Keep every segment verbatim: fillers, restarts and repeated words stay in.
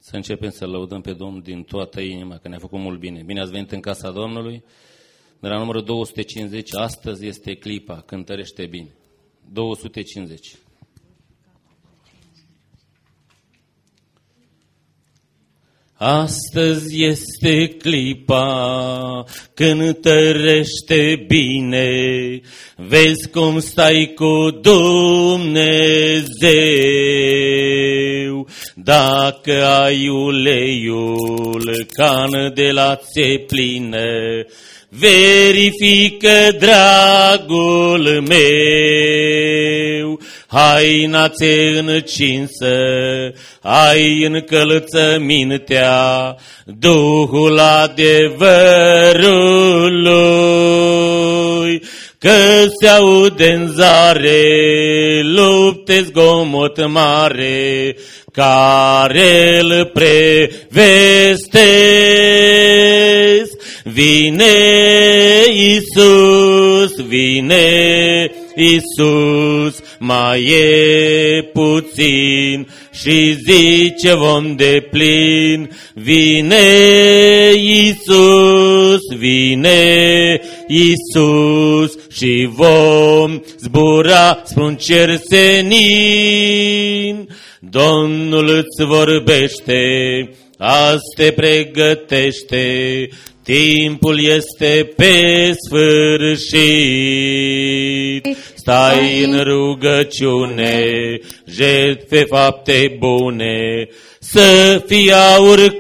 Să începem să lăudăm pe Domnul din toată inima, că ne-a făcut mult bine. Bine ați venit în casa Domnului. De la numărul două sute cincizeci, astăzi este clipa, cântărește bine. două sute cincizeci. Astăzi este clipa, cântărește bine, vezi cum stai cu Dumnezeu. Dacă ai uleiul candelă plină, verifică, dragul meu, haina-ți încinsă, ai încălțămintea, Duhul adevărului, că se aude-n zare, lupte, zgomot mare, care-l prevestesc. Vine Iisus, vine Iisus, mai e puțin și zice vom deplin. Vine Iisus, vine Iisus și vom zbura spre-un cer senin. Domnul îți vorbește, azi te pregătește, timpul este pe sfârșit. Stai în rugăciune, jertfe fapte bune, să fii aur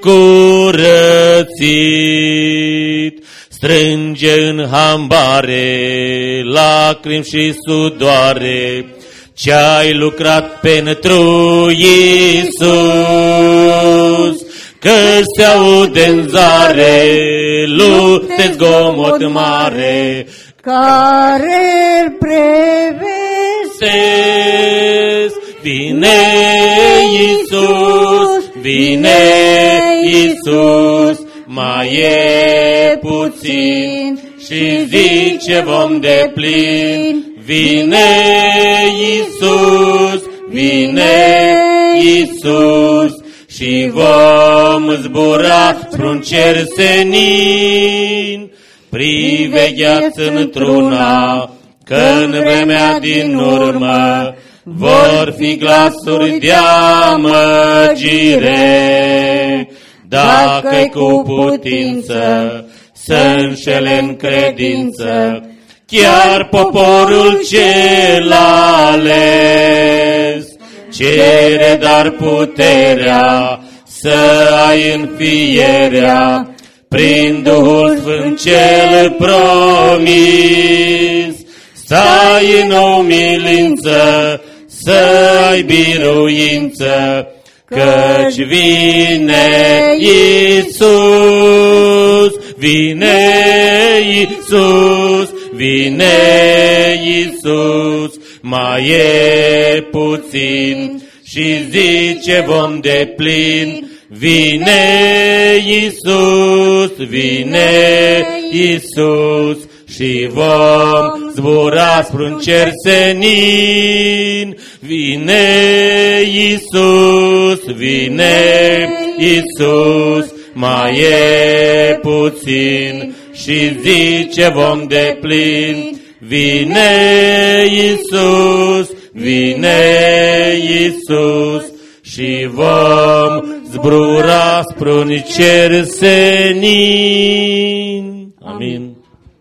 curățit. Strânge în hambare lacrimi și sudoare, ce-ai lucrat pentru Iisus. Că se aude-n zare, lupte, zgomot mare, care-l prevestesc. Vine Iisus, vine Iisus, mai e puțin și zice vom deplin. Vine Iisus, vine Iisus și vom zbura spre-un cer senin. Privegheați într-una, că în vremea din urmă vor fi glasuri de amăgire. Dacă-i cu putință să înșele în credință chiar poporul cel ales, cere dar puterea să ai înfierea prin Duhul Sfânt cel promis. Stai în umilință, să ai biruință, căci vine Iisus, vine Iisus, vine Iisus, mai e puțin și zice vom deplin. Vine Iisus, vine Iisus și vom zbura spre-un cer senin. Vine Iisus, vine Iisus, mai e puțin și zice vom deplin. Vine Iisus, vine Iisus și vom zbura spre-un cer senin. Amin.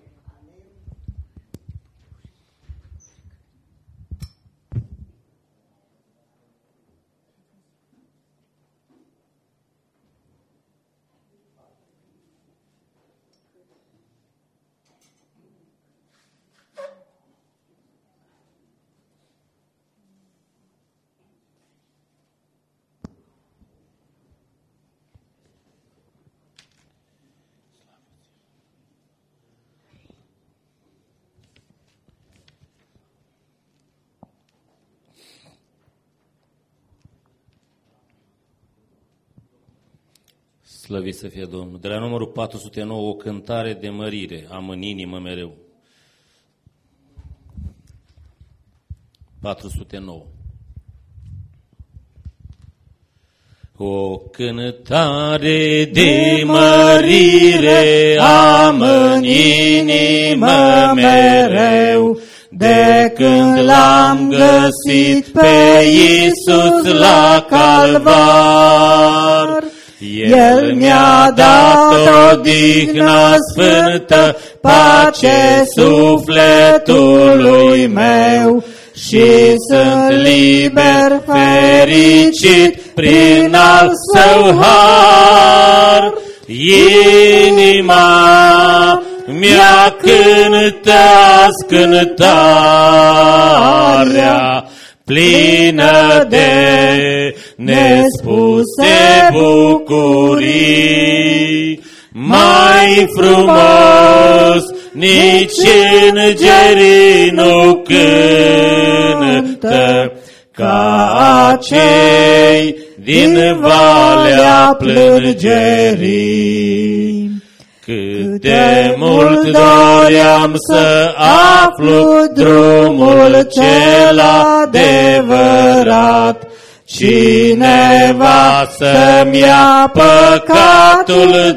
Slăvit să fie Domnul. De la numărul patru sute nouă, o cântare de mărire, am în inimă mereu. patru sute nouă. O cântare de mărire am în inimă mereu, de când l-am găsit pe Iisus la calvar. El mi-a dat odihna sfântă, pace sufletului meu, și sunt liber, fericit prin al său har. Inima mi-a cântat cântarea, plină de nespuse bucurii. Mai frumos nici îngerii nu cântă ca cei din Valea Plângerii. Cât de mult doream să aflu drumul cel adevărat, cineva să-mi ia păcatul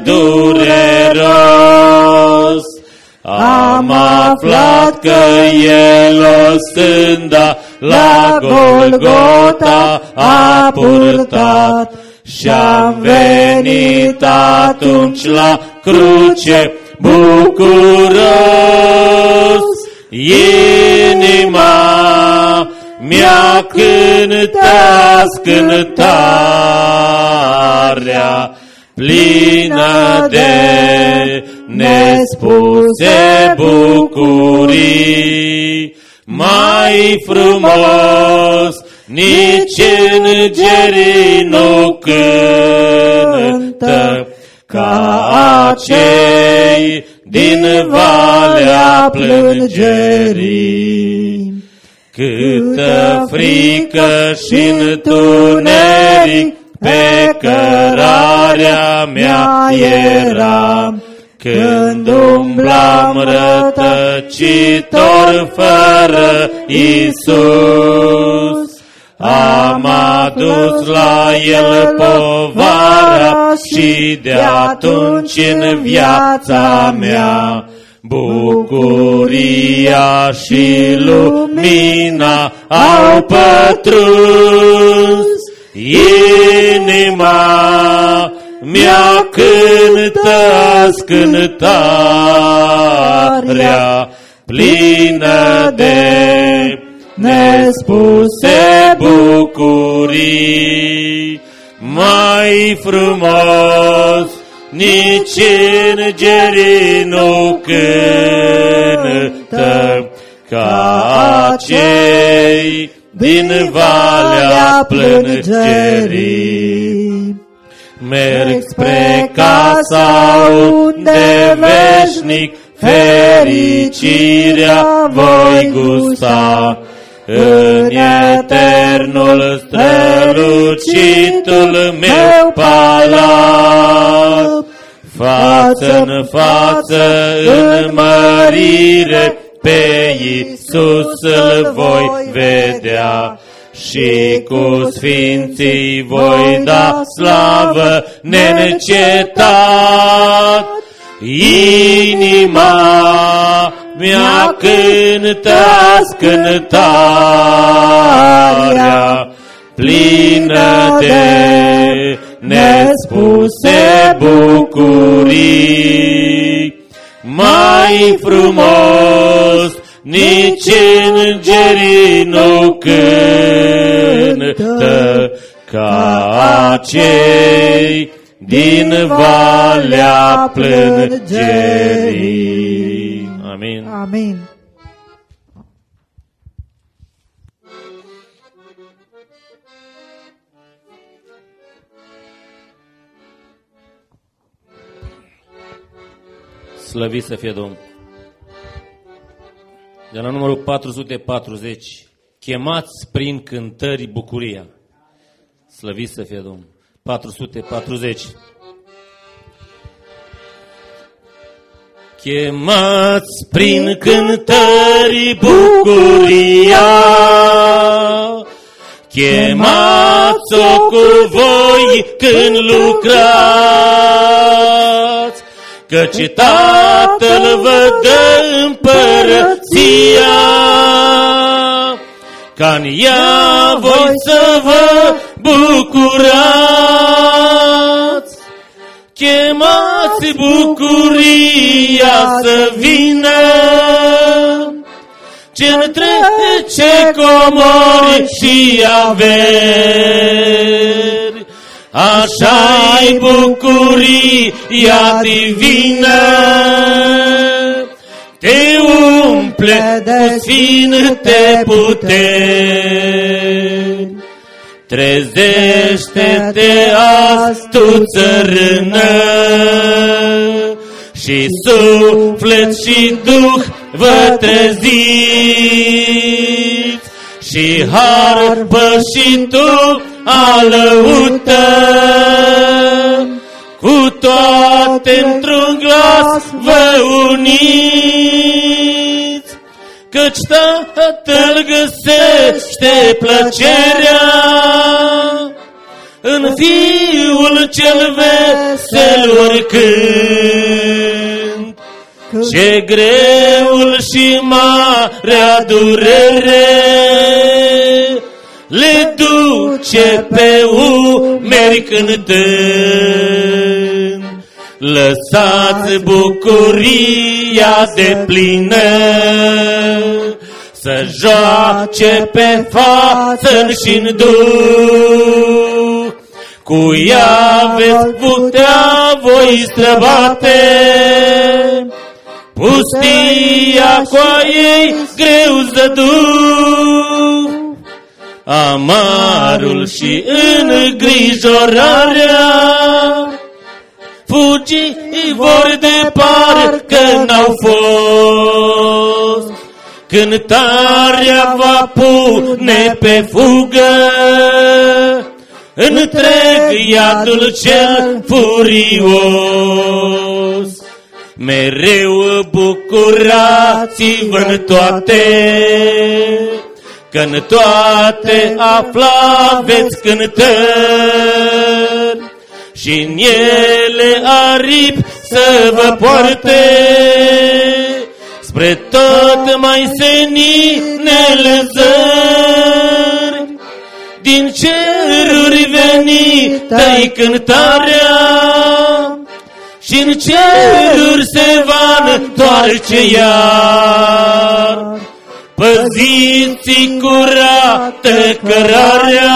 dureros. Am aflat că El o sânda la Golgota a purtat, și-am venit atunci la cruce bucuros. Inima mi-a cântat cântarea, plină de nespuse bucurii. Mai frumos nici îngerii nu cântă ca cei din Valea Plângerii. Câtă frică și întuneric pe cărarea mea era, când umblam rătăcitor fără Iisus. Am adus la El povara și de atunci în viața mea bucuria și lumina au pătruns. Inima mi-a cântat cântarea, plină de nespuse bucurii. Mai frumos nici îngerii nu cântă ca cei din Valea Plângerii. Merg spre casa unde veșnic fericirea voi gusta, în eternul strălucitul meu palat. Față-n față în mărire pe Iisus îl voi vedea, și cu sfinții voi da slavă neîncetat. Inima mi-a cântat cântarea, plină de nespuse bucurii. Mai frumos nici îngerii nu cântă ca cei din Valea Plângerii. Amin. Amin. Slăvit să fie Domnul. De la numărul patru sute patruzeci, chemați prin cântări bucuria. Slăvit să fie Domnul. patru sute patruzeci. Chemați prin cântări bucuria, Chemați-o cu voi când lucrați, căci Tatăl vă dă împărăția, ca-n ea voi să vă bucurați. Chemați bucuria să vină, ce trece comori și averi. Așa-i bucuria divină, te umple de sfinte puteri. Trezește-te azi, tu țărână, și suflet și duh vă treziți, și harpă și tu alăută, cu toate într-un glas vă uniți, căci Tatăl găsește plăcerea în Fiul cel vesel oricând. Ce greul și marea durere le duce pe umeri cântând. Lăsați bucuria deplină să joace pe față și-n duh, cu ea veți putea voi străbate pustia cu a ei greu zăduh. Amarul și îngrijorarea fugi vor de parcă n-au fost. Cântarea va pune pe fugă întreg iadul cel furios. Mereu bucurați-vă în toate, că-n toate afla veți cântări, și-n ele aripi să vă poarte spre tot mai seninele zări. Din ceruri venită-i cântarea, și-n ceruri se va întoarce iar. Păziți curată cărarea,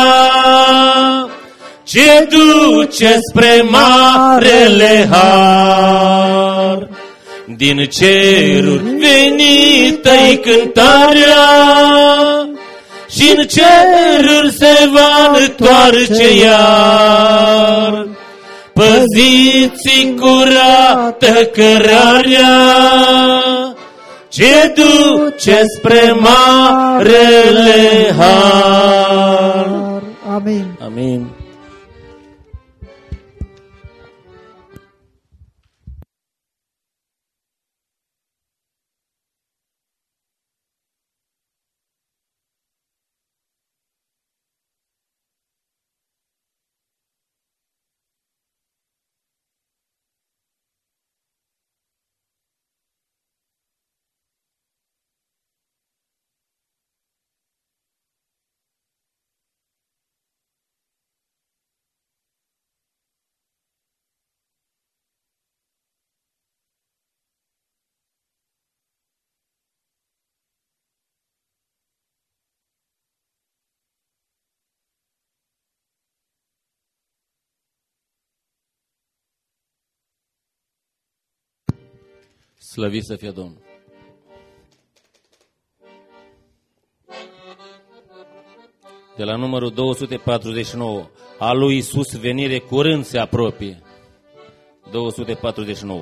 ce duce spre marele har. Din ceruri venită-i cântarea, și-n ceruri se va întoarce iar. Păziți curată cărarea, ce duce spre marele har. Amin. Amin. Slăvit să fie Domnul! De la numărul două sute patruzeci și nouă, a lui Iisus venire curând se apropie. două sute patruzeci și nouă.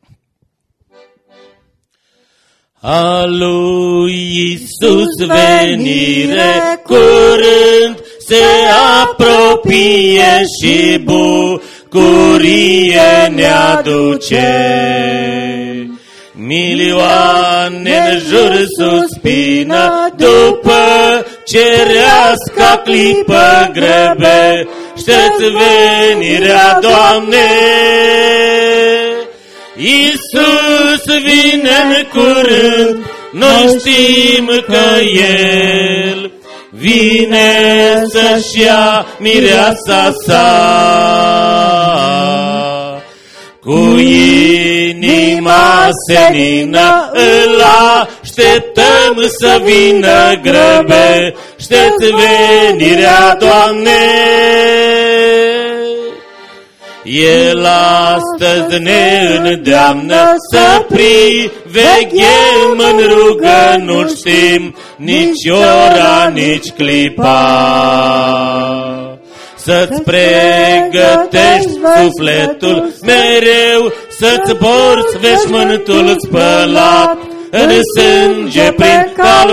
A lui Iisus venire curând se apropie și bucurie ne aduce. Milioane în jur suspină după cerească clipă grăbește-ți venirea, Doamne. Iisus vine în curând, noi știm că El vine să-și ia mireasa sa. Cu inima senină îl așteptăm să vină, grăbește-ți venirea, Doamne. El astăzi ne îndeamnă să priveghem în rugă, nu știm nici ora, nici clipa. Să-ți pregătești sufletul mereu, să-ți porți veșmântul spălat în sânge prin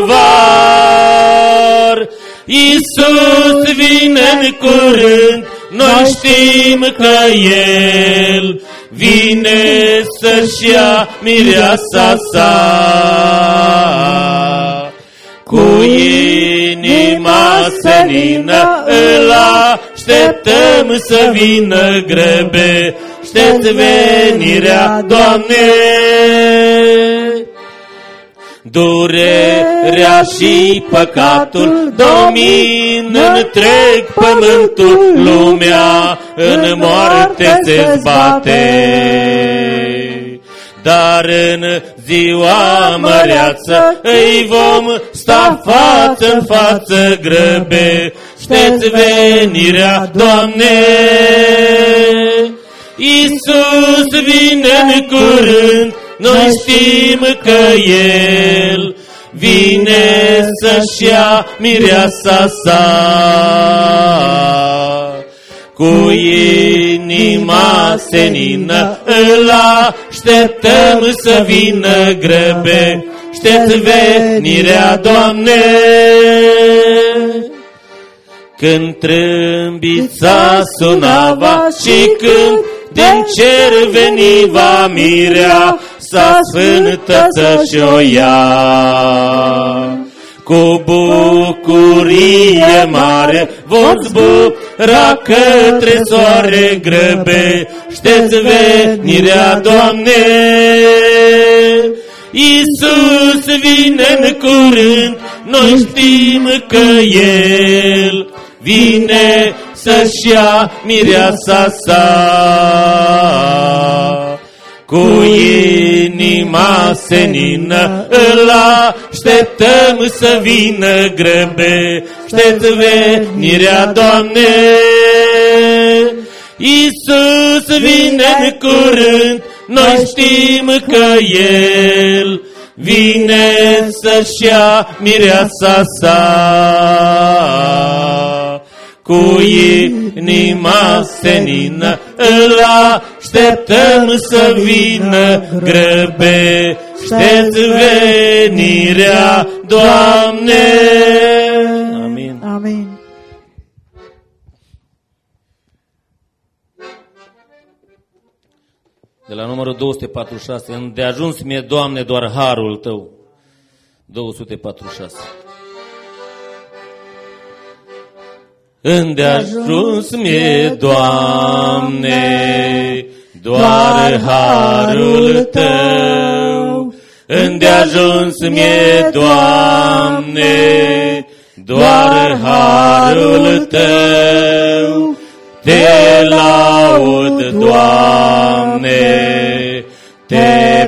calvar. Iisus vine în curând, noi știm că El vine să-și ia mireasa sa. Cu inima senină îl așteptăm să vină, grăbește-ți venirea, Doamne. Durerea și păcatul domină întreg pământul, lumea în moarte se zbate. Dar în ziua măreață îi vom sta față în față, grăbește-ți venirea, Doamne. Iisus vine în curând, noi știm că El vine să-și ia mireasa sa. Cu inima senină îl așteptăm să vină, grăbește-ți venirea, Doamne. Când trâmbița sunava și când din cer veni va mirea sa sfântă să-și o ia. Cu bucurie mare vom zbura către soare, grăbește-ți venirea, Doamne. Iisus vine în curând, noi știm că El vine să-și ia mireasa sa. Cu inima senină îl așteptăm să vină, grăbește-ți venirea, Doamne. Iisus vine în curând, noi știm că El vine să-și ia mireasa sa. Cu inima senină îl așteptăm să vină, grăbește-ți venirea, Doamne. Amin. Amin. De la numărul două sute patruzeci și șase, îndeajuns mie, Doamne, doar harul Tău. două sute patruzeci și șase. Îndeajuns mie, Doamne, doar harul Tău. Îndeajuns mie, Doamne, doar harul Tău. Te laud, Doamne, te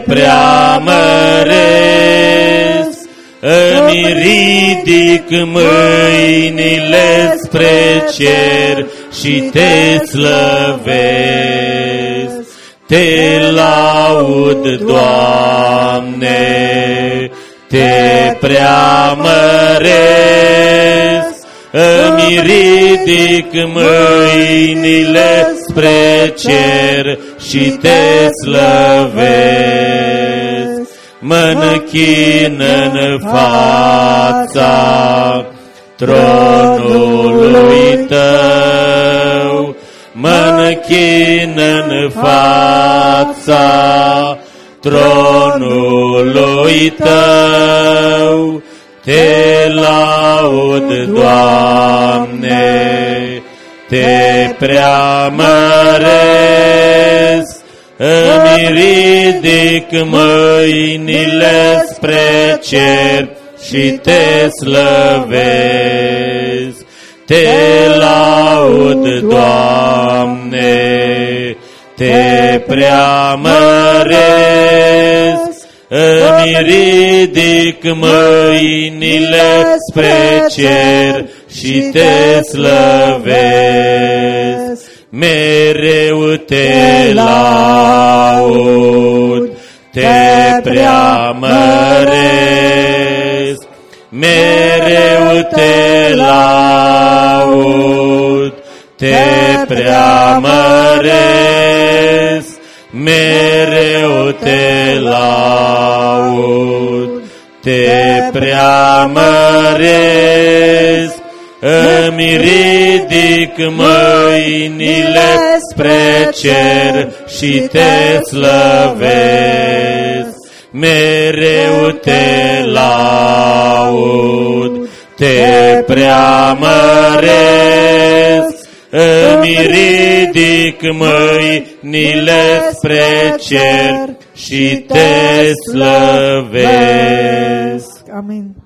preamăresc, îmi ridic mâinile spre cer și te slăvesc. Te laud, Doamne, te preamăresc, îmi ridic mâinile spre cer și te slăvesc. Mă-nchin în fața tronului Tău, mă-nchin în fața tronului Tău, te laud, laud, Doamne, Te preamăresc, îmi ridic mâinile spre cer și Te slăvesc. Te laud, Doamne, Te preamăresc, îmi ridic mâinile spre cer și Te slăvesc. Mereu Te laud, Te preamăresc, mereu Te laud, Te preamăresc, mereu Te laud, Te preamăresc, îmi ridic mâinile spre cer și Te slăvesc. Mereu Te laud, Te preamăresc, îmi ridic mâinile spre cer și Te slăvesc. Amin.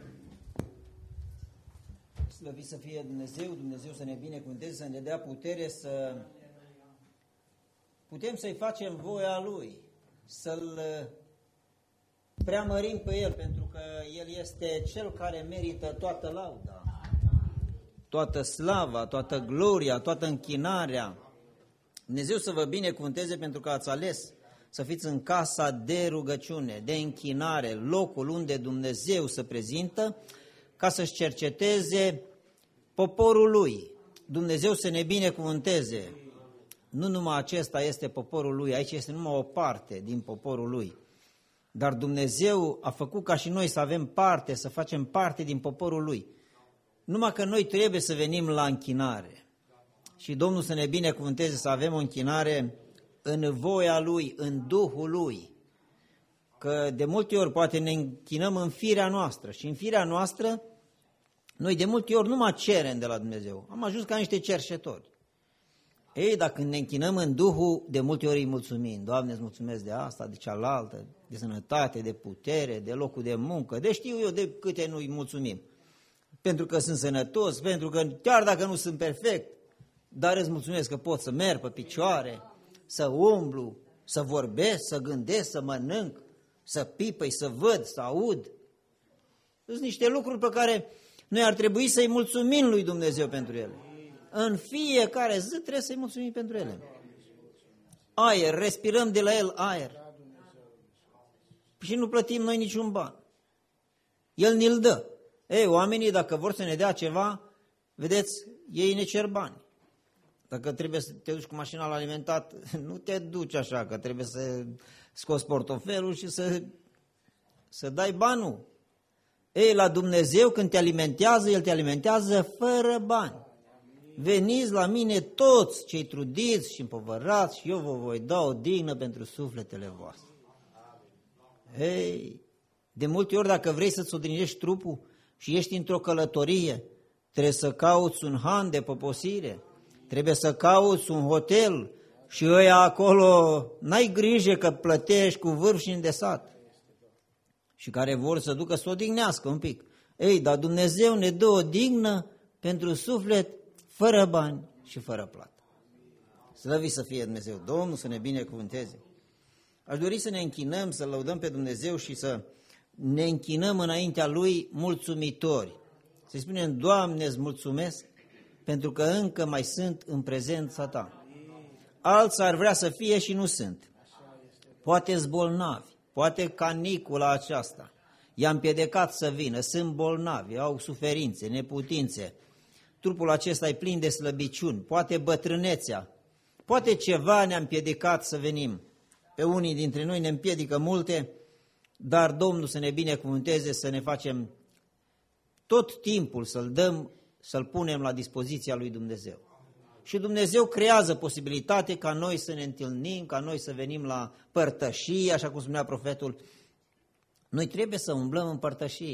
Slăvit să fie Dumnezeu, Dumnezeu să ne binecuvânteze, să ne dea putere să putem să-i facem voia Lui, să-L preamărim pe El, pentru că El este Cel care merită toată lauda, toată slava, toată gloria, toată închinarea. Dumnezeu să vă binecuvânteze pentru că ați ales să fiți în casa de rugăciune, de închinare, locul unde Dumnezeu se prezintă ca să-și cerceteze poporul Lui. Dumnezeu să ne binecuvânteze. Nu numai acesta este poporul Lui, aici este numai o parte din poporul Lui. Dar Dumnezeu a făcut ca și noi să avem parte, să facem parte din poporul Lui. Numai că noi trebuie să venim la închinare. Și Domnul să ne binecuvânteze să avem o închinare în voia Lui, în Duhul Lui. Că de multe ori poate ne închinăm în firea noastră și în firea noastră noi de multe ori nu mai cerem de la Dumnezeu. Am ajuns ca niște cerșetori. Ei, dacă ne închinăm în Duhul, de multe ori îi mulțumim. Doamne, îți mulțumesc de asta, de cealaltă, de sănătate, de putere, de locul de muncă, de știu eu de câte nu îi mulțumim. Pentru că sunt sănătos, pentru că chiar dacă nu sunt perfect, dar îți mulțumesc că pot să merg pe picioare, să umblu, să vorbesc, să gândesc, să mănânc, să pipăi, să văd, să aud. Sunt niște lucruri pe care noi ar trebui să-i mulțumim lui Dumnezeu pentru ele. În fiecare zi trebuie să-i mulțumim pentru ele. Aer, respirăm de la el aer. Și nu plătim noi niciun ban. El ni-l dă. Ei, oamenii, dacă vor să ne dea ceva, vedeți, ei ne cer bani. Dacă trebuie să te duci cu mașina la alimentat, nu te duci așa, că trebuie să scoți portofelul și să, să dai banul. Ei, la Dumnezeu, când te alimentează, El te alimentează fără bani. Veniți la mine toți cei trudiți și împovărați și eu vă voi da o dignă pentru sufletele voastre. Ei, de multe ori dacă vrei să-ți odihnești trupul și ești într-o călătorie, trebuie să cauți un han de poposire, trebuie să cauți un hotel și ăia acolo n-ai grijă că plătești cu vârf și îndesat și care vor să ducă să o odihnească un pic. Ei, dar Dumnezeu ne dă o dignă pentru suflet fără bani și fără plată. Slăvit să fie Dumnezeu, Domnul să ne binecuvânteze. Aș dori să ne închinăm, să lăudăm pe Dumnezeu și să ne închinăm înaintea Lui mulțumitori. Să-i spunem, Doamne, îți mulțumesc pentru că încă mai sunt în prezența Ta. Alții ar vrea să fie și nu sunt. Poate-s bolnavi, poate canicula aceasta i-a împiedicat să vină, sunt bolnavi, au suferințe, neputințe. Trupul acesta e plin de slăbiciuni, poate bătrânețea, poate ceva ne-a împiedicat să venim. Pe unii dintre noi ne împiedică multe, dar Domnul să ne binecuvânteze, să ne facem tot timpul să-L dăm, să-L punem la dispoziția lui Dumnezeu. Și Dumnezeu creează posibilitate ca noi să ne întâlnim, ca noi să venim la părtășie, așa cum spunea profetul. Noi trebuie să umblăm în părtășie.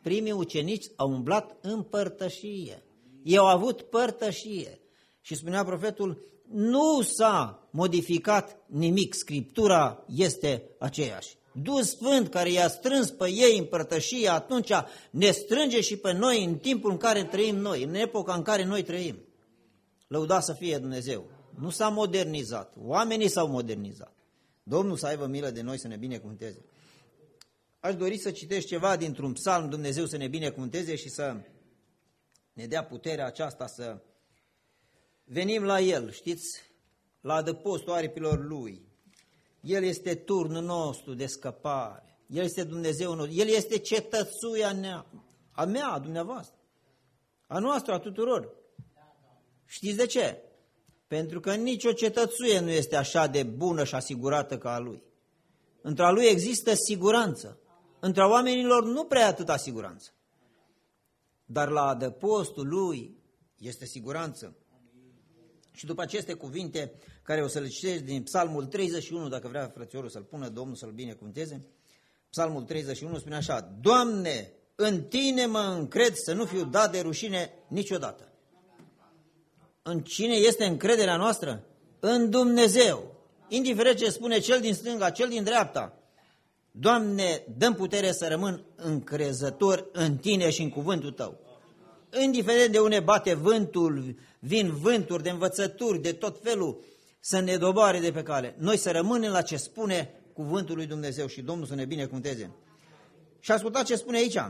primii ucenici au umblat în părtășie. Ei au avut părtășie. Și spunea profetul, nu s-a modificat nimic, Scriptura este aceeași. Duhul Sfânt care i-a strâns pe ei în părtășie, atunci ne strânge și pe noi în timpul în care trăim noi, în epoca în care noi trăim. Lăudat să fie Dumnezeu. Nu s-a modernizat, oamenii s-au modernizat. Domnul să aibă milă de noi, să ne binecuvânteze. Aș dori să citesc ceva dintr-un psalm, Dumnezeu să ne binecuvânteze și să ne dea puterea aceasta să venim la El, știți, la adăpostul aripilor Lui. El este turnul nostru de scăpare, El este Dumnezeu nostru, El este cetățuia nea, a mea, a dumneavoastră, a noastră, a tuturor. Știți de ce? Pentru că nicio cetățuie nu este așa de bună și asigurată ca a Lui. Între a Lui există siguranță, între a oamenilor nu prea atâta siguranță. Dar la adăpostul Lui este siguranță. Și după aceste cuvinte, care o să le citesc din Psalmul treizeci și unu, dacă vrea frățiorul să-l pună, Domnul să-l binecuvânteze, Psalmul treizeci și unu spune așa, Doamne, în Tine mă încred să nu fiu dat de rușine niciodată. În cine este încrederea noastră? În Dumnezeu. Indiferent ce spune cel din stânga, cel din dreapta. Doamne, dă-mi putere să rămân încrezător în Tine și în cuvântul Tău. Indiferent de unde bate vântul, vin vânturi de învățături, de tot felul, să ne doboare de pe cale. Noi să rămânem la ce spune cuvântul lui Dumnezeu și Domnul să ne binecuvânteze. Și ascultați ce spune aici.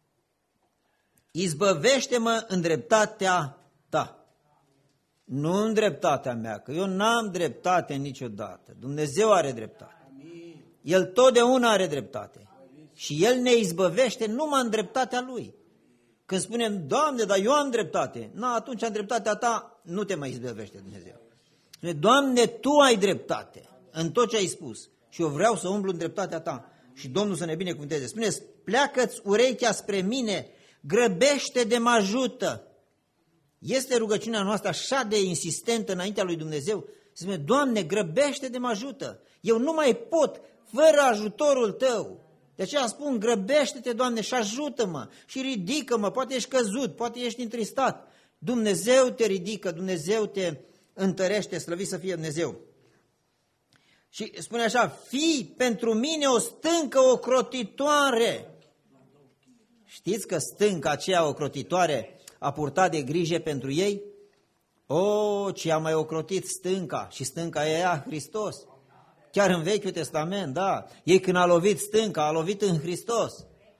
Izbăvește-mă în dreptatea Ta. Nu în dreptatea mea, că eu n-am dreptate niciodată. Dumnezeu are dreptate. El totdeauna are dreptate. Și El ne izbăvește numai în dreptatea Lui. Când spunem, Doamne, dar eu am dreptate, na, atunci în dreptatea Ta nu te mai izbăvește Dumnezeu. Spune, Doamne, Tu ai dreptate în tot ce ai spus și eu vreau să umblu în dreptatea Ta. Și Domnul să ne binecuvânteze. Spune, pleacă-ți urechea spre mine, grăbește de mă ajută. Este rugăciunea noastră așa de insistentă înaintea lui Dumnezeu? Spune, Doamne, grăbește de mă ajută. Eu nu mai pot fără ajutorul Tău. De aceea spun, grăbește-te, Doamne, și ajută-mă și ridică-mă. Poate ești căzut, poate ești întristat. Dumnezeu te ridică, Dumnezeu te întărește, slăvit să fie Dumnezeu. Și spune așa, fii pentru mine o stâncă ocrotitoare. Știți că stânca aceea ocrotitoare a purtat de grijă pentru ei? O, ce a mai ocrotit stânca, și stânca e ea, Hristos. Chiar în Vechiul Testament, da. Ei când a lovit stânca, a lovit în Hristos.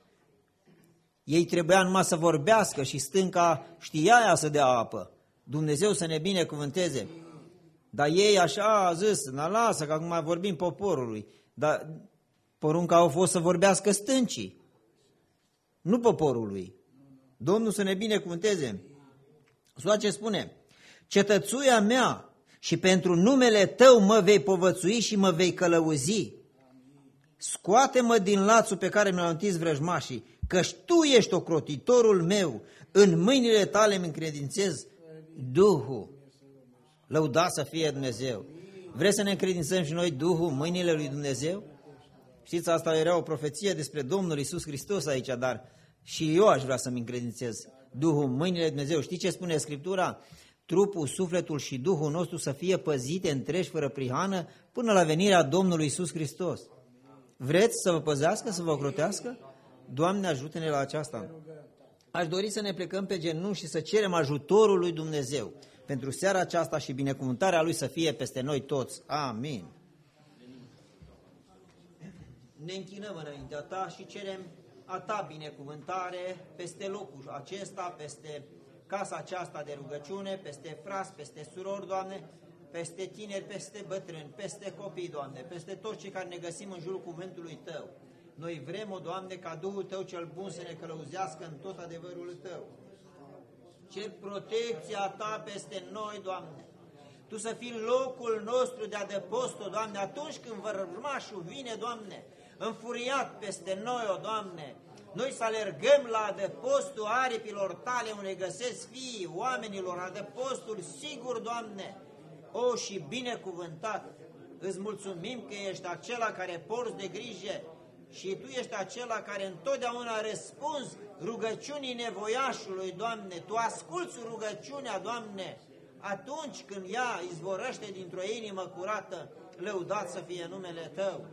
Ei trebuia numai să vorbească și stânca știa ea să dea apă. Dumnezeu să ne binecuvânteze. Dar ei așa a zis, na lasă că acum mai vorbim poporului. Dar porunca au fost să vorbească stâncii, nu poporului. Domnul să ne binecuvânteze. Soa ce spune, cetățuia mea și pentru numele Tău mă vei povățui și mă vei călăuzi. Scoate-mă din lațul pe care mi-au întins vrăjmașii, căci Tu ești ocrotitorul meu, în mâinile Tale îmi încredințez Duhul. Lăudat să fie Dumnezeu. Vreți să ne încredințăm și noi Duhul în mâinile lui Dumnezeu? Știți, asta era o profeție despre Domnul Iisus Hristos aici, dar și eu aș vrea să-mi încredințez Duhul în mâinile lui Dumnezeu. Știți ce spune Scriptura? Trupul, sufletul și Duhul nostru să fie păzite întregi fără prihană până la venirea Domnului Iisus Hristos. Vreți să vă păzească, să vă ocrotească? Doamne, ajută-ne la aceasta. Aș dori să ne plecăm pe genunchi și să cerem ajutorul lui Dumnezeu pentru seara aceasta și binecuvântarea Lui să fie peste noi toți. Amin. Ne închinăm înaintea Ta și cerem a Ta binecuvântare peste locul acesta, peste casa aceasta de rugăciune, peste frați, peste surori, Doamne, peste tineri, peste bătrâni, peste copii, Doamne, peste toți cei care ne găsim în jurul cuvântului Tău. Noi vrem, o Doamne, ca Duhul Tău cel bun să ne călăuzească în tot adevărul Tău. Cer protecția Ta peste noi, Doamne. Tu să fii locul nostru de adăpost, o Doamne, atunci când vrăjmașul vine, Doamne, înfuriat peste noi, o Doamne, noi să alergăm la adăpostul aripilor Tale, unde găsesc fiii oamenilor, adăpostul sigur, Doamne, o și binecuvântat. Îți mulțumim că ești acela care porți de grijă și Tu ești acela care întotdeauna a răspuns rugăciunii nevoiașului, Doamne. Tu asculți rugăciunea, Doamne, atunci când ea izvorăște dintr-o inimă curată, lăudat să fie numele Tău.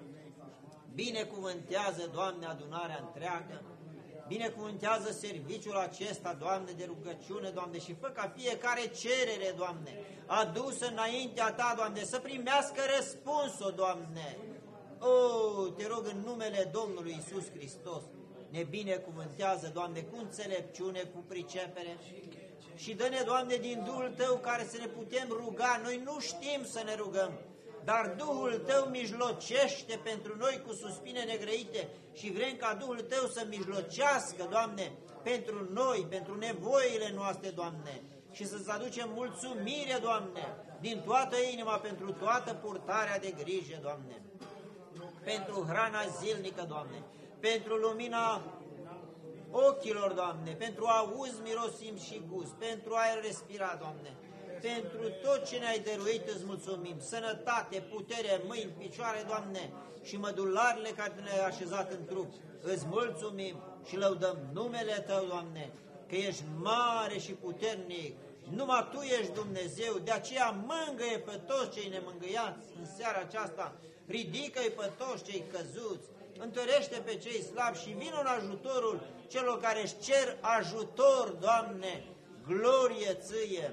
Binecuvântează, Doamne, adunarea întreagă, binecuvântează serviciul acesta, Doamne, de rugăciune, Doamne, și fă ca fiecare cerere, Doamne, adusă înaintea Ta, Doamne, să primească răspunsul, Doamne. O, Te rog în numele Domnului Iisus Hristos, ne binecuvântează, Doamne, cu înțelepciune, cu pricepere și dă-ne, Doamne, din Duhul Tău care să ne putem ruga. Noi nu știm să ne rugăm, dar Duhul Tău mijlocește pentru noi cu suspine negrăite și vrem ca Duhul Tău să mijlocească, Doamne, pentru noi, pentru nevoile noastre, Doamne, și să-ți aducem mulțumire, Doamne, din toată inima pentru toată purtarea de grijă, Doamne, pentru hrana zilnică, Doamne, pentru lumina ochilor, Doamne, pentru auz, mirosim și gust, pentru aer respira, Doamne, pentru tot ce ne-ai dăruit îți mulțumim, sănătate, putere, mâini, picioare, Doamne, și mădularele care ne-ai așezat în trup, îți mulțumim și lăudăm numele Tău, Doamne, că ești mare și puternic, numai Tu ești Dumnezeu, de aceea mângâie pe toți cei nemângâiați în seara aceasta, ridică-i pe toți cei căzuți, întărește pe cei slabi și vină în ajutorul celor care își cer ajutor, Doamne, glorie Ție,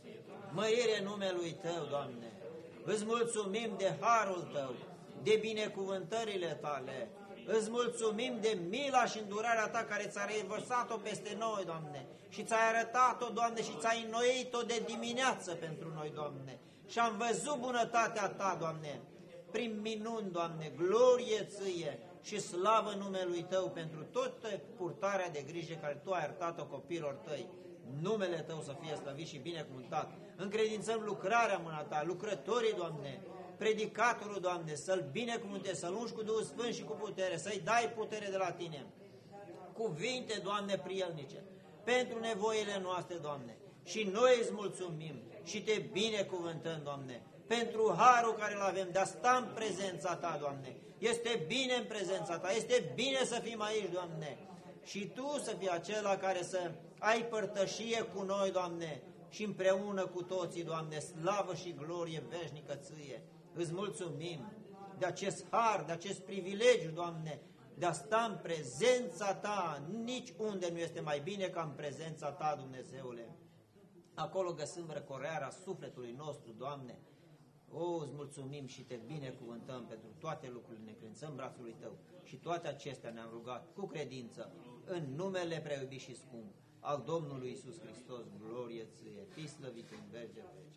măire numelui Tău, Doamne, îți mulțumim de harul Tău, de binecuvântările Tale, îți mulțumim de mila și îndurarea Ta care ți-a revărsat-o peste noi, Doamne, și ți-ai arătat-o, Doamne, și ți-ai înnoit-o de dimineață pentru noi, Doamne, și am văzut bunătatea Ta, Doamne, prin minuni, Doamne, glorie Ție și slavă numelui Tău pentru toată purtarea de grijă care Tu ai arătat-o copiilor Tăi. Numele Tău să fie slăvit și binecuvântat. Încredințăm lucrarea mâna Ta, lucrătorii, Doamne, predicatorul, Doamne, să-l binecuvântezi, să-l ungi cu Duhul Sfânt și cu putere, să-i dai putere de la Tine. Cuvinte, Doamne, prielnice, pentru nevoile noastre, Doamne, și noi îți mulțumim și Te binecuvântăm, Doamne, pentru harul care îl avem de a sta în prezența Ta, Doamne. Este bine în prezența Ta, este bine să fim aici, Doamne, și Tu să fii acela care să ai părtășie cu noi, Doamne, și împreună cu toții, Doamne, slavă și glorie veșnică Ție. Îți mulțumim de acest har, de acest privilegiu, Doamne, de a sta în prezența Ta. Nici unde nu este mai bine ca în prezența Ta, Dumnezeule. Acolo găsim răcorearea sufletului nostru, Doamne. O, îți mulțumim și Te binecuvântăm pentru toate lucrurile, ne credințăm brațului Tău și toate acestea ne-am rugat cu credință în numele preiubit și scump al Domnului Iisus Hristos, glorie Ție, fii slăvit în veci de veci.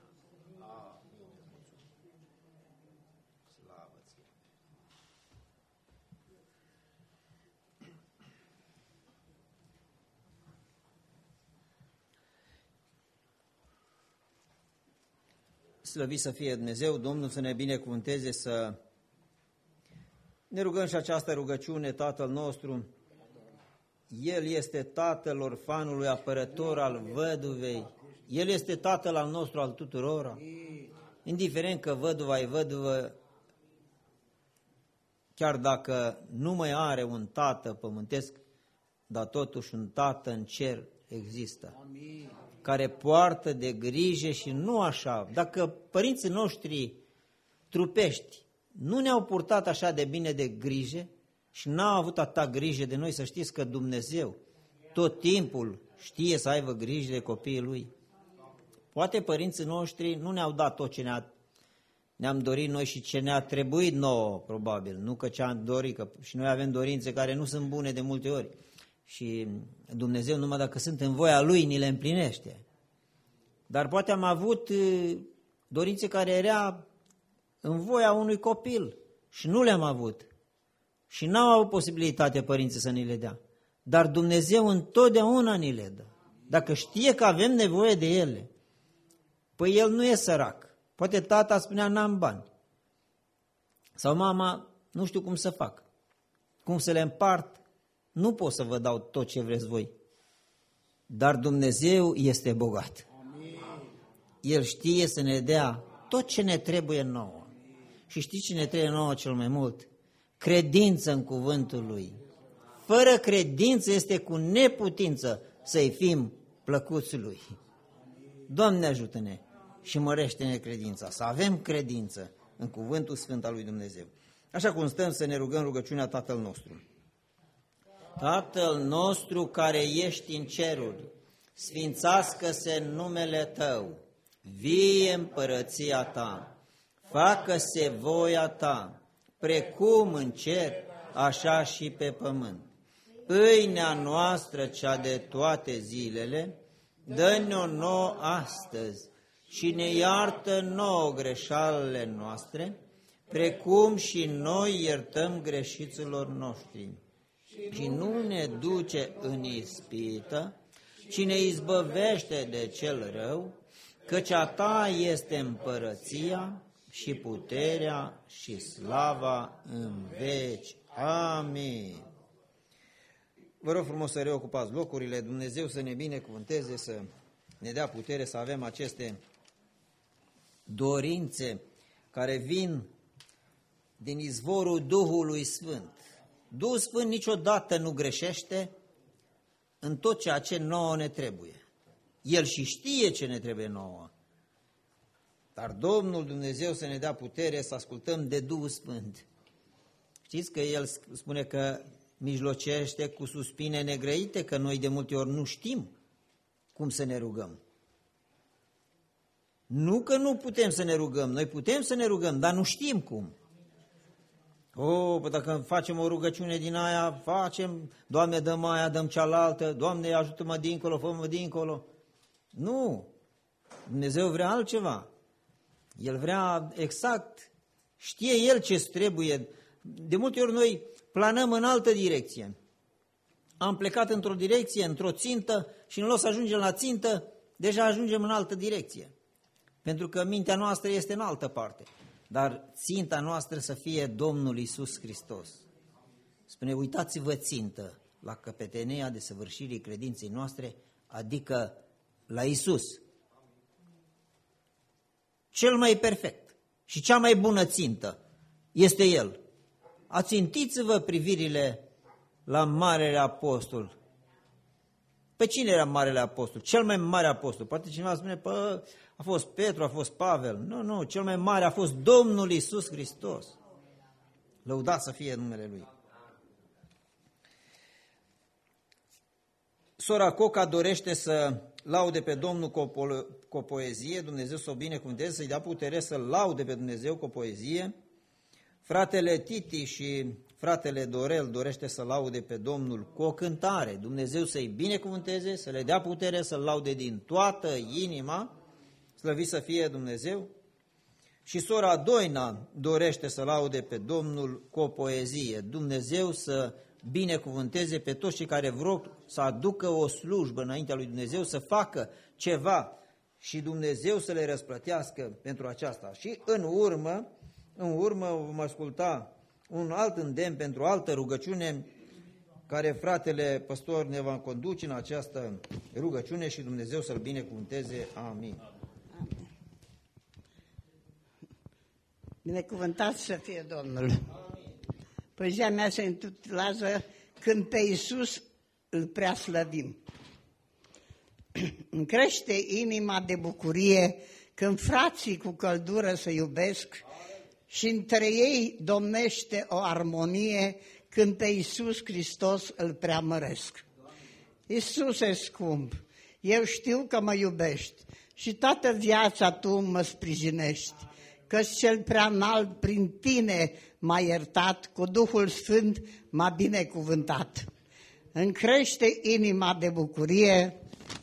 Amin. Slavă Ție. Slăvit să fie Dumnezeu, Domnul să ne binecuvânteze, să ne rugăm și această rugăciune, Tatăl nostru. El este Tatăl orfanului, apărător al văduvei. El este Tatăl al nostru, al tuturora. Indiferent că văduva e văduvă, chiar dacă nu mai are un tată pământesc, dar totuși un Tată în cer există. Amin. Care poartă de grijă și nu așa. Dacă părinții noștri trupești nu ne-au purtat așa de bine de grijă și n-au avut atâta grijă de noi, să știți că Dumnezeu tot timpul știe să aibă grijă de copiii Lui. Poate părinții noștri nu ne-au dat tot ce ne-a, ne-am dorit noi și ce ne-a trebuit nouă, probabil, nu că ce am dorit, că și noi avem dorințe care nu sunt bune de multe ori. Și Dumnezeu, numai dacă sunt în voia Lui, ni le împlinește. Dar poate am avut dorințe care era în voia unui copil și nu le-am avut. Și n-au avut posibilitate părinții să ni le dea. Dar Dumnezeu întotdeauna ni le dă. Dacă știe că avem nevoie de ele, păi El nu e sărac. Poate tata spunea, n-am bani. Sau mama, nu știu cum să fac. Cum să le împart? Nu pot să vă dau tot ce vreți voi. Dar Dumnezeu este bogat. Amin. El știe să ne dea tot ce ne trebuie nouă. Și știți ce ne trebuie nouă cel mai mult? credință în cuvântul Lui. Fără credință este cu neputință să-i fim plăcuți Lui. Doamne ajută-ne și mărește-ne credința, să avem credință în cuvântul sfânt al lui Dumnezeu. Așa cum stăm să ne rugăm rugăciunea Tatăl nostru. Tatăl nostru care ești în ceruri, sfințească-se numele Tău, vie împărăția Ta, facă-se voia Ta, precum în cer, așa și pe pământ. Pâinea noastră, cea de toate zilele, dă-ne-o nouă astăzi și ne iartă nouă greșalele noastre, precum și noi iertăm greșiților noștri. Și nu ne duce în ispită, ci ne izbăvește de cel rău, căci a Ta este împărăția și puterea și slava în veci. Amin. Vă rog frumos să reocupați locurile, Dumnezeu să ne binecuvânteze, să ne dea putere să avem aceste dorințe care vin din izvorul Duhului Sfânt. Duhul Sfânt niciodată nu greșește în tot ceea ce nouă ne trebuie. El și știe ce ne trebuie nouă. Dar Domnul Dumnezeu să ne dea putere să ascultăm de Duhul Sfânt. Știți că El spune că mijlocește cu suspine negrăite, că noi de multe ori nu știm cum să ne rugăm. Nu că nu putem să ne rugăm, noi putem să ne rugăm, dar nu știm cum. O, păi dacă facem o rugăciune din aia, facem, Doamne, dăm aia, dăm cealaltă, Doamne, ajută-mă dincolo, fă-mă dincolo. Nu, Dumnezeu vrea altceva. El vrea exact, știe El ce trebuie. De multe ori noi planăm în altă direcție. Am plecat într-o direcție, într-o țintă și în loc să ajungem la țintă, deja ajungem în altă direcție. Pentru că mintea noastră este în altă parte. Dar ținta noastră să fie Domnul Iisus Hristos. Spune, uitați-vă țintă la căpetenia de săvârșirii credinței noastre, adică la Iisus. Cel mai perfect și cea mai bună țintă este El. Ațintiți-vă privirile la Marele Apostol. Pe cine era Marele Apostol? Cel mai mare apostol. Poate cineva spune, pă, a fost Petru, a fost Pavel. Nu, nu, cel mai mare a fost Domnul Iisus Hristos. Lăudat să fie numele Lui. Sora Coca dorește să laude pe Domnul cu o, cu o poezie, Dumnezeu să o binecuvânteze, să-i dea putere să laude pe Dumnezeu cu o poezie. Fratele Titi și fratele Dorel dorește să laude pe Domnul cu o cântare. Dumnezeu să-i binecuvânteze, să le dea putere să-L laude din toată inima, slăvit să fie Dumnezeu. Și sora Doina dorește să laude pe Domnul cu o poezie. Dumnezeu să binecuvânteze pe toți cei care vor să aducă o slujbă înaintea lui Dumnezeu, să facă ceva și Dumnezeu să le răsplătească pentru aceasta. Și în urmă, în urmă vom asculta un alt îndemn pentru o altă rugăciune care fratele păstor ne va conduce în această rugăciune și Dumnezeu să-L binecuvânteze. Amin. Binecuvântat să fie Domnul. Poezia mea se intitulează Când pe Iisus îl prea slăvim. Îmi crește inima de bucurie când frații cu căldură se iubesc și între ei domnește o armonie când pe Iisus Hristos îl preamăresc. Iisuse scump, eu știu că mă iubești și toată viața Tu mă sprijinești, căci cel prea înalt prin Tine m-a iertat, cu Duhul Sfânt m-a binecuvântat. Îmi crește inima de bucurie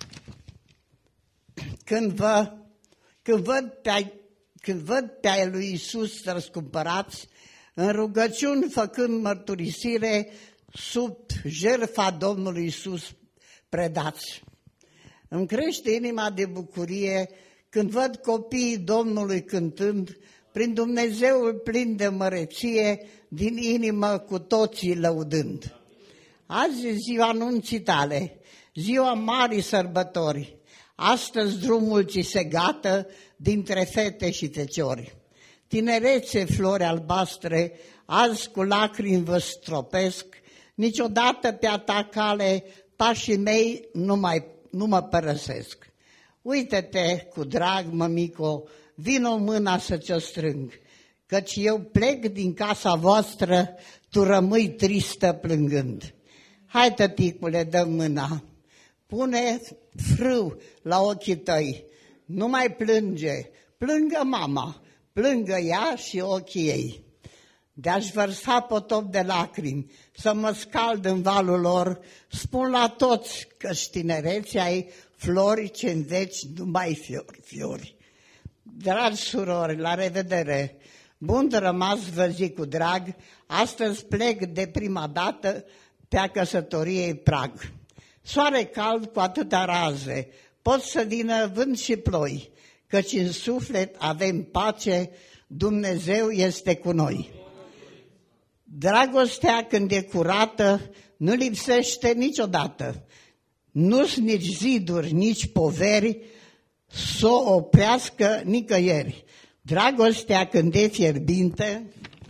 când, vă, când văd pe Când văd pe ai lui Iisus răscumpărați, în rugăciuni făcând mărturisire, sub jertfa Domnului Iisus predați. Îmi crește inima de bucurie când văd copiii Domnului cântând, prin Dumnezeul plin de măreție, din inimă cu toții lăudând. Azi e ziua anunții Tale, ziua marii sărbători. Astăzi drumul ți se gată dintre fete și feciori. Tinerețe, flori albastre, azi cu lacrimi vă stropesc, niciodată pe-a ta cale pașii mei nu, mai, nu mă părăsesc. Uită-te cu drag, mămico, vino mâna să ți-o strâng, căci eu plec din casa voastră, tu rămâi tristă plângând. Hai, tăticule, dă mâna, pune frâu la ochii tăi, nu mai plânge, plângă mama, plângă ea și ochii ei. De-aș vărsa potop de lacrimi, să mă scald în valul lor, spun la toți că-și tinerețea-i flori ce în veci nu mai fiori, fiori. Dragi surori, la revedere! Bun de rămas vă zic cu drag, astăzi plec de prima dată pe-a căsătoriei prag. Soare cald cu atâta raze, pot să vină vânt și ploi, căci în suflet avem pace, Dumnezeu este cu noi. Dragostea când e curată nu lipsește niciodată, nu-s nici ziduri, nici poveri s-o oprească nicăieri. Dragostea când e fierbinte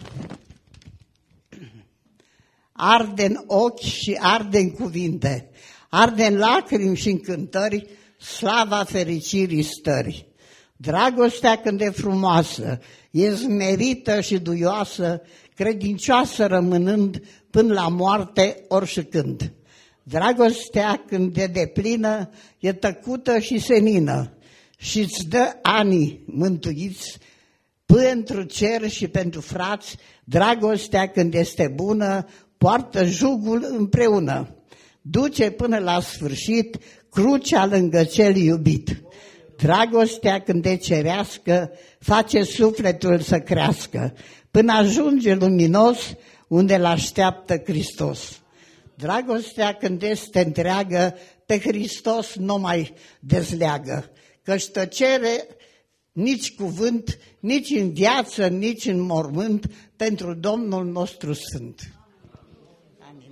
arde în ochi și arde în cuvinte, arde în lacrimi și în cântări, slava fericirii stări. Dragostea când e frumoasă, e smerită și duioasă, credincioasă rămânând până la moarte oricând. Dragostea când e deplină, e tăcută și senină și îți dă ani mântuiți pentru cer și pentru frați. Dragostea când este bună, poartă jugul împreună, duce până la sfârșit crucea lângă cel iubit. Dragostea când e cerească, face sufletul să crească, până ajunge luminos unde l-așteaptă Hristos. Dragostea când este întreagă, pe Hristos nu mai dezleagă, căci tăcere nici cuvânt, nici în viață, nici în mormânt, pentru Domnul nostru Sfânt. Amin.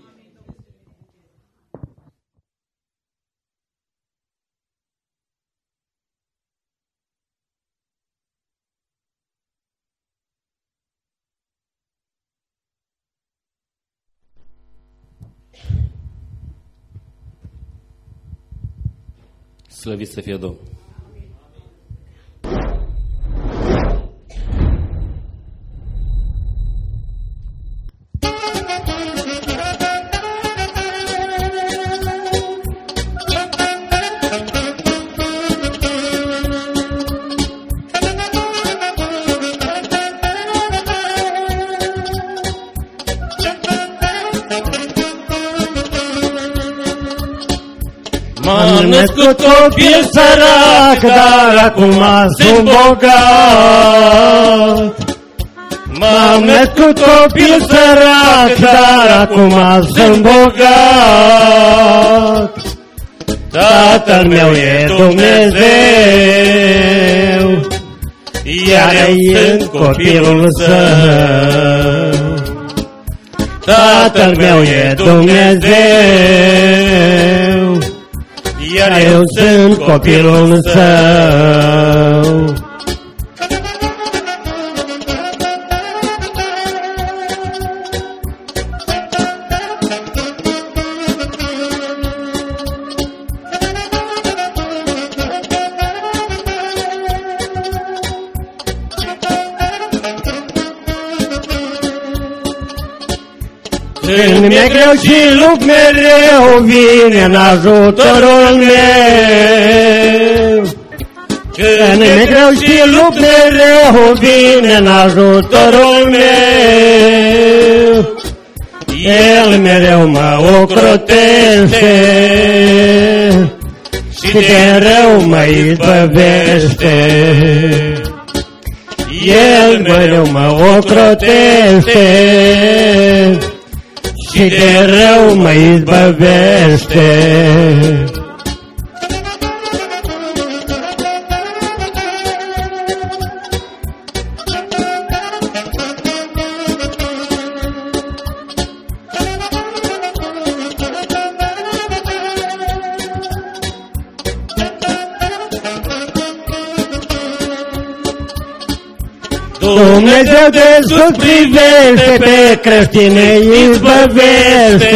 Slăvit să fie Domnul! M-am născut copil sărac, dar acum sunt bogat. M-am născut copil sărac, dar acum sunt bogat. Tatăl meu e Dumnezeu, iar eu sunt copilul său. Tatăl meu e Dumnezeu, iar eu sunt copilul său. Când mi-e greu și lupt mereu, vine în ajutorul meu. Când mi-e greu și lupt mereu, vine în ajutorul meu. El mereu mă ocrotește și de rău mă izbăvește. El mereu mă ocrotește și de rău mă izbăvește. Dumnezeu de sus privește, pe creștine izbăvește.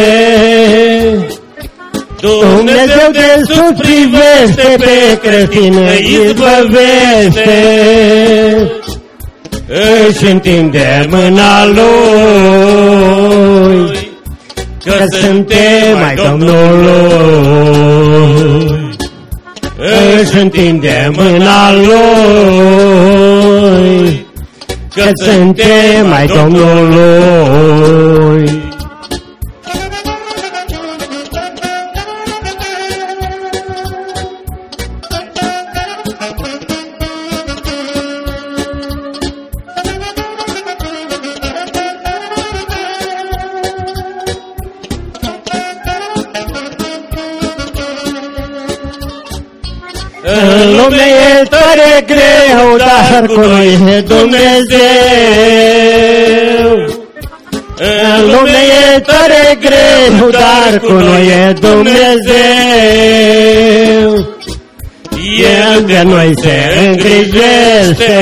Dumnezeu de sus privește, pe creștine izbăvește. Își întinde mâna Lui, că suntem ai Domnului. Își întinde mâna Lui, că suntem ai Domnului. În lume e tare greu, dar cu noi e Dumnezeu. În lume e tare greu, dar cu noi e Dumnezeu. El de noi se îngrijește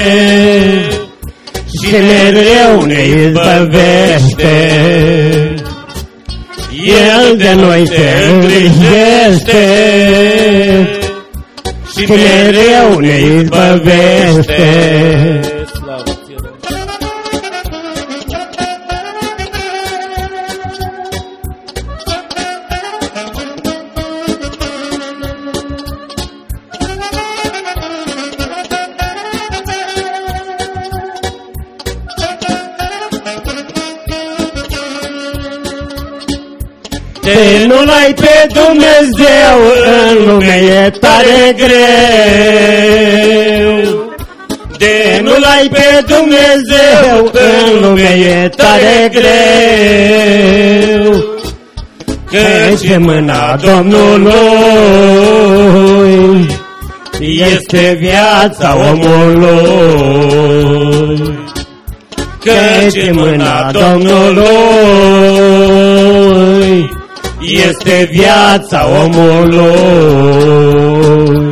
și mereu ne izbăvește. El de noi se îngrijește și mereu ne izbăvește. De nu l-ai pe Dumnezeu, în lume e tare greu. De nu l-ai pe Dumnezeu, în lume e tare greu. Căci mâna Domnului este viața omului. Căci mâna Domnului este viața omului.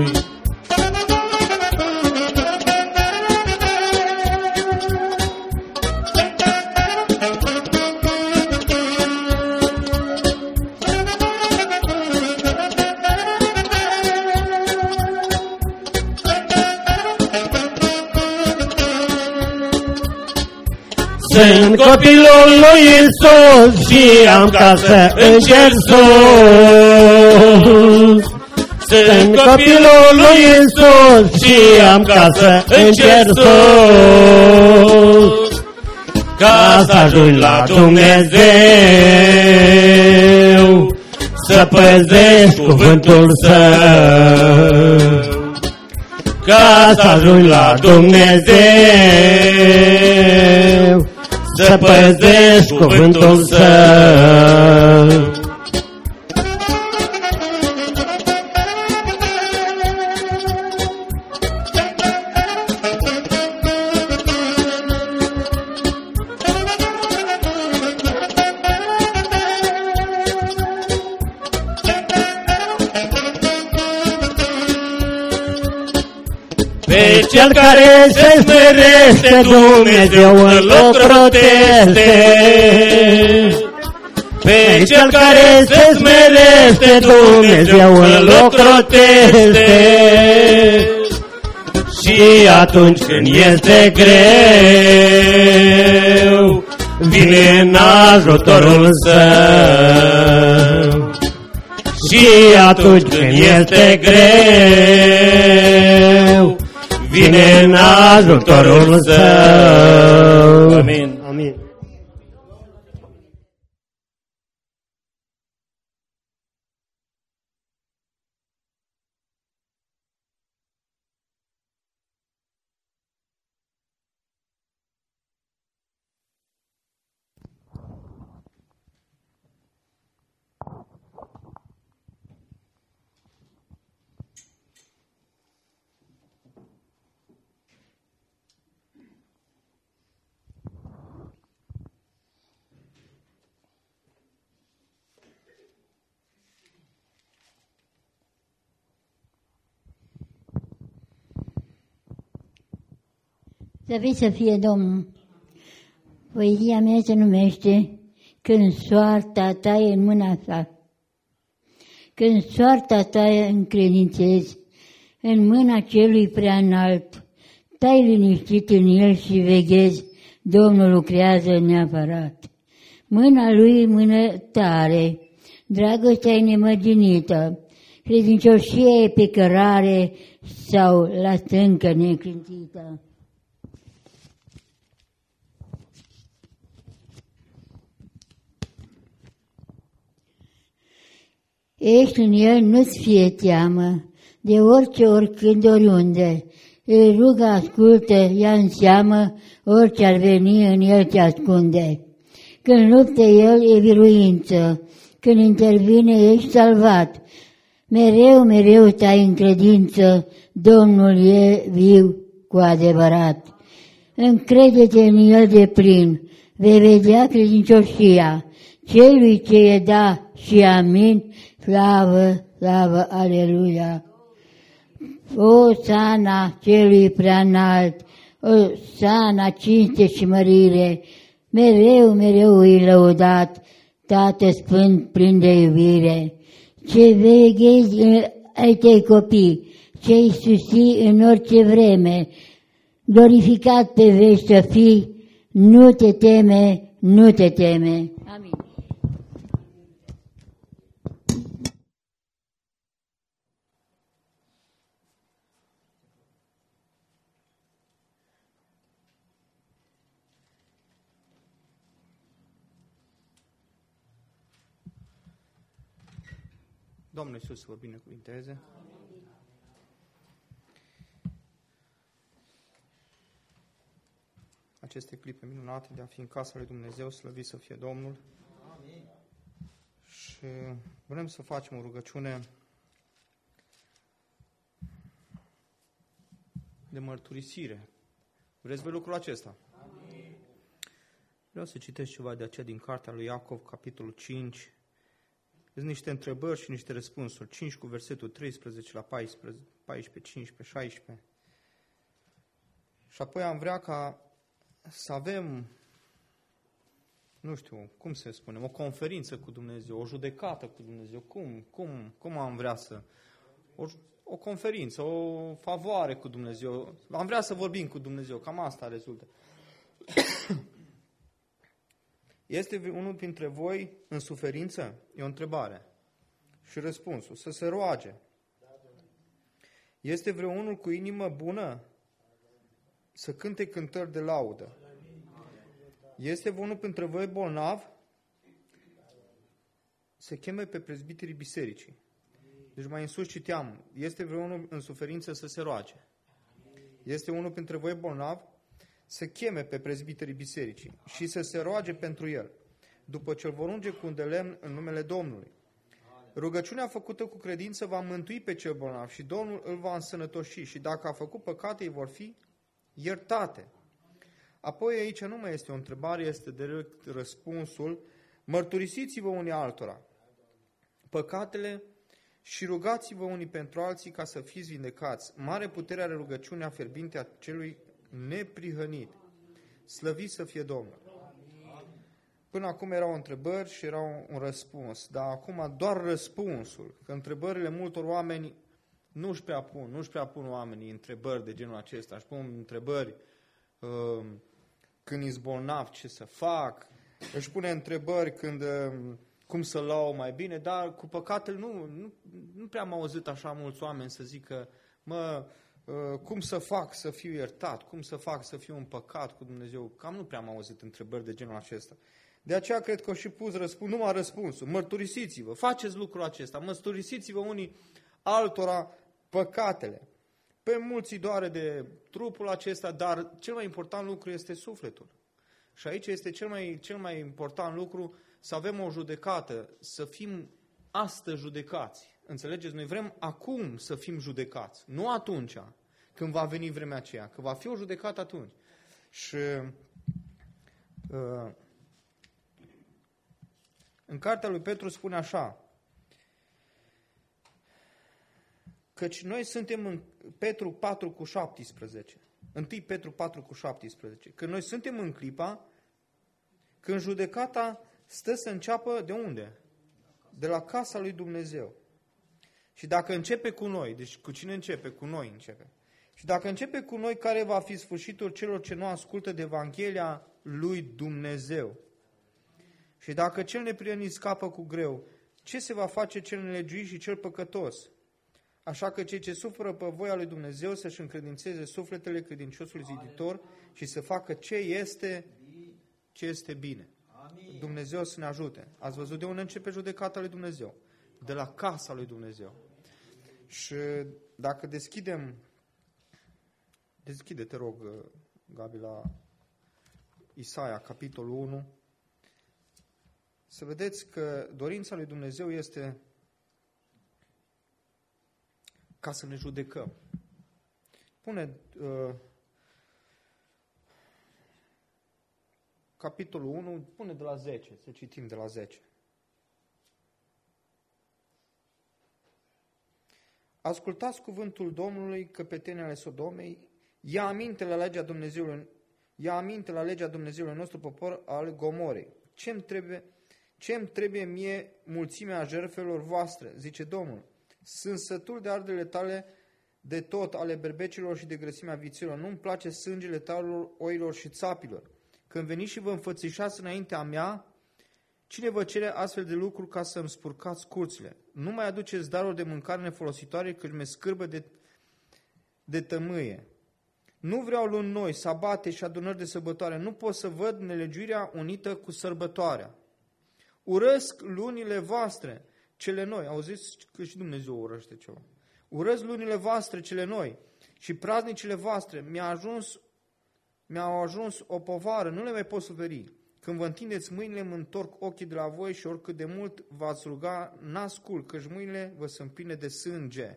Sunt copilul lui Iisus și am casă în cer sus. Sunt copilul lui Iisus și am casă în cer sus. Ca să ajungi la Dumnezeu, să păzești cuvântul Său. Ca să ajungi la Dumnezeu, să păzești cuvântul Său. Pe cel care se smerește, Dumnezeu îl ocrotește. Pe cel care se smerește, Dumnezeu îl ocrotește. Și atunci când este greu, vine în ajutorul Său. Și atunci când este greu, vine în ajutorul Său. Amin. Amin. Slăvit să fie Domnul. Poezia mea se numește Când soarta ta e în mâna sa. Când soarta ta încredințezi în mâna celui prea înalt, stai liniștit în el și veghezi, Domnul lucrează neapărat. Mâna lui mână tare, dragostea e nemărginită, credincioșia e pe cărare sau la stâncă neclintită. Ești în el, nu-ți fie teamă, de orice, oricând, oriunde. Îl rugă, ascultă, ia în seamă, orice ar veni în el te ascunde. Când lupte el, e biruință, când intervine, ești salvat. Mereu, mereu stai în credință, Domnul e viu cu adevărat. Încrede-te în el de plin, vei vedea credincioșia, celui ce e da și amin, slavă, slavă, aleluia. O sana celui prea înalt, o sana cinste și mărire, mereu, mereu îi lăudat, Tată Sfânt plin de iubire. Ce veghezi ai tăi copii, ce-i susții în orice vreme, glorificat pe veci să fii, nu te teme, nu te teme. Amin. Domnul Iisus să vă binecuvinteze. Aceste clipe minunate de a fi în casa lui Dumnezeu, slăvit să fie Domnul. Amin. Și vrem să facem o rugăciune de mărturisire. Vreți voi lucrul acesta? Amin. Vreau să citesc ceva de aceea din cartea lui Iacov, capitolul cinci. Sunt niște întrebări și niște răspunsuri. cinci cu versetul treisprezece la paisprezece, paisprezece, cincisprezece, șaisprezece. Și apoi am vrea ca să avem, nu știu, cum să spunem, o conferință cu Dumnezeu, o judecată cu Dumnezeu. Cum, cum, cum am vrea să... O, o conferință, o favoare cu Dumnezeu. Am vrea să vorbim cu Dumnezeu, cam asta rezultă. Este unul dintre voi în suferință? E o întrebare. Și răspunsul, să se roage. Este vreunul cu inimă bună? Să cânte cântări de laudă. Este vreunul dintre voi bolnav? Să cheme pe prezbiterii bisericii. Deci mai în sus citeam, este vreunul în suferință să se roage. Este unul dintre voi bolnav? Să cheme pe prezbiterii bisericii și să se roage pentru el, după ce îl vor unge cu un de lemn în numele Domnului. Rugăciunea făcută cu credință va mântui pe cel bolnav și Domnul îl va însănătoși și dacă a făcut păcate, îi vor fi iertate. Apoi aici nu mai este o întrebare, este direct răspunsul. Mărturisiți-vă unii altora păcatele și rugați-vă unii pentru alții ca să fiți vindecați. Mare putere are rugăciunea fierbinte a celui neprihănit. Slăvit să fie Domnul. Până acum erau întrebări și era un răspuns, dar acum doar răspunsul, că întrebările multor oameni nu-și prea pun, nu-și prea pun oamenii întrebări de genul acesta, își pun întrebări uh, când ești bolnav, ce să fac, își pune întrebări când, uh, cum să lau mai bine, dar cu păcatele nu, nu, nu prea am auzit așa mulți oameni să zică, mă, uh, cum să fac să fiu iertat, cum să fac să fiu împăcat cu Dumnezeu, cam nu prea am auzit întrebări de genul acesta. De aceea cred că și pus răspuns, numai răspunsul, mărturisiți-vă, faceți lucrul acesta, mărturisiți-vă unii altora păcatele. Pe mulți doare de trupul acesta, dar cel mai important lucru este sufletul. Și aici este cel mai, cel mai important lucru să avem o judecată, să fim astăzi judecați. Înțelegeți? Noi vrem acum să fim judecați, nu atunci când va veni vremea aceea, că va fi o judecată atunci. Și uh, în cartea lui Petru spune așa, căci noi suntem în Petru patru cu șaptesprezece. întâi Petru patru cu șaptesprezece. Când noi suntem în clipa când judecata stă să înceapă de unde? De la casa lui Dumnezeu. Și dacă începe cu noi, deci cu cine începe? Cu noi începe. Și dacă începe cu noi, care va fi sfârșitul celor ce nu ascultă de Evanghelia lui Dumnezeu? Și dacă cel neprihănit scapă cu greu, ce se va face cel nelegiuit și cel păcătos? Așa că cei ce suferă pe voia lui Dumnezeu să-și încredințeze sufletele credinciosului ziditor și să facă ce este, ce este bine. Amin. Dumnezeu să ne ajute. Ați văzut de unde începe judecata lui Dumnezeu? De la casa lui Dumnezeu. Și dacă deschidem, deschide, te rog, Gabi, la Isaia, capitolul unu, să vedeți că dorința lui Dumnezeu este ca să ne judecăm. Pune uh, capitolul unu, pune de la zece, să citim de la zece. Ascultați cuvântul Domnului, căpetenii ale Sodomei, ia aminte la legea Dumnezeului, ia aminte la legea Dumnezeului nostru popor al Gomorei. Ce-mi trebuie, ce-mi trebuie mie mulțimea jertfelor voastre, zice Domnul. Sunt sătul de ardele tale de tot, ale berbecilor și de grăsimea viților. Nu-mi place sângele talilor, oilor și țapilor. Când veniți și vă înfățișați înaintea mea, cine vă cere astfel de lucruri ca să-mi spurcați curțile? Nu mai aduceți daruri de mâncare nefolositoare, căci mi-e scârbă de, de tămâie. Nu vreau luni noi, sabate și adunări de sărbătoare. Nu pot să văd nelegiuirea unită cu sărbătoarea. Urăsc lunile voastre, cele noi. Auziți că și Dumnezeu urăște ceva. Urăsc lunile voastre, cele noi, și praznicile voastre. Mi-a ajuns, mi-au ajuns o povară, nu le mai pot suferi. Când vă întindeți mâinile, mă întorc ochii de la voi și oricât de mult v-ați ruga, n-ascult, căci mâinile vă sunt pline de sânge.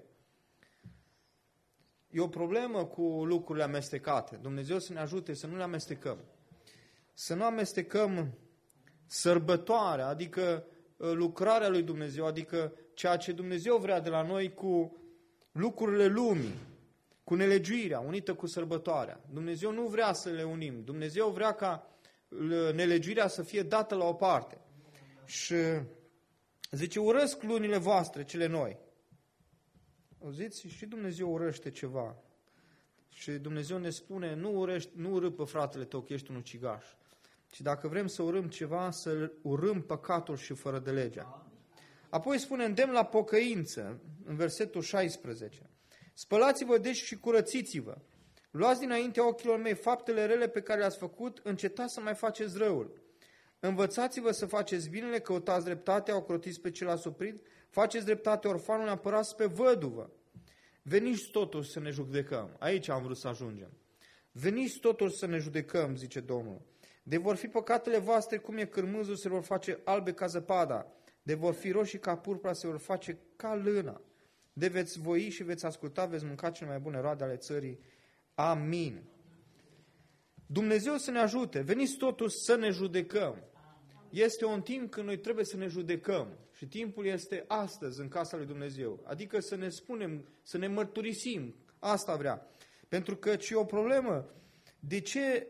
E o problemă cu lucrurile amestecate. Dumnezeu să ne ajute să nu le amestecăm. Să nu amestecăm sărbătoarea, adică lucrarea lui Dumnezeu, adică ceea ce Dumnezeu vrea de la noi cu lucrurile lumii, cu nelegiuirea, unită cu sărbătoarea. Dumnezeu nu vrea să le unim. Dumnezeu vrea ca nelegiuirea să fie dată la o parte. Și zice, urăsc lunile voastre, cele noi. Auziți? Și Dumnezeu urăște ceva. Și Dumnezeu ne spune, nu, urăști, nu urâ pe fratele tău, că ești un ucigaș. Și dacă vrem să urâm ceva, să urâm păcatul și fără de legea. Apoi spune, îndemn la pocăință, în versetul șaisprezece. Spălați-vă deci și curățiți-vă. Luați dinaintea ochilor mei faptele rele pe care le-ați făcut, încetați să mai faceți răul. Învățați-vă să faceți binele, căutați dreptatea, ocrotiți pe cel asuprit, faceți dreptate orfanului, apărați pe văduvă. Veniți totuși să ne judecăm. Aici am vrut să ajungem. Veniți totuși să ne judecăm, zice Domnul. De vor fi păcatele voastre, cum e cârmâzul, se vor face albe ca zăpada. De vor fi roșii ca purpura, se vor face ca lâna. De veți voi și veți asculta, veți mânca cele mai bune roade ale țării. Amin. Dumnezeu să ne ajute. Veniți totuși să ne judecăm. Este un timp când noi trebuie să ne judecăm. Și timpul este astăzi în casa lui Dumnezeu. Adică să ne spunem, să ne mărturisim. Asta vrea. Pentru că e o problemă. De ce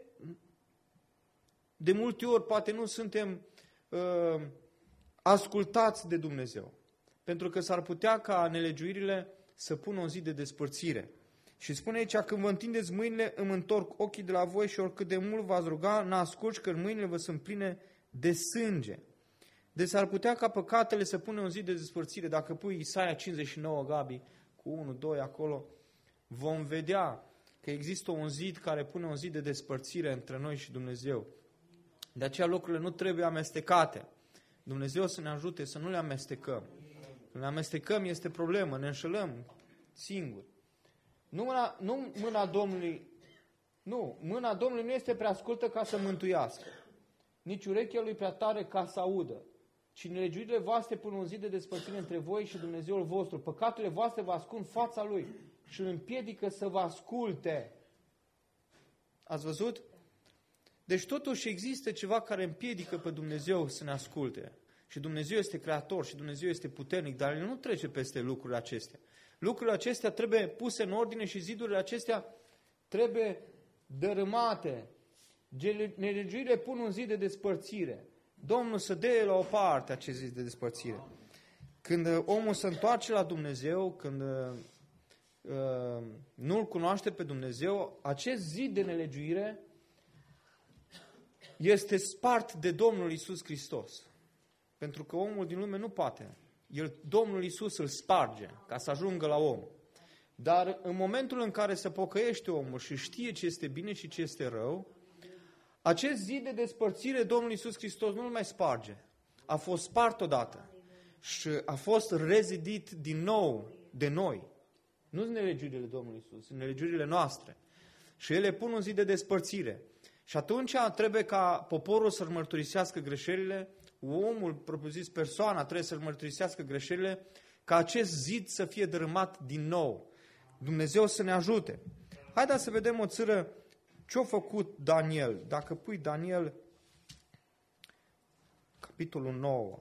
de multe ori poate nu suntem uh, ascultați de Dumnezeu? Pentru că s-ar putea ca nelegiuirile să pună un zid de despărțire. Și spune aici, când vă întindeți mâinile, îmi întorc ochii de la voi și oricât de mult v-ați ruga, n-asculți, că mâinile vă sunt pline de sânge. Deci s-ar putea ca păcatele să pună un zid de despărțire. Dacă pui Isaia cincizeci și nouă, Gabi, cu unu, doi acolo, vom vedea că există un zid care pune un zid de despărțire între noi și Dumnezeu. De aceea lucrurile nu trebuie amestecate. Dumnezeu să ne ajute să nu le amestecăm. Când le amestecăm este problemă, ne înșelăm singuri. Nu mâna, nu mâna Domnului, nu, mâna Domnului nu este prea scurtă ca să mântuiască, nici urechea lui prea tare ca să audă, ci nelegiuirile voastre pun un zid de despărțire între voi și Dumnezeul vostru. Păcatele voastre vă ascund fața lui și îl împiedică să vă asculte. Ați văzut? Deci totuși există ceva care împiedică pe Dumnezeu să ne asculte. Și Dumnezeu este creator și Dumnezeu este puternic, dar El nu trece peste lucrurile acestea. Lucrurile acestea trebuie puse în ordine și zidurile acestea trebuie dărâmate, nelegiuirile pun un zid de despărțire. Domnul să dea la o parte acest zid de despărțire. Când omul se întoarce la Dumnezeu, când uh, nu-L cunoaște pe Dumnezeu, acest zid de nelegiuire este spart de Domnul Iisus Hristos. Pentru că omul din lume nu poate. El, Domnul Iisus îl sparge ca să ajungă la om. Dar în momentul în care se pocăiește omul și știe ce este bine și ce este rău, acest zid de despărțire Domnul Iisus Hristos nu îl mai sparge. A fost spart odată și a fost rezidit din nou de noi. Nu sunt nelegiurile Domnului Iisus, sunt nelegiurile noastre. Și ele pun un zid de despărțire. Și atunci trebuie ca poporul să-și mărturisească greșelile, omul, propriu-zis persoana, trebuie să-și mărturisească greșelile, ca acest zid să fie dărâmat din nou. Dumnezeu să ne ajute. Haideți să vedem o țără ce-a făcut Daniel. Dacă pui Daniel, capitolul nouă.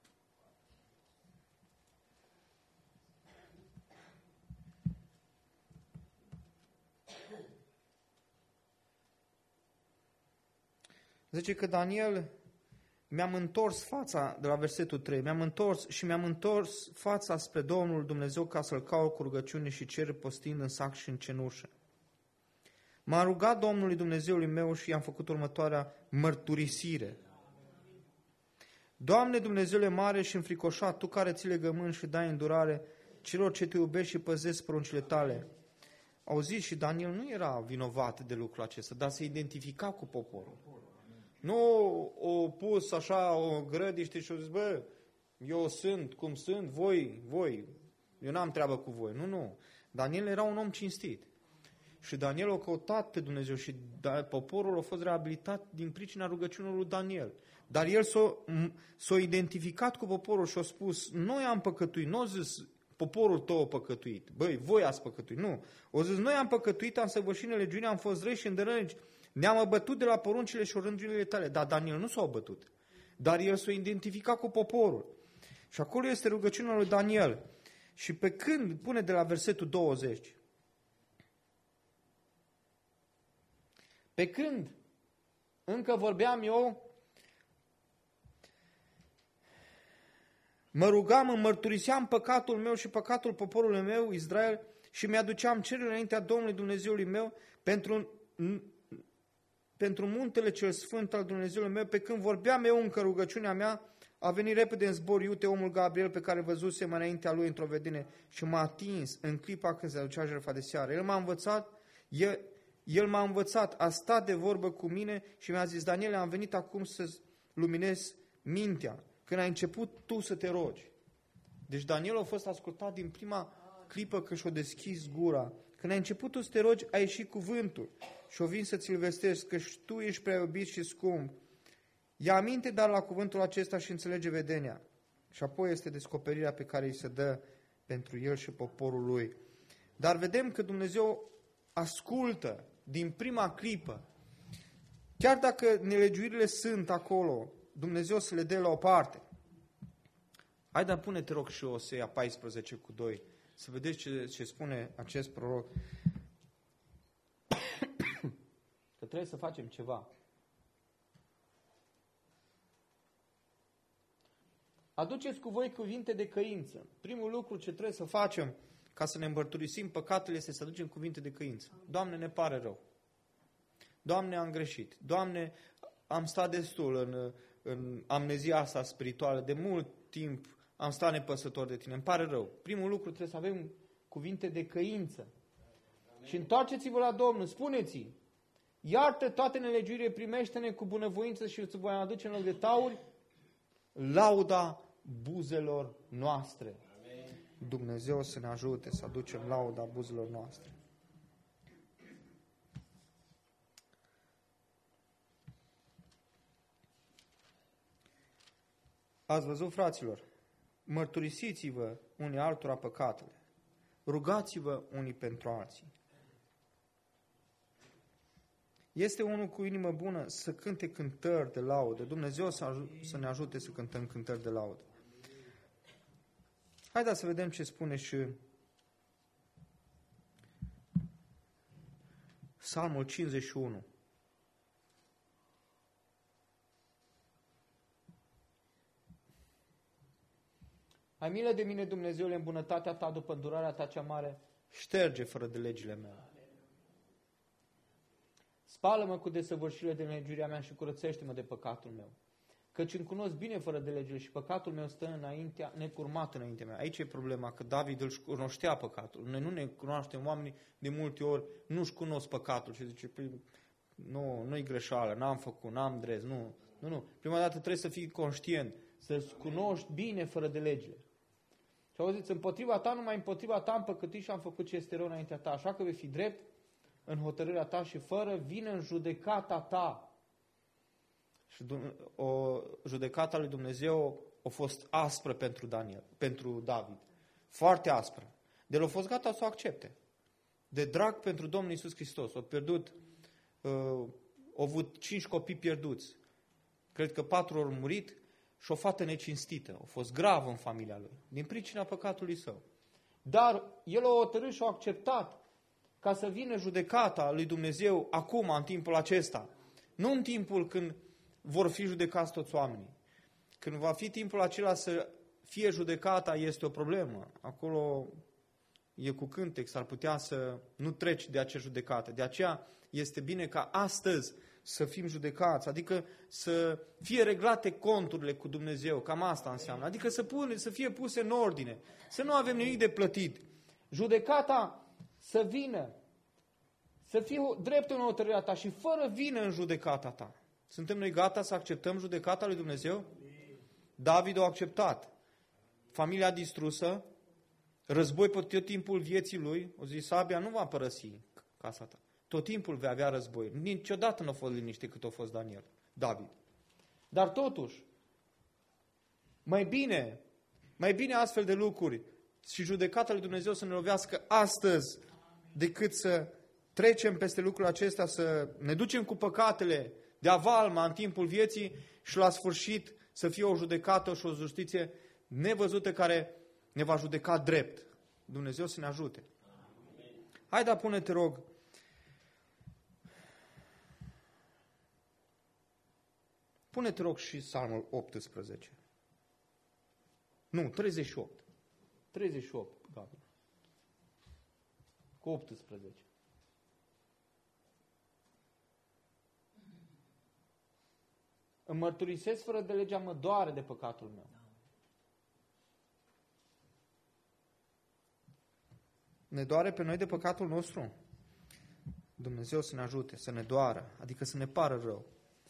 Zice că Daniel, mi-am întors fața, de la versetul trei, mi-am întors și mi-am întors fața spre Domnul Dumnezeu ca să-L caut cu rugăciune și cer postind în sac și în cenușă. M-am rugat Domnului Dumnezeului meu și i-am făcut următoarea mărturisire. Doamne Dumnezeule mare și înfricoșat, Tu care ții legământ și dai îndurare celor ce Te iubesc și păzesc poruncile Tale. Auziți, și Daniel nu era vinovat de lucrul acesta, dar se identifica cu poporul. Nu o pus așa o grădiște și o zis, bă, eu sunt cum sunt, voi, voi, eu n-am treabă cu voi. Nu, nu. Daniel era un om cinstit. Și Daniel a căutat pe Dumnezeu și poporul a fost reabilitat din pricina rugăciunilor lui Daniel. Dar el s-a, s-a identificat cu poporul și a spus, noi am păcătuit, nu a zis, poporul tău a păcătuit. Băi, voi ați păcătuit. Nu. O zis, noi am păcătuit, am săvârșit nelegiunea, am fost răi și îndărănici. Ne-am abătut de la poruncile și rândurile Tale. Dar Daniel nu s-a abătut. Dar el s-a identificat cu poporul. Și acolo este rugăciunea lui Daniel. Și pe când, pune de la versetul douăzeci, pe când încă vorbeam eu, mă rugam, îmi mărturiseam păcatul meu și păcatul poporului meu, Israel, și mi-aduceam cereri înaintea Domnului Dumnezeului meu pentru, pentru muntele cel sfânt al Dumnezeului meu. Pe când vorbeam eu încă rugăciunea mea, a venit repede în zbor Iute, omul Gabriel, pe care văzusem înaintea lui într-o vedenie, și m-a atins în clipa când se aducea jertfa de seară. El m-a învățat, el, el m-a învățat, a stat de vorbă cu mine și mi-a zis, Daniel, am venit acum să-ți luminez mintea, când ai început tu să te rogi. Deci Daniel a fost ascultat din prima clipă când și-a deschis gura. Când ai început tu să te rogi, a ieșit cuvântul și-o vin să ți-l vestesc, că tu ești prea iubit și scump. Ia aminte dar la cuvântul acesta și înțelege vedenia. Și apoi este descoperirea pe care îi se dă pentru el și poporul lui. Dar vedem că Dumnezeu ascultă din prima clipă. Chiar dacă nelegiuirile sunt acolo, Dumnezeu să le dea la o parte. Hai, dar pune, te rog, și Osea paisprezece cu doi, să vedeți ce, ce spune acest proroc. Că trebuie să facem ceva. Aduceți cu voi cuvinte de căință. Primul lucru ce trebuie să facem ca să ne îmbărturisim păcatele este să aducem cuvinte de căință. Doamne, ne pare rău. Doamne, am greșit. Doamne, am stat destul în, în amnezia asta spirituală. De mult timp am stat nepăsător de Tine. Îmi pare rău. Primul lucru trebuie să avem cuvinte de căință. Amin. Și întoarceți-vă la Domnul. Spuneți-i, iartă toate nelegiurile, primește-ne cu bunăvoință și îți voi aduce în loc de tauri lauda buzelor noastre. Amin. Dumnezeu să ne ajute să aducem lauda buzelor noastre. Ați văzut, fraților? Mărturisiți-vă unii altora păcatele. Rugați-vă unii pentru alții. Este unul cu inimă bună să cânte cântări de laudă. Dumnezeu să, să ne ajute să cântăm cântări de laudă. Haideți să vedem ce spune și Psalmul cincizeci și unu. Ai milă de mine, Dumnezeule, în bunătatea ta, după îndurarea ta cea mare, șterge fără de legile mele. Spală-mă cu desăvârșirile de nelegiuirea mea și curățește-mă de păcatul meu. Căci îmi cunosc bine fără de legile și păcatul meu stă înaintea, necurmat înaintea mea. Aici e problema, că David îl cunoștea păcatul. Noi nu ne cunoaștem, oamenii de multe ori nu-și cunosc păcatul și zice, păi, nu, nu-i greșeală, n-am făcut, n-am drez, nu, nu, nu. Prima dată trebuie să fii conștient, să-ți cunoști bine fără de legile. Și auziți, împotriva ta, numai împotriva ta am păcătuit și am făcut ce este rău înaintea ta, așa că vei fi drept în hotărârea ta și fără vină în judecata ta. Și o judecata lui Dumnezeu a fost aspră pentru Daniel, pentru David. Foarte aspră. De l-a fost gata să o accepte. De drag pentru Domnul Iisus Hristos. A pierdut, uh, a avut cinci copii pierduți. Cred că patru au murit și o fată necinstită. A fost grav în familia lui. Din pricina păcatului său. Dar el a hotărât și a acceptat ca să vină judecata lui Dumnezeu acum, în timpul acesta. Nu în timpul când vor fi judecați toți oamenii. Când va fi timpul acela să fie judecata, este o problemă. Acolo e cu cântec, s-ar putea să nu treci de acea judecată. De aceea este bine ca astăzi să fim judecați, adică să fie reglate conturile cu Dumnezeu, cam asta înseamnă. Adică să, pune, să fie puse în ordine, să nu avem nimic de plătit. Judecata să vină, să fie drept în hotărârea ta și fără vină în judecata ta. Suntem noi gata să acceptăm judecata lui Dumnezeu? David a acceptat. Familia distrusă, război pe tot timpul vieții lui, o zis, sabia nu va părăsi casa ta. Tot timpul vei avea război. Niciodată nu a fost liniște cât a fost Daniel, David. Dar totuși, mai bine, mai bine astfel de lucruri și judecata lui Dumnezeu să ne lovească astăzi decât să trecem peste lucrul acesta, să ne ducem cu păcatele de avalma în timpul vieții și la sfârșit să fie o judecată și o justiție nevăzută care ne va judeca drept. Dumnezeu să ne ajute. Hai, da, pune-te rog Pune-te rog și Psalmul optsprezece. Nu, treizeci și opt. treizeci și opt, Gabi. Cu optsprezece. Îmi mărturisesc fără de legea, mă doare de păcatul meu. Ne doare pe noi de păcatul nostru? Dumnezeu să ne ajute, să ne doară, adică să ne pară rău.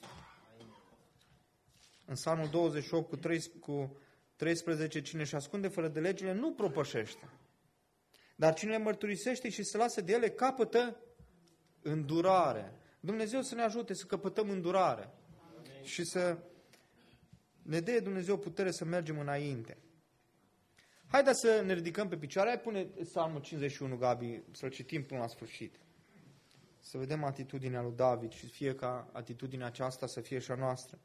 În Psalmul douăzeci și opt cu treisprezece, cine își ascunde fără de legile nu propășește. Dar cine le mărturisește și se lasă de ele, capătă îndurare. Dumnezeu să ne ajute să căpătăm îndurare. Și să ne dea Dumnezeu putere să mergem înainte. Haideți să ne ridicăm pe picioare. Hai, pune Psalmul cincizeci și unu, Gabi, să-l citim până la sfârșit. Să vedem atitudinea lui David și fie ca atitudinea aceasta să fie și a noastră.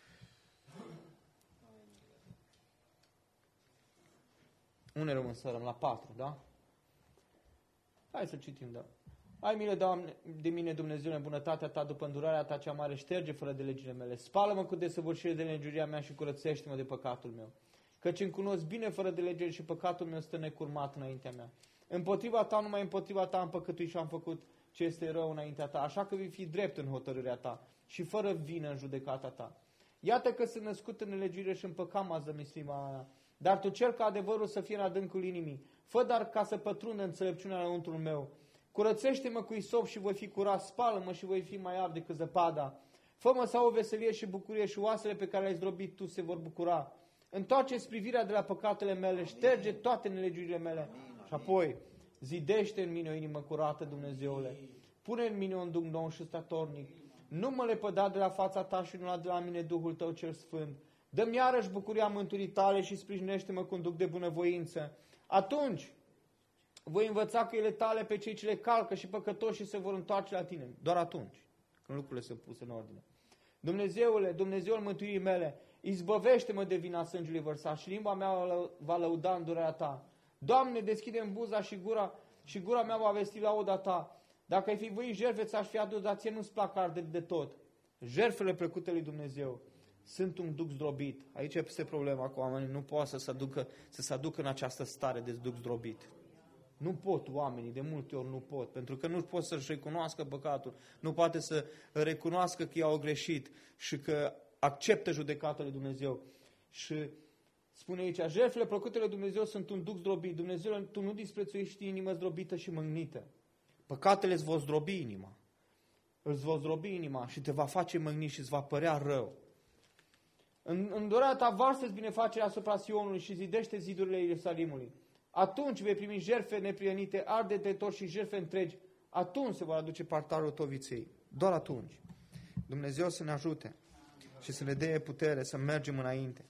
Unde rămân să rămân? La patru, da? Hai să citim, da. Ai milă, Doamne, de mine, Dumnezeu, în bunătatea ta, după îndurarea ta cea mare, șterge fără de legile mele. Spală-mă cu desăvârșire de nelegiuirea mea și curățește-mă de păcatul meu. Căci îmi cunosc bine fără de legile și păcatul meu stă necurmat înaintea mea. Împotriva ta, numai împotriva ta am păcătuit și am făcut ce este rău înaintea ta. Așa că vei fi drept în hotărârea ta și fără vină în judecata ta. Iată că sunt născut în nelegiuire și în păcat m-a zămislit mea. Dar tu cer ca adevărul să fie în adâncul inimii. Fă dar ca să pătrundă înțelepciunea înăuntrul meu. Curățește-mă cu isop și voi fi curat, spală-mă și voi fi mai alb decât zăpada. Fă-mă să au o veselie și bucurie și oasele pe care le-ai zdrobit tu se vor bucura. Întoarce-ți privirea de la păcatele mele, șterge toate nelegiurile mele. Și apoi, zidește în mine o inimă curată, Dumnezeule. Pune în mine un duh nou și statornic. Nu mă lepăda de la fața ta și nu lua de la mine Duhul tău cel sfânt. Dă-mi iarăși bucuria mântuirii tale și sprijinește-mă cu un duc de bunăvoință. Atunci voi învăța căile tale pe cei ce le calcă și păcătoșii se vor întoarce la tine. Doar atunci, când lucrurile sunt puse în ordine. Dumnezeule, Dumnezeul mântuirii mele, izbăvește-mă de vina sângelui vărsat și limba mea va lăuda îndurarea ta. Doamne, deschide-mi buza și gura și gura mea va vesti lauda ta. Dacă ai fi voi jertfe, ți-aș fi adus, dar ție nu-ți plac arde de tot. Jertfele plăcute lui Dumnezeu sunt un duc zdrobit. Aici este problema cu oamenii, nu poate să se aducă, să se aducă în această stare de duc zdrobit. Nu pot oamenii, de multe ori nu pot, pentru că nu pot să-și recunoască păcatul, nu poate să recunoască că i-au greșit și că acceptă judecata lui Dumnezeu. Și spune aici, jertfele plăcute lui Dumnezeu sunt un duc zdrobit. Dumnezeu, tu nu disprețuiești inima zdrobită și mângnită. Păcatele îți vor zdrobi inima. Îți vor zdrobi inima și te va face mâgnit și îți va părea rău. În, în durata ta varsă-ți binefacerea asupra Sionului și zidește zidurile Ierusalimului. Atunci vei primi jertfe neprienite, arde de tot și jertfe întregi. Atunci se vor aduce partarul tău viței. Doar atunci. Dumnezeu să ne ajute și să ne dea putere să mergem înainte.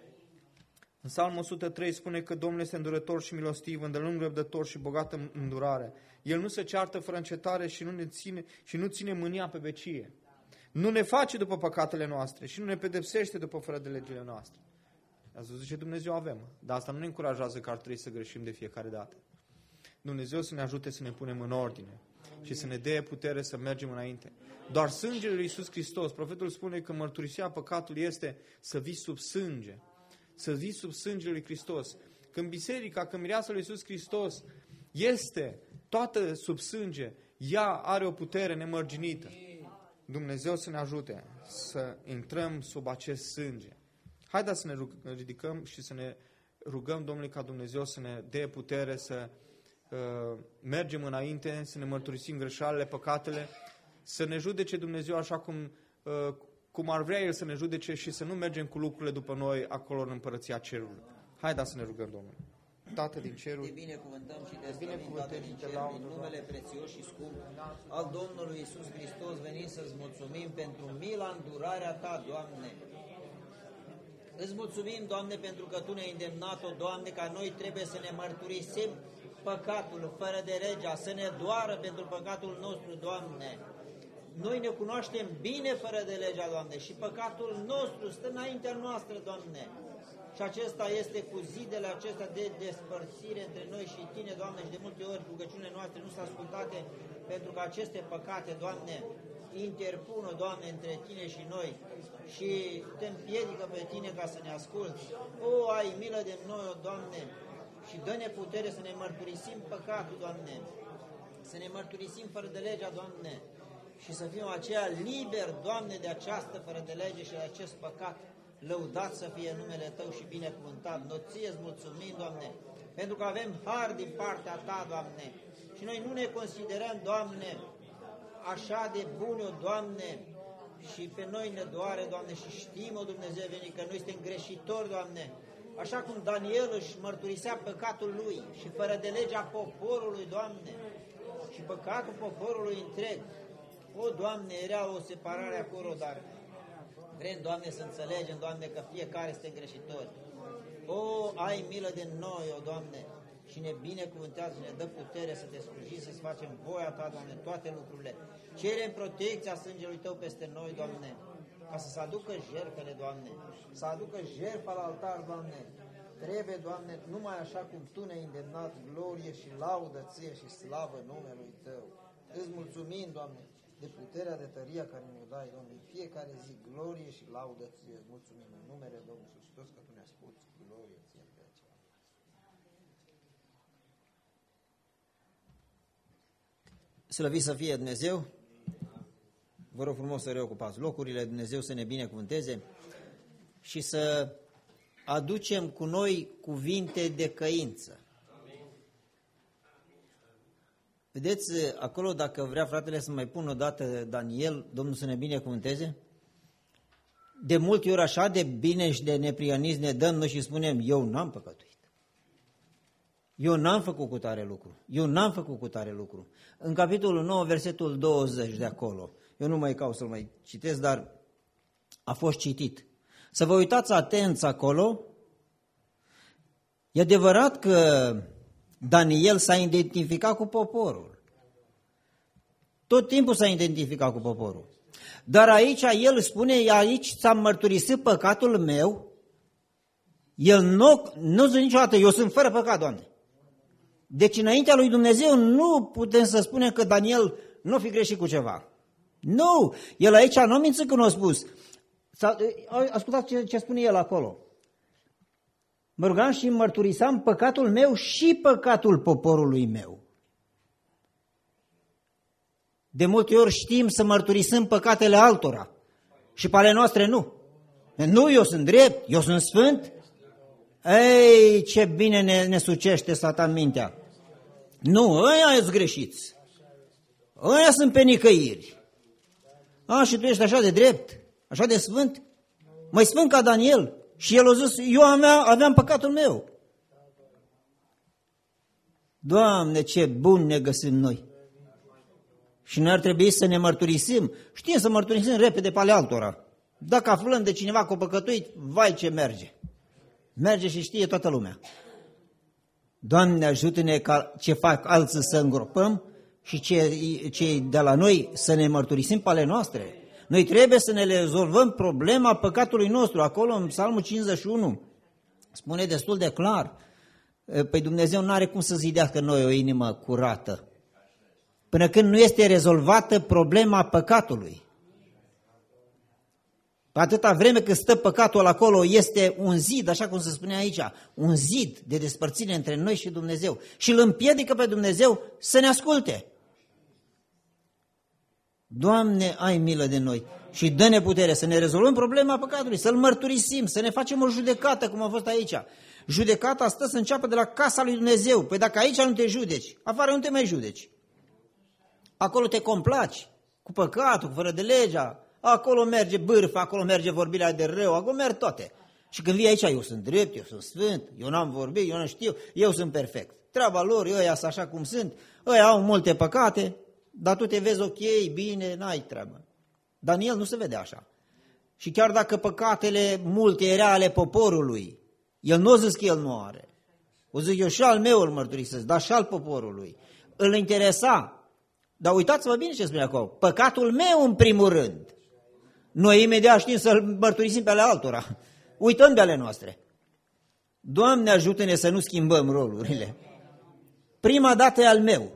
În Psalmul o sută trei spune că Domnul este îndurător și milostiv, îndelung răbdător și bogat în îndurare. El nu se ceartă fără încetare și nu, ne ține, și nu ține mânia pe vecie. Nu ne face după păcatele noastre și nu ne pedepsește după fără de legile noastre. Ați văzut ce Dumnezeu avem, dar asta nu ne încurajează că ar trebui să greșim de fiecare dată. Dumnezeu să ne ajute să ne punem în ordine și să ne dea putere să mergem înainte. Doar sângele lui Iisus Hristos, profetul spune că mărturisirea păcatului este să vii sub sânge, să vii sub sângele lui Hristos. Când biserica, când mireasa lui Iisus Hristos este toată sub sânge, ea are o putere nemărginită. Dumnezeu să ne ajute să intrăm sub acest sânge. Haideți să ne ridicăm și să ne rugăm Domnului ca Dumnezeu să ne dea putere să uh, mergem înainte, să ne mărturisim greșalele, păcatele, să ne judece Dumnezeu așa cum, uh, cum ar vrea El să ne judece și să nu mergem cu lucrurile după noi acolo în împărăția cerului. Haideți să ne rugăm Domnului. Tată din cerul, te binecuvântăm și te slăvim, Tată din cerul, în numele prețios și scump al Domnului Iisus Hristos, venim să-ți mulțumim pentru mila, îndurarea Ta, Doamne. Îți mulțumim, Doamne, pentru că Tu ne-ai îndemnat-o, Doamne, ca noi trebuie să ne mărturisim păcatul fără de legea, să ne doară pentru păcatul nostru, Doamne. Noi ne cunoaștem bine fără de legea, Doamne, și păcatul nostru stă înaintea noastră, Doamne. Și acesta este cu zidele acestea de despărțire între noi și Tine, Doamne, și de multe ori rugăciunile noastre nu sunt ascultate pentru că aceste păcate, Doamne, interpună, Doamne, între Tine și noi și Te împiedică pe Tine ca să ne asculți. O, ai milă de noi, o, Doamne, și dă-ne putere să ne mărturisim păcatul, Doamne, să ne mărturisim fără de legea, Doamne, și să fim aceea liberi, Doamne, de această fără de lege și de acest păcat. Lăudat să fie numele Tău și binecuvântat. Noi Ție-ți mulțumim, Doamne, pentru că avem har din partea Ta, Doamne, și noi nu ne considerăm, Doamne, așa de buni, o, Doamne, și pe noi ne doare, Doamne, și știm, o Dumnezeu venit, că noi suntem greșitori, Doamne, așa cum Daniel își mărturisea păcatul lui și fără de legea poporului, Doamne, și păcatul poporului întreg. O, Doamne, era o separare acolo, dar vrem, Doamne, să înțelegem, Doamne, că fiecare este greșitori. O, ai milă de noi, o, Doamne, și ne binecuvântează, ne dă putere să Te slujim, să-ți facem voia Ta, Doamne, toate lucrurile. Cerem protecția sângelui Tău peste noi, Doamne, ca să se aducă jertfele, Doamne, să aducă jertfa la altar, Doamne. Trebuie, Doamne, numai așa cum Tu ne-ai îndemnat, glorie și laudă Ție și slavă numelui Tău. Îți mulțumim, Doamne, de puterea, de tăria care ne-o dai, Doamne, fiecare zi, glorie și laudă Ție. Îți mulțumim în numele Domnului Iisus Hristos că Tu ne asculți, glorie Ție. Slăvit să fie Dumnezeu. Vă rog frumos să reocupați locurile, Dumnezeu să ne binecuvânteze și să aducem cu noi cuvinte de căință. Vedeți, acolo, dacă vrea fratele să mai pun o dată Daniel, Domnul să ne binecuvânteze, de multe ori așa de bine și de neprioniți ne dăm noi și spunem, eu n-am păcătuit. Eu n-am făcut cu tare lucru. Eu n-am făcut cu tare lucru. În capitolul nouă, versetul douăzeci de acolo, eu nu mai caut să-l mai citesc, dar a fost citit. Să vă uitați atenți acolo. E adevărat că Daniel s-a identificat cu poporul. Tot timpul s-a identificat cu poporul. Dar aici el spune, aici ți-am mărturisit păcatul meu. El nu, nu zice niciodată, eu sunt fără păcat, Doamne. Deci înaintea lui Dumnezeu nu putem să spunem că Daniel nu fi greșit cu ceva. Nu! El aici nu a mințit când a spus. Ascultați ce, ce spune el acolo. Mă rugam și mărturisam păcatul meu și păcatul poporului meu. De multe ori știm să mărturisim păcatele altora și pe ale noastre nu. Nu, eu sunt drept, eu sunt sfânt. Ei, ce bine ne, ne sucește Satan mintea. Nu, ăia sunt greșiți. Ăia sunt pe nicăiri. A, și tu ești așa de drept, așa de sfânt? Mai sfânt ca Daniel. Și el a zis, eu aveam, aveam păcatul meu. Doamne, ce bun ne găsim noi. Și noi ar trebui să ne mărturisim. Știm să mărturisim repede pe ale altora. Dacă aflăm de cineva cu păcătuit, vai ce merge. Merge și știe toată lumea. Doamne, ajută-ne ca ce fac alții să îngropăm și cei, cei de la noi să ne mărturisim pe ale noastre. Noi trebuie să ne rezolvăm problema păcatului nostru. Acolo în Psalmul cincizeci și unu spune destul de clar. Păi Dumnezeu nu are cum să zidească noi o inimă curată până când nu este rezolvată problema păcatului. Atâta vreme cât stă păcatul acolo, este un zid, așa cum se spune aici, un zid de despărțire între noi și Dumnezeu. Și îl împiedică pe Dumnezeu să ne asculte. Doamne, ai milă de noi și dă-ne putere să ne rezolvăm problema păcatului, să-l mărturisim, să ne facem o judecată, cum a fost aici. Judecata stă să înceapă de la casa lui Dumnezeu. Păi dacă aici nu te judeci, afară nu te mai judeci. Acolo te complaci cu păcatul, cu fără de legea. Acolo merge bârfa, acolo merge vorbirea de rău, acolo merg toate. Și când vii aici, eu sunt drept, eu sunt sfânt, eu n-am vorbit, eu nu știu, eu sunt perfect. Treaba lor, ăia sunt așa cum sunt, ăia au multe păcate, dar tu te vezi ok, bine, n-ai treabă. Daniel nu se vede așa. Și chiar dacă păcatele multe era ale poporului, el nu a zis că el nu are. O zic, eu și al meu îl mărturisesc, dar și al poporului. Îl interesa. Dar uitați-vă bine ce spune acolo. Păcatul meu în primul rând. Noi imediat știm să-l mărturisim pe ale altora. Uităm de ale noastre. Doamne, ajută-ne să nu schimbăm rolurile. Prima dată e al meu.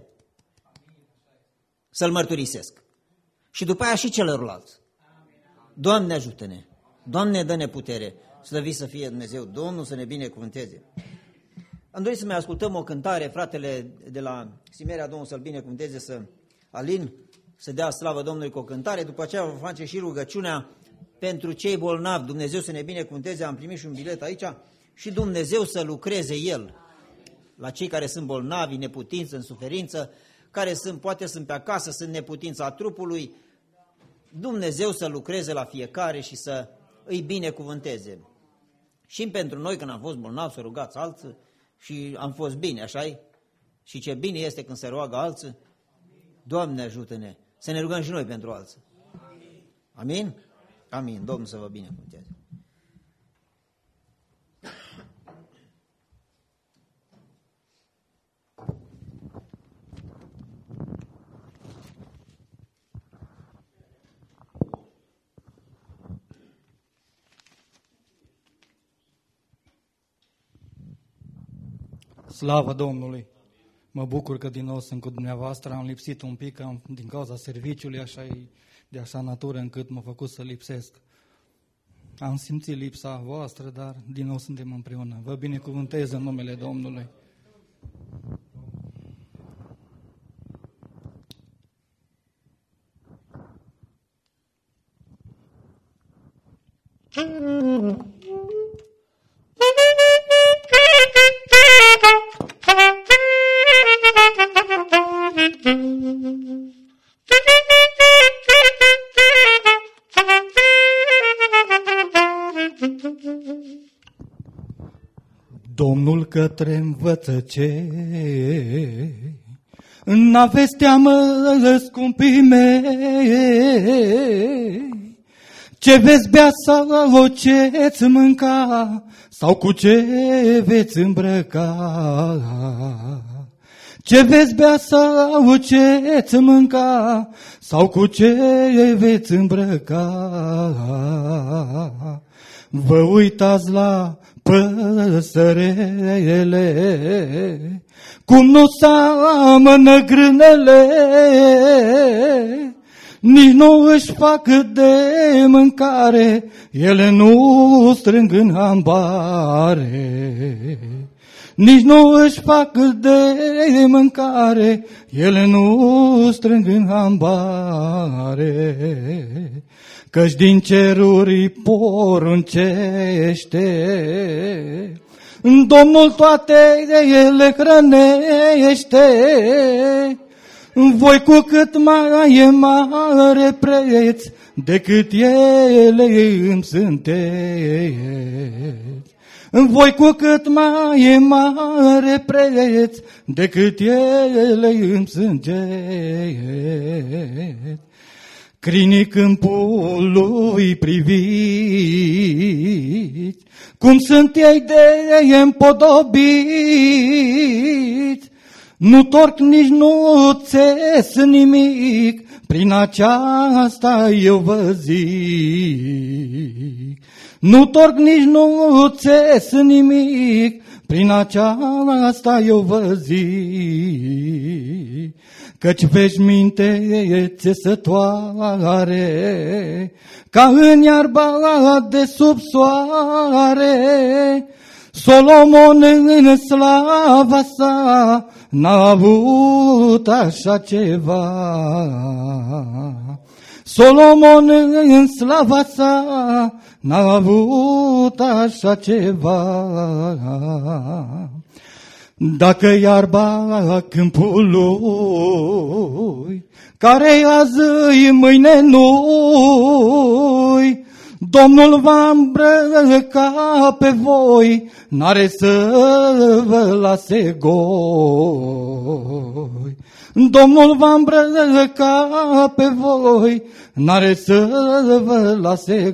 Să-l mărturisesc. Și după aia și celorlalți. Doamne, ajută-ne. Doamne, dă-ne putere. Slăvit să fie Dumnezeu. Domnul să ne binecuvânteze. Am dorit să mai ascultăm o cântare, fratele de la Simerea, Domnul să-l binecuvânteze, să Alin, să dea slavă Domnului cu o cântare. După aceea vom face și rugăciunea pentru cei bolnavi. Dumnezeu să ne binecuvânteze. Am primit și un bilet aici. Și Dumnezeu să lucreze El la cei care sunt bolnavi, neputință, în suferință, care sunt, poate sunt pe acasă, sunt neputința trupului. Dumnezeu să lucreze la fiecare și să îi binecuvânteze. Și pentru noi, când am fost bolnavi, să rugați alții și am fost bine, așa-i? Și ce bine este când se roagă alții. Doamne, ajută-ne să ne rugăm și noi pentru alții. Amin? Amin. Domnul să vă binecuvânteze. Slavă Domnului! Mă bucur că din nou sunt cu dumneavoastră, am lipsit un pic am, din cauza serviciului, așa e de așa natură încât m-a făcut să lipsesc. Am simțit lipsa voastră, dar din nou suntem împreună. Vă binecuvântez în numele Domnului. Domnul către învățăcei, n-aveți teamă, scumpii mei, ce veți bea sau ce-ți mânca, sau cu ce veți îmbrăca. Ce veți bea sau ce-ți mânca, sau cu ce veți îmbrăca. Vă uitați la păsărele, cum nu seamănă grânele, nici nu își fac de mâncare, ele nu strâng în ambare. Nici nu își fac de mâncare, ele nu strâng în ambare. Căci din ceruri poruncește, Domnul toate ele hrănește. Voi cu cât mai e mare preț, decât ele îmi sunteți. Voi cu cât mai e mare preț, decât ele îmi sunteți. Crinii câmpului priviți, cum sunt ei de împodobiți, nu torc nici nu țes nimic, prin aceasta eu vă zic. Nu torc nici nu țes nimic, prin aceasta eu vă zic. Căci veșminte țesătoare, ca în iarba de sub soare, Solomon în slava sa n-a avut așa ceva. Solomon în slava sa n-a avut așa ceva. Dacă iarba câmpului, care azi mâine nu-i, Domnul va îmbrăca pe voi, n-are să vă lase goi. Domnul va îmbrăca pe voi, n-are să vă lase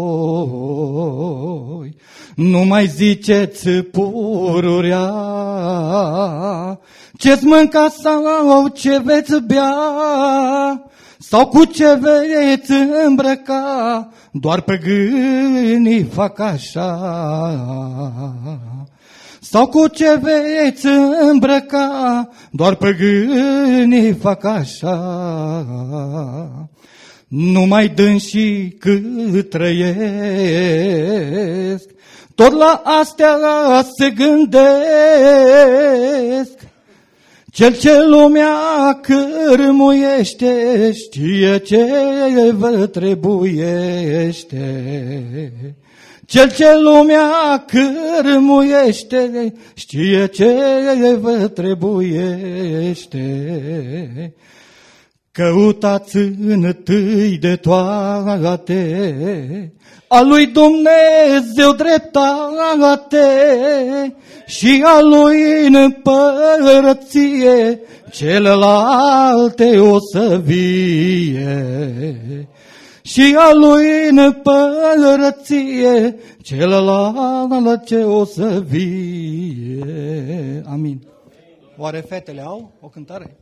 goi. Nu mai ziceți pururea, ce-ți mânca sau ce veți bea, sau cu ce veți îmbrăca, doar păgânii fac așa. Sau cu ce veți îmbrăca, doar păgânii fac așa. Numai dânsii cât trăiesc, tot la astea se gândesc. Cel ce lumea cârmuiește, știe ce vă trebuiește. Cel ce lumea cârmuiește, știe ce vă trebuiește. Căutați întâi de toate a lui Dumnezeu dreptate și a lui în împărăție, celelalte o să vie. Și a lui în împărăție, celelalte o să vie. Amin. Oare fetele au o cântare?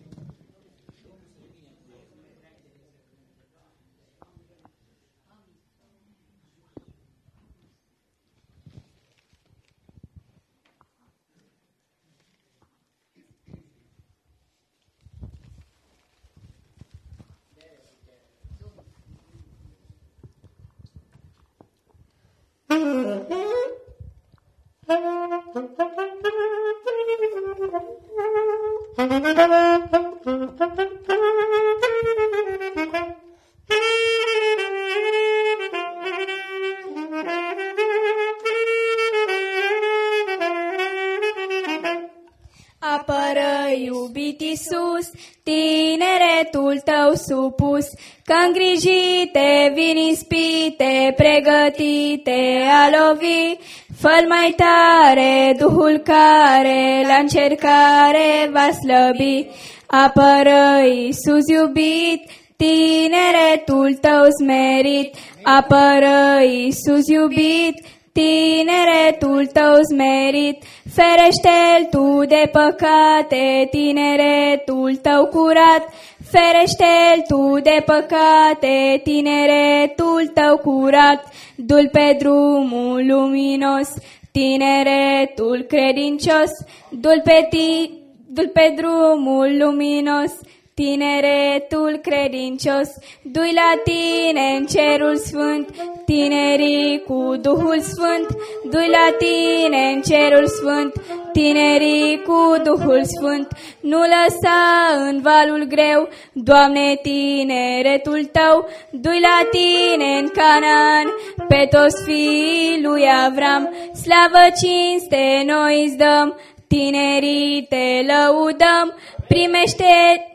Apără, iubit Iisus, tineretul tău supus, că îngrijite vin ispite, pregătite a lovi. Fă-l mai tare, Duhul care la încercare va slăbi. Apără, Iisus iubit, tineretul tău smerit. Apără, Iisus iubit, tineretul tău smerit. Ferește-l tu de păcate, tineretul tău curat. Ferește-l tu de păcate, tineretul tău curat. Du-l pe drumul luminos, tineretul credincios, du-l pe, ti, du-l pe drumul luminos, tineretul credincios, du-i la tine în cerul sfânt, tinerii cu Duhul Sfânt, du-i la tine în cerul sfânt, tinerii cu Duhul Sfânt, nu lăsa în valul greu, Doamne, tineretul Tău, du-i la tine în Canaan, pe toți fiii lui Avram, slavă cinste noi îți dăm, tinerii te lăudăm, primește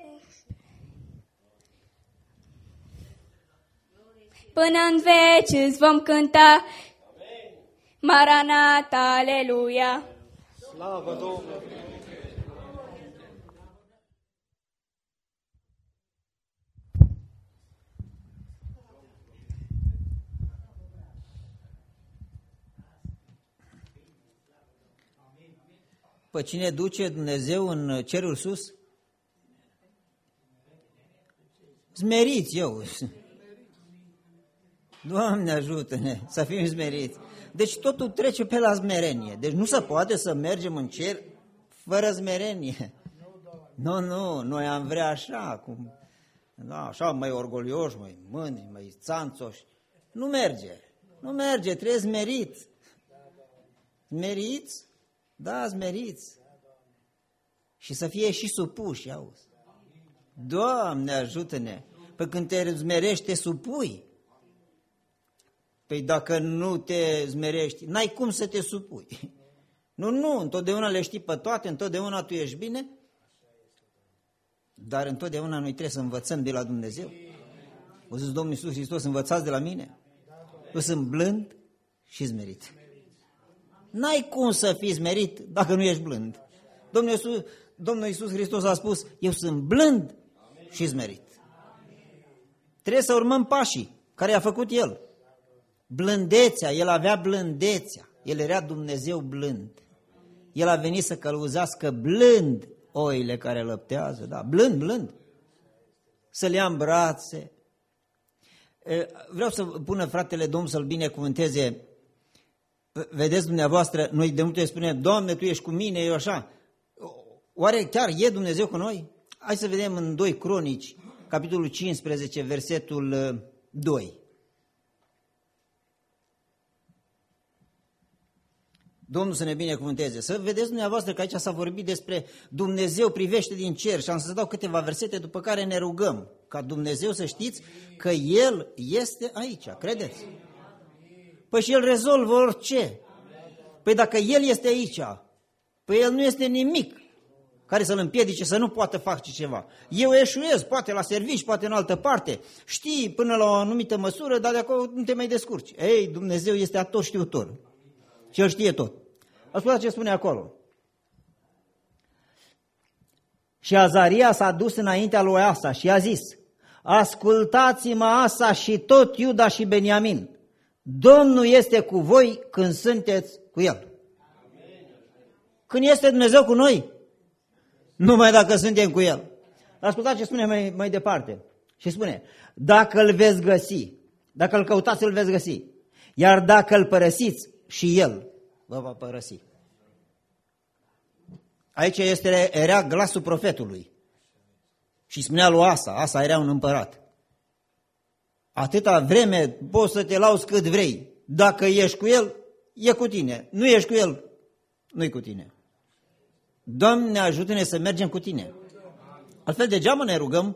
până în veci îți vom cânta, Maranata, aleluia! Slavă Domnului! Pe cine duce Dumnezeu în cerul sus? Smeriți eu. Doamne ajută-ne să fim smeriți. Deci totul trece pe la smerenie. Deci nu se poate să mergem în cer fără smerenie. Nu, nu, noi am vrea așa, cum, da, așa mai orgolioși, mai mândri, mai țanțoși. Nu merge, nu merge, trebuie smeriți. Smeriți? Da, smeriți. Și să fie și supuși, auzi. Doamne ajută-ne, păi când te smerești, te supui. Păi dacă nu te smerești, n-ai cum să te supui. Nu, nu, întotdeauna le știi pe toate, întotdeauna tu ești bine, dar întotdeauna noi trebuie să învățăm de la Dumnezeu. O zis Domnul Iisus Hristos, învățați de la mine. Eu sunt blând și smerit. N-ai cum să fii smerit dacă nu ești blând. Domnul Iisus, Domnul Iisus Hristos a spus, eu sunt blând și smerit. Trebuie să urmăm pașii care a făcut El. Blândețea, El avea blândețea, El era Dumnezeu blând. El a venit să călăuzească blând oile care lăptează, da, blând, blând. Să le ia în brațe. Vreau să pună fratele Domn să-l binecuvânteze. Vedeți dumneavoastră, noi de multe ori spunem, Doamne, Tu ești cu mine, eu așa. Oare chiar e Dumnezeu cu noi? Hai să vedem în doi Cronici, capitolul cincisprezece, versetul doi. Domnul să ne binecuvânteze. Să vedeți dumneavoastră că aici s-a vorbit despre Dumnezeu privește din cer și am să dau câteva versete după care ne rugăm ca Dumnezeu să știți că El este aici, credeți? Păi și El rezolvă orice. Păi dacă El este aici, păi El nu este nimic care să-L împiedice să nu poată face ceva. Eu eșuez, poate la servici, poate în altă parte. Știi până la o anumită măsură, dar de acolo nu te mai descurci. Ei, Dumnezeu este atot știutor. Și El știe tot. Ascultați ce spune acolo. Și Azaria s-a dus înaintea lui Asa și a zis, ascultați-mă Asa și tot Iuda și Beniamin. Domnul este cu voi când sunteți cu El. Când este Dumnezeu cu noi? Numai dacă suntem cu El. Ascultați ce spune mai, mai departe. Și spune, dacă îl veți găsi, dacă îl căutați, îl veți găsi. Iar dacă îl părăsiți, și El vă va părăsi. Aici este, era glasul profetului. Și spunea lui Asa, Asa era un împărat. Atâta vreme poți să te lauzi cât vrei. Dacă ești cu El, e cu tine. Nu ești cu El, nu-i cu tine. Doamne, ajută-ne să mergem cu Tine. Altfel degeaba ne rugăm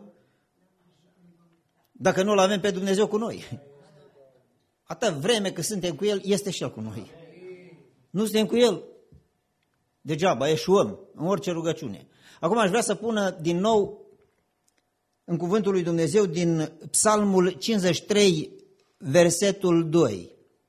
dacă nu-L avem pe Dumnezeu cu noi. Atâta vreme că suntem cu El, este și El cu noi. Nu suntem cu El, degeaba, eșuăm în orice rugăciune. Acum aș vrea să pună din nou în cuvântul lui Dumnezeu din Psalmul cincizeci și trei, versetul doi.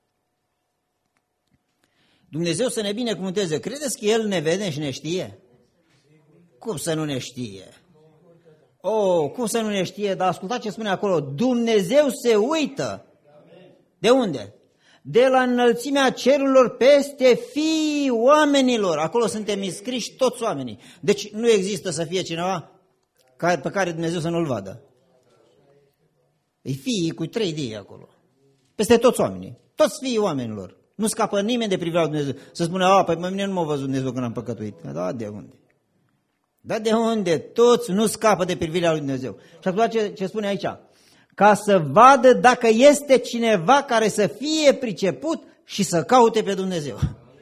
Dumnezeu să ne binecuvânteze. Credeți că El ne vede și ne știe? Cum să nu ne știe? Oh, cum să nu ne știe? Dar ascultați ce spune acolo. Dumnezeu se uită. De unde? De la înălțimea cerurilor peste fiii oamenilor. Acolo suntem înscriși toți oamenii. Deci nu există să fie cineva pe care Dumnezeu să nu-l vadă. E fiii cu trei D acolo. Peste toți oamenii. Toți fiii oamenilor. Nu scapă nimeni de privirea lui Dumnezeu. Să spună, a, păi mă, mine nu m-a văzut Dumnezeu când am păcătuit. Da, de unde? Da, de unde? Toți nu scapă de privirea lui Dumnezeu. Și acum ce, ce spune aici? Ca să vadă dacă este cineva care să fie priceput și să caute pe Dumnezeu.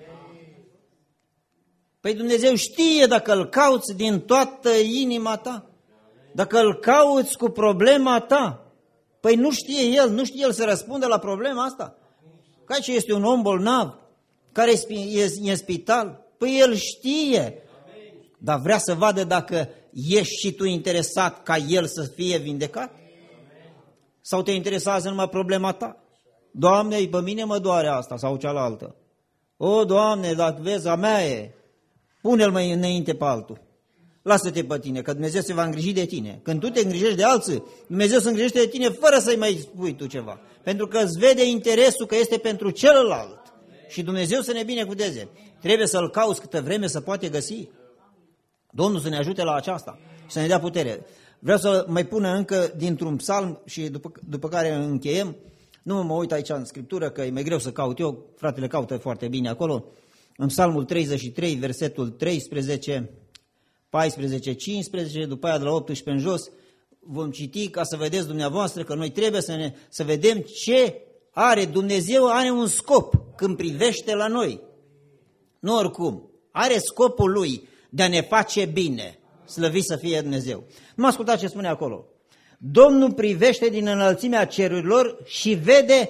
Păi Dumnezeu știe dacă îl cauți din toată inima ta. Dacă îl cauți cu problema ta. Păi nu știe El, nu știe El să răspundă la problema asta. Ca ce este un om bolnav care e în spital? Păi El știe. Dar vrea să vadă dacă ești și tu interesat ca El să fie vindecat? Sau te interesează numai problema ta? Doamne, pe mine mă doare asta sau cealaltă. O, Doamne, dar vezi, a mea e. Pune-l mai înainte pe altul. Lasă-te pe tine, că Dumnezeu se va îngriji de tine. Când tu te îngrijești de alții, Dumnezeu se îngrijește de tine fără să-i mai spui tu ceva. Pentru că îți vede interesul că este pentru celălalt. Și Dumnezeu să ne binecuvânteze. Trebuie să-L cauți câtă vreme să poate găsi. Domnul să ne ajute la aceasta și să ne dea putere. Vreau să mai pun încă dintr-un psalm și după, după care încheiem. Nu mă uit aici în Scriptură, că e mai greu să caut eu. Fratele caută foarte bine acolo. În psalmul treizeci și trei, versetul treisprezece, paisprezece, cincisprezece, după aia de la optsprezece în jos, vom citi ca să vedeți dumneavoastră că noi trebuie să, ne, să vedem ce are Dumnezeu, are un scop când privește la noi. Nu oricum, are scopul Lui de a ne face bine, slăvit să fie Dumnezeu. Nu ascultați ce spune acolo. Domnul privește din înălțimea cerurilor și vede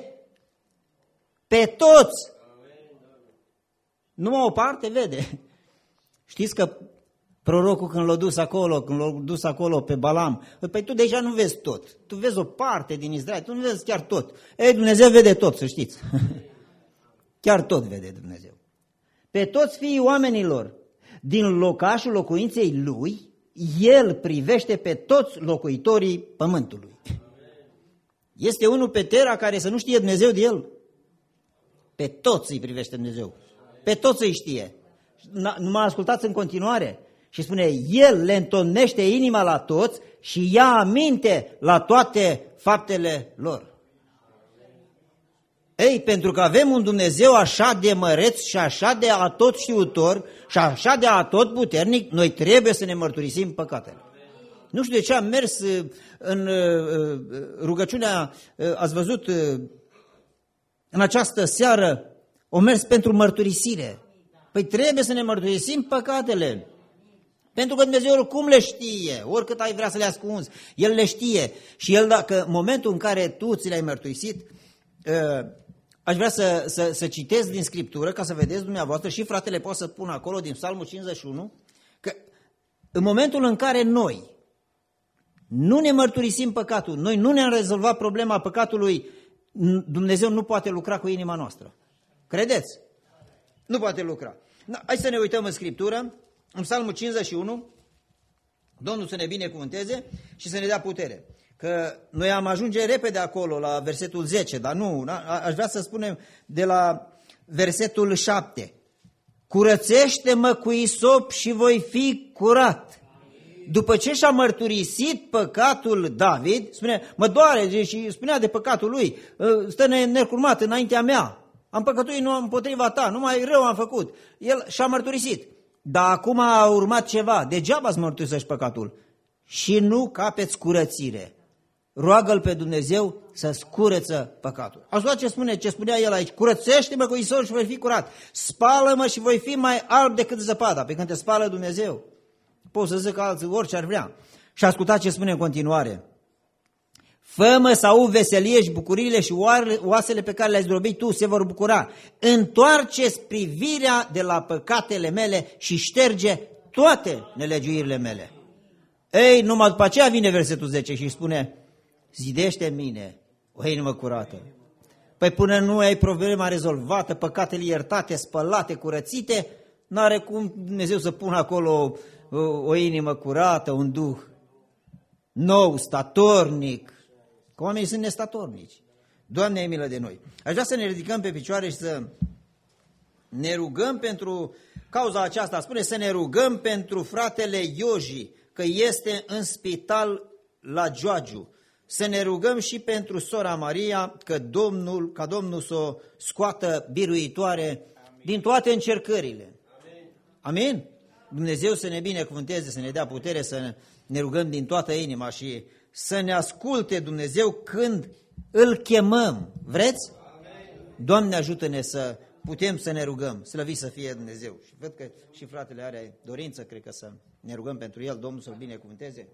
pe toți. Numai o parte vede. Știți că prorocul când l-a dus acolo, când l-a dus acolo pe Balam, păi tu deja nu vezi tot. Tu vezi o parte din Israel, tu nu vezi chiar tot. Ei, Dumnezeu vede tot, să știți. Chiar tot vede Dumnezeu. Pe toți fiii oamenilor, din locașul locuinței Lui, El privește pe toți locuitorii pământului. Este unul pe Tera care să nu știe Dumnezeu de El. Pe toți îi privește Dumnezeu. Pe toți îi știe. Nu mă ascultați în continuare. Și spune, El le întonește inima la toți și ia aminte la toate faptele lor. Ei, pentru că avem un Dumnezeu așa de măreț și așa de atot știutor și așa de atot puternic, noi trebuie să ne mărturisim păcatele. Nu știu de ce am mers în rugăciunea, ați văzut, în această seară, o mers pentru mărturisire. Păi trebuie să ne mărturisim păcatele. Pentru că Dumnezeu oricum le știe, oricât ai vrea să le ascunzi, El le știe. Și El, dacă în momentul în care tu ți le-ai mărturisit, aș vrea să, să, să citesc din Scriptură ca să vedeți dumneavoastră și fratele poate să pună acolo din Psalmul cincizeci și unu, că în momentul în care noi nu ne mărturisim păcatul, noi nu ne-am rezolvat problema păcatului, Dumnezeu nu poate lucra cu inima noastră. Credeți? Nu poate lucra. Hai să ne uităm în Scriptură, în Psalmul cincizeci și unu, Domnul să ne binecuvânteze și să ne dea putere. Că noi am ajunge repede acolo la versetul zece, dar nu, aș vrea să spunem de la versetul șapte. Curățește-mă cu isop și voi fi curat. După ce și-a mărturisit păcatul David, spune, mă doare și spunea de păcatul lui, stă necurmat înaintea mea, am păcătuit împotriva ta, numai rău am făcut. El și-a mărturisit, dar acum a urmat ceva, degeaba îți mărturisești păcatul și nu capeți curățire. Roagă-L pe Dumnezeu să-ți curăță păcatul. Ascultați ce spune, ce spunea el aici, curățește-mă cu isop și voi fi curat, spală-mă și voi fi mai alb decât zăpada. Pe când te spală Dumnezeu, poți să zic alții orice ar vrea. Și ascultați ce spune în continuare, fă-mă să aud veselie și bucuriile și oasele pe care le-ai zdrobit tu se vor bucura. Întoarce-ți privirea de la păcatele mele și șterge toate nelegiuirile mele. Ei, numai după aceea vine versetul zece și spune, zidește în mine o inimă curată. Păi până nu ai problema rezolvată, păcatele iertate, spălate, curățite, n-are cum Dumnezeu să pună acolo o, o inimă curată, un duh nou, statornic. Că oamenii sunt nestatornici. Doamne, ai milă de noi. Aș vrea să ne ridicăm pe picioare și să ne rugăm pentru cauza aceasta. Spune să ne rugăm pentru fratele Ioji, că este în spital la Giurgiu. să ne rugăm și pentru sora Maria, că Domnul, ca Domnul să o scoată biruitoare din toate încercările. Amin? Dumnezeu să ne binecuvânteze, să ne dea putere, să ne rugăm din toată inima și să ne asculte Dumnezeu când îl chemăm. Vreți? Doamne, ajută-ne să putem să ne rugăm, slăvit să fie Dumnezeu. Și văd că și fratele are dorință, cred că să ne rugăm pentru el, Domnul să-l binecuvânteze.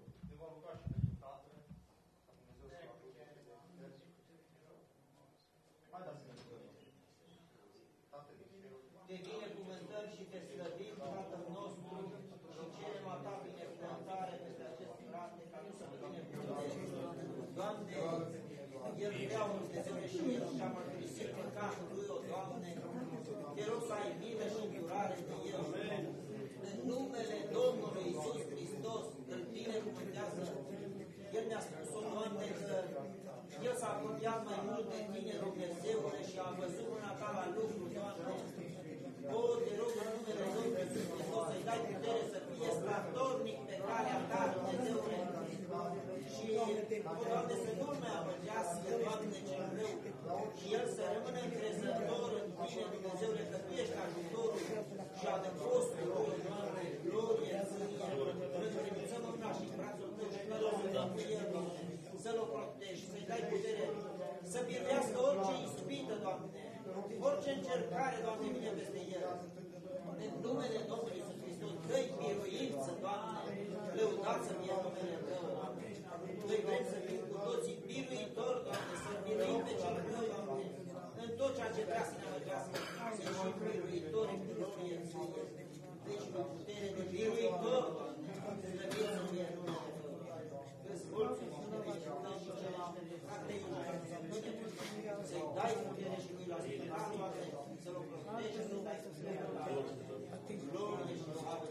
Te binecuvântăm și te slăvim, Tatăl nostru, și cerem a ta binecuvântare peste acest frate, ca nu să ne binecuvânteze. Doamne, el vrea un Dumnezeu și el și-a mărturisit păcatul lui, o Doamne, te rog să ai milă și îndurare de el. În numele Domnului Iisus Hristos, îl binecuvântează. El ne-a spus, o Doamne, că el s-a apropiat mai mult de tine, Dumnezeule, și a văzut mâna ta la lucru, Doamne. O, te rog în numele Domnului Iisus Hristos să-i dai putere să fie statornic pe calea ta, Dumnezeule. Și, o, Doamne, să nu mai apăgească, Doamne, cel rău. Și el să rămână încrezător în tine, Dumnezeule, că tu ești ajutorul și adăpostul lui, Doamne, glorie ție. Îl încredințăm în ca și în brațul tău și că l-o să el, Doamne, să-l ocrotești, să-i dai putere, să biruiască orice ispită, Doamne, orice încercare, Doamne, vine peste el. În numele Domnului Iisus Hristos, dă-i biruință, Doamne, lăudat să fie numele Tău, Doamne. Noi vrem să fim cu toții biruitori, Doamne, să biruim pe cel rău, Doamne, în tot ceea ce vrea să ne amăgească, să fim biruitori în glorie ție. Deci, cu putere de biruitor, Doamne, slăvit să fie numele Tău. Îți mulțumim și ne veștăm și celește de frate să-i dai putere și lui la spinat, Doamne, să-l ocrotești și să-i dai putere, glorie și slavă.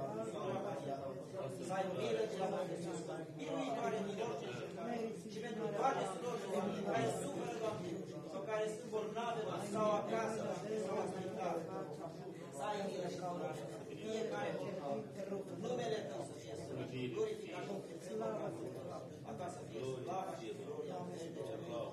Să ai milă de la Dumnezeu, biruitoare din orice încercare și pentru toate surorile, Doamne, care suferă, Doamne, sau care sunt bolnave, sau acasă, sau la spital. Să ai milă și curare, fiecare bolnav. Numele Tău să fie slăvit, glorificat și înțelepțit, a Ta să fie slava și gloria în veci.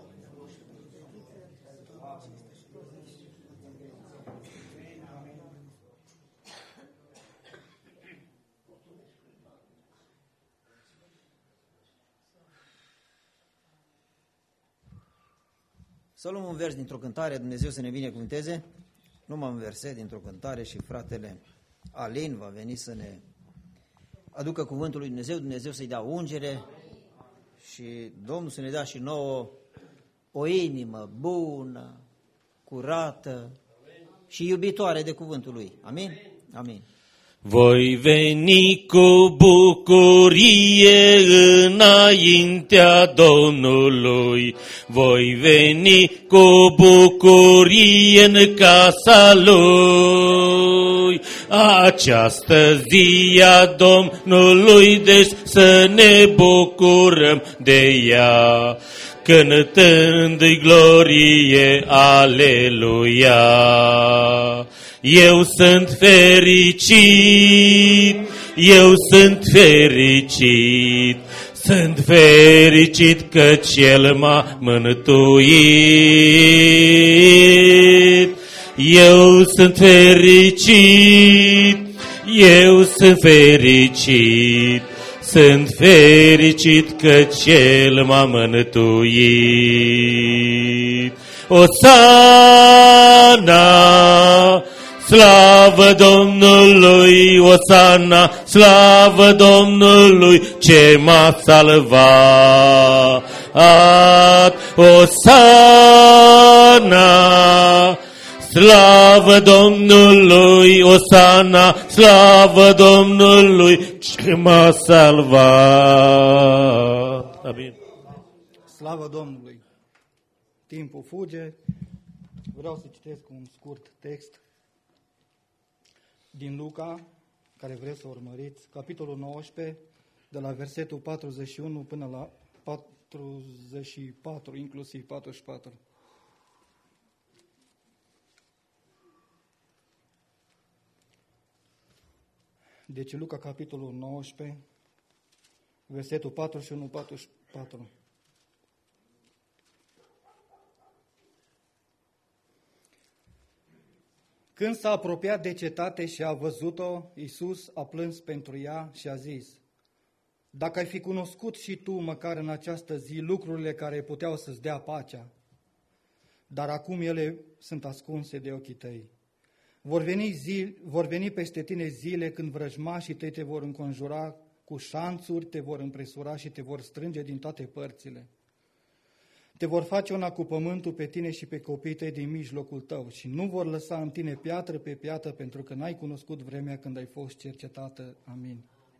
Să luăm un vers dintr-o cântare, Dumnezeu să ne binecuvânteze. Numai un verset dintr-o cântare și fratele Alin va veni să ne aducă cuvântul lui Dumnezeu, Dumnezeu să-i dea ungere și Domnul să ne dea și nouă o inimă bună, curată și iubitoare de cuvântul lui. Amin? Amin. Voi veni cu bucurie înaintea Domnului, voi veni cu bucurie în casa Lui. Această zi a Domnului, deci să ne bucurăm de ea, cântând-i glorie, aleluia. Eu sunt fericit, eu sunt fericit, sunt fericit că Cel m-a mântuit. Eu sunt fericit, eu sunt fericit, sunt fericit că Cel m-a mântuit. Osana! Slavă Domnului, Osana, slavă Domnului, ce m-a salvat. Osana, slavă Domnului, Osana, slavă Domnului, ce m-a salvat. Amin. Slavă Domnului! Timpul fuge. Vreau să citesc un scurt text din Luca, care vreți să urmăriți, capitolul nouăsprezece, de la versetul patruzeci și unu până la patruzeci și patru, inclusiv patruzeci și patru. Deci Luca, capitolul nouăsprezece, versetul patruzeci și unu patruzeci și patru. Când s-a apropiat de cetate și a văzut-o, Iisus a plâns pentru ea și a zis: dacă ai fi cunoscut și tu, măcar în această zi, lucrurile care puteau să-ți dea pacea, dar acum ele sunt ascunse de ochii tăi. Vor veni, zile, vor veni peste tine zile când vrăjmașii tăi te vor înconjura cu șanțuri, te vor împresura și te vor strânge din toate părțile. Te vor face una cu pământul pe tine și pe copiii tăi din mijlocul tău și nu vor lăsa în tine piatră pe piatră, pentru că n-ai cunoscut vremea când ai fost cercetată. Amin.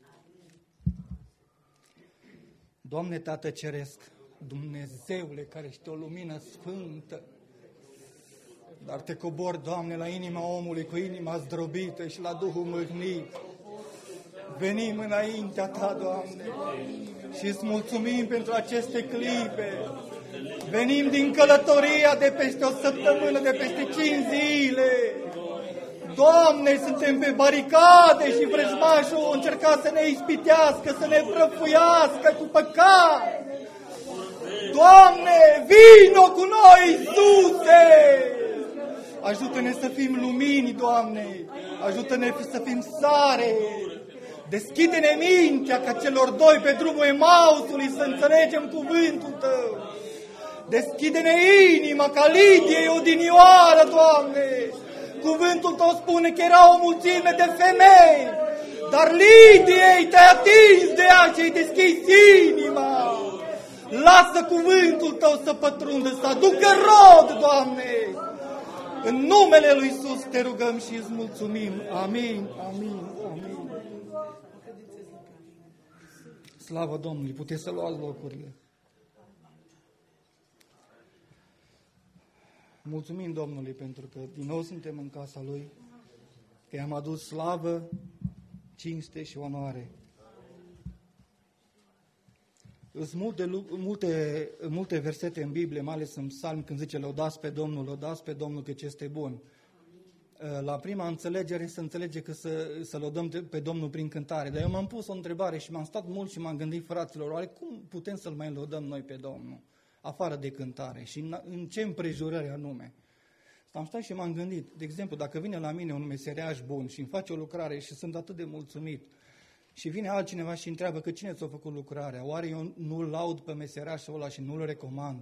Doamne Tată Ceresc, Dumnezeule care ești o lumină sfântă, dar te cobori, Doamne, la inima omului cu inima zdrobită și la Duhul mâhnit. Venim înaintea Ta, Doamne, și îți mulțumim pentru aceste clipe. Venim din călătoria de peste o săptămână, de peste cinci zile. Doamne, suntem pe baricade și vrăjmașul încerca să ne ispitească, să ne prăfuiască cu păcat. Doamne, vino cu noi, Iisuse! Ajută-ne să fim lumini, Doamne! Ajută-ne să fim sare! Deschide-ne mintea ca celor doi pe drumul Emausului să înțelegem cuvântul Tău! Deschide-ne inima ca Lidiei odinioară, Doamne! Cuvântul Tău spune că era o mulțime de femei, dar Lidiei te-ai atins de ea și ai deschis inima! Lasă cuvântul Tău să pătrundă, să aducă rod, Doamne! În numele Lui Iisus te rugăm și îți mulțumim. Amin, amin, amin. Slavă Domnului, puteți să luați locurile. Mulțumim Domnului pentru că din nou suntem în casa Lui, că i-am adus slavă, cinste și onoare. Sunt multe, multe, multe versete în Biblie, mai ales în Psalm, când zice lăudați pe Domnul, lăudați pe Domnul că ce este bun. La prima înțelegere se înțelege că să, să lăudăm pe Domnul prin cântare, dar eu m-am pus o întrebare și m-am stat mult și m-am gândit, fraților, oare cum putem să-L mai lăudăm noi pe Domnul, afară de cântare și în, în ce împrejurări anume? Am stat și m-am gândit, de exemplu, dacă vine la mine un meseriaș bun și îmi face o lucrare și sunt atât de mulțumit, și vine altcineva și întreabă că cine ți-a făcut lucrarea, oare eu nu-l laud pe meseriașul ăla și nu-l recomand?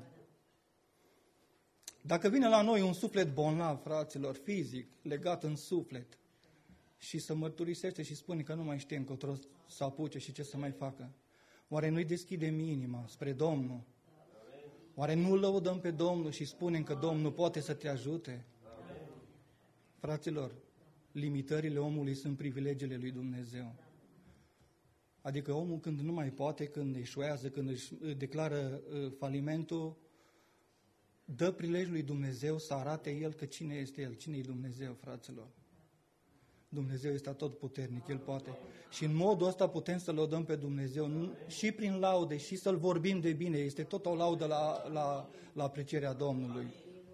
Dacă vine la noi un suflet bolnav, fraților, fizic, legat în suflet, și să mărturisește și spune că nu mai știe încotro să apuce și ce să mai facă, oare nu-i deschidem inima spre Domnul? Oare nu lăudăm pe Domnul și spunem că Domnul poate să te ajute? Fraților, limitările omului sunt privilegiile lui Dumnezeu. Adică omul când nu mai poate, când eșuează, când își declară falimentul, dă prilej lui Dumnezeu să arate el că cine este el, cine e Dumnezeu, fraților. Dumnezeu este atotputernic, El poate. Și în modul ăsta putem să lăudăm pe Dumnezeu și prin laude, și să-L vorbim de bine. Este tot o laudă la, la, la aprecierea Domnului.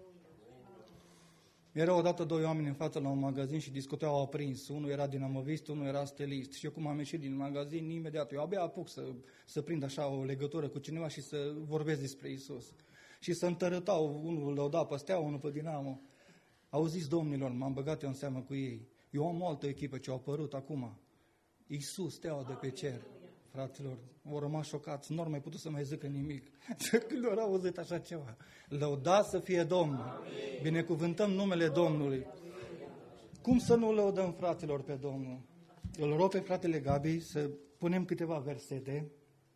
Erau odată doi oameni în față la un magazin și discuteau aprins. Unul era dinamovist, unul era stelist. Și eu cum am ieșit din magazin, imediat, eu abia apuc să, să prind așa o legătură cu cineva și să vorbesc despre Iisus. Și să întărâtau, unul lăuda pe Steaua, unul pe Dinamo. Auziți, domnilor, m-am băgat eu în seamă cu ei. Eu am o altă echipă ce a apărut acum. Iisus, Steaua de pe cer. Fraților, au rămas șocați, nu au mai putut să mai zică nimic. Când au auzit așa ceva. Lăudat să fie Domnul. Amin. Binecuvântăm numele Domnului. Cum să nu lăudăm, fraților, pe Domnul? Îl rog pe fratele Gabi să punem câteva versete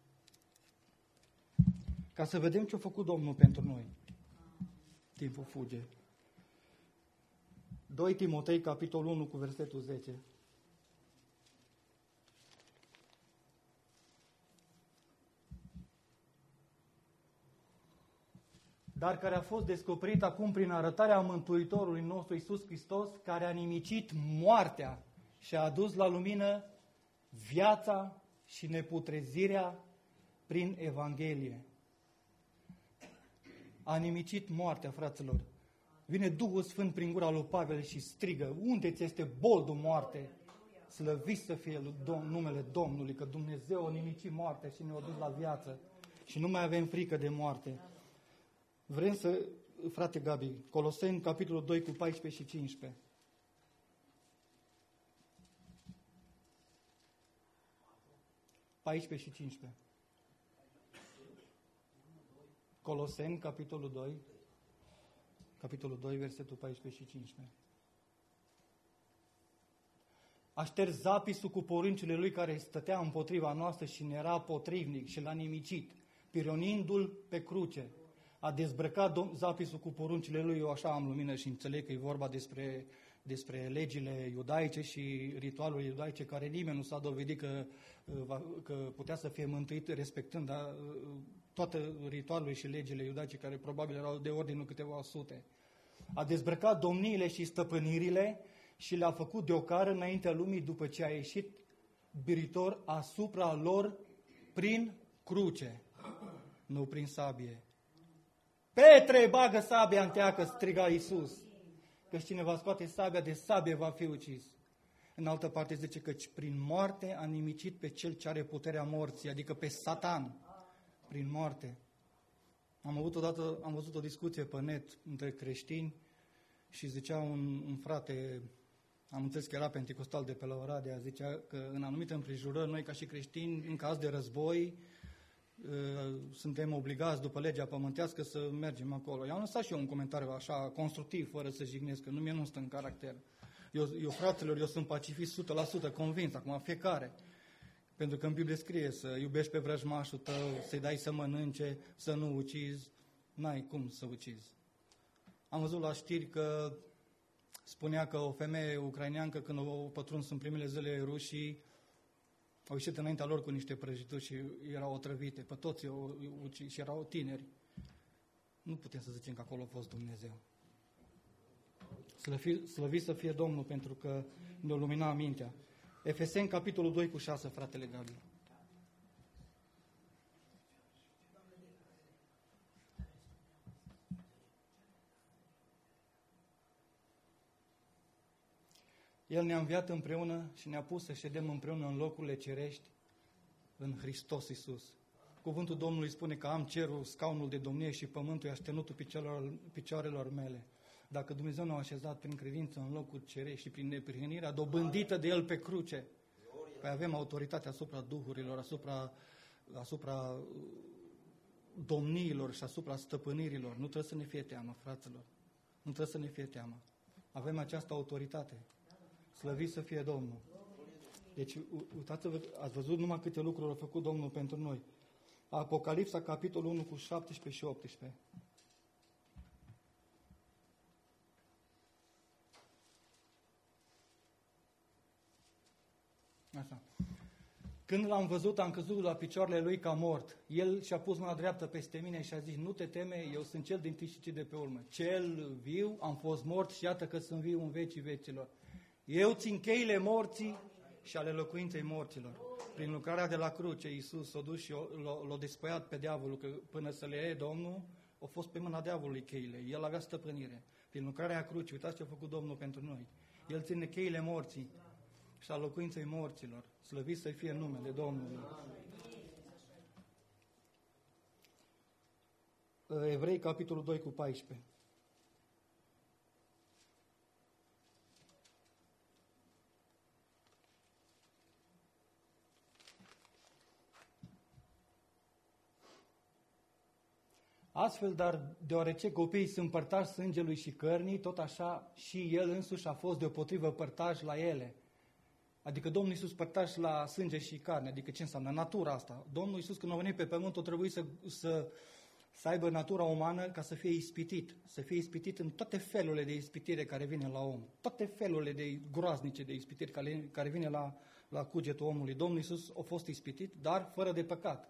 ca să vedem ce a făcut Domnul pentru noi. Timpul fuge. doi Timotei, capitolul unu, cu versetul zece. Dar care a fost descoperit acum prin arătarea Mântuitorului nostru Iisus Hristos, care a nimicit moartea și a adus la lumină viața și neputrezirea prin Evanghelie. A nimicit moartea, fraților. Vine Duhul Sfânt prin gura lui Pavel și strigă: unde ți este boldul, moarte? Slăvit să fie numele Domnului, că Dumnezeu a nimicit moartea și ne-a dus la viață și nu mai avem frică de moarte. Vrem să, frate Gabi, Coloseni, capitolul doi, cu paisprezece și cincisprezece. paisprezece și cincisprezece. Coloseni, capitolul doi, capitolul doi, versetul paisprezece și cincisprezece. A șters zapisul cu poruncile lui care stătea împotriva noastră și ne era potrivnic și l-a nimicit, pironindu-l pe cruce. A dezbrăcat zapisul cu poruncile lui, eu așa am lumină și înțeleg că e vorba despre, despre legile iudaice și ritualurile iudaice, care nimeni nu s-a dovedit că, că putea să fie mântuit respectând da, toate ritualurile și legile iudaice, care probabil erau de ordinul câteva sute. A dezbrăcat domniile și stăpânirile și le-a făcut de ocară înaintea lumii după ce a ieșit biritor asupra lor prin cruce, nu prin sabie. Petre, bagă sabia în teacă, striga Iisus, că cine va scoate sabia, de sabie va fi ucis. În altă parte zice că prin moarte a nimicit pe cel ce are puterea morții, adică pe Satan, prin moarte. Am avut odată, am văzut o discuție pe net între creștini și zicea un, un frate, am înțeles că era penticostal de pe la Oradea, zicea că în anumite împrejurări, noi ca și creștini, în caz de război, suntem obligați după legea pământească să mergem acolo. I-am lăsat și eu un comentariu așa constructiv, fără să jignesc, că nu mie nu stă în caracter. Eu, eu fraților, eu sunt pacifist o sută la sută convins, acum fiecare. Pentru că în Biblie scrie să iubești pe vrăjmașul tău, să-i dai să mănânce, să nu ucizi, n-ai cum să ucizi. Am văzut la știri că spunea că o femeie ucraineancă, când au pătruns în primele zile rușii, au ieșit înaintea lor cu niște prăjituri și erau otrăvite, pe toți au ucis și erau tineri. Nu putem să zicem că acolo a fost Dumnezeu. Slăvi, slăvi să fie Domnul pentru că ne-a luminat mintea. Efeseni, capitolul doi cu șase, fratele Gabi. El ne-a înviat împreună și ne-a pus să ședem împreună în locurile cerești în Hristos Iisus. Cuvântul Domnului spune că am cerul, scaunul de domnie și pământul e așternutul picioarelor, picioarelor mele. Dacă Dumnezeu ne-a așezat prin credință în locul cerești și prin neprihănirea dobândită de El pe cruce, păi avem autoritate asupra duhurilor, asupra, asupra domniilor și asupra stăpânirilor. Nu trebuie să ne fie teamă, fraților. Nu trebuie să ne fie teamă. Avem această autoritate. Slăvit să fie Domnul. Deci, uitați-vă, ați văzut numai câte lucruri a făcut Domnul pentru noi. Apocalipsa, capitolul unu, cu șaptesprezece și optsprezece. Așa. Când l-am văzut, am căzut la picioarele lui ca mort. El și-a pus mâna dreaptă peste mine și a zis, nu te teme, eu sunt cel din tâi și cel de pe urmă. Cel viu, am fost mort și iată că sunt viu în vecii vecilor. Eu țin cheile morții și ale locuinței morților. Prin lucrarea de la cruce, Iisus s-a dus și l-a despăiat pe diavolul, că până să le iei Domnul, a fost pe mâna diavolului cheile. El avea stăpânire. Prin lucrarea crucii, uitați ce a făcut Domnul pentru noi. El ține cheile morții și a locuinței morților. Slăvit să fie numele Domnului. Evrei, capitolul doi cu paisprezece. Astfel, dar deoarece copiii sunt părtași sângelui și cărnii, tot așa și El însuși a fost deopotrivă părtaș la ele. Adică Domnul Iisus părtaș la sânge și carne. Adică ce înseamnă? Natura asta. Domnul Iisus, când a venit pe pământ, a trebuit să, să, să aibă natura umană ca să fie ispitit. Să fie ispitit în toate felurile de ispitire care vine la om. Toate felurile de groaznice de ispitiri care, care vine la, la cugetul omului. Domnul Iisus a fost ispitit, dar fără de păcat.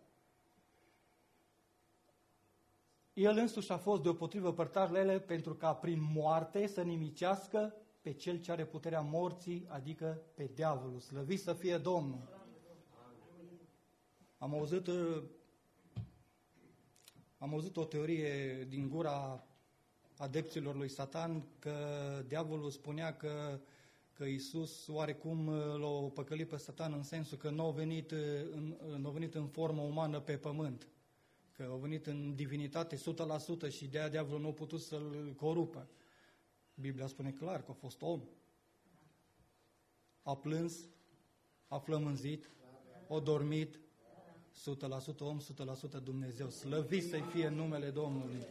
El însuși a fost deopotrivă părtaș la ele pentru ca prin moarte să nimicească pe cel ce are puterea morții, adică pe diavolul. Slăvit să fie Domnul. Am auzit, am auzit o teorie din gura adepților lui Satan că diavolul spunea că, că Iisus oarecum l-a păcălit pe Satan în sensul că nu a venit în, n-a venit în formă umană pe pământ. Că a venit în divinitate o sută la sută și de-aia diavolul nu a putut să-l corupă. Biblia spune clar că a fost om. A plâns, a flămânzit, a dormit, o sută la sută om, o sută la sută Dumnezeu. Slăvit să-i fie numele Domnului.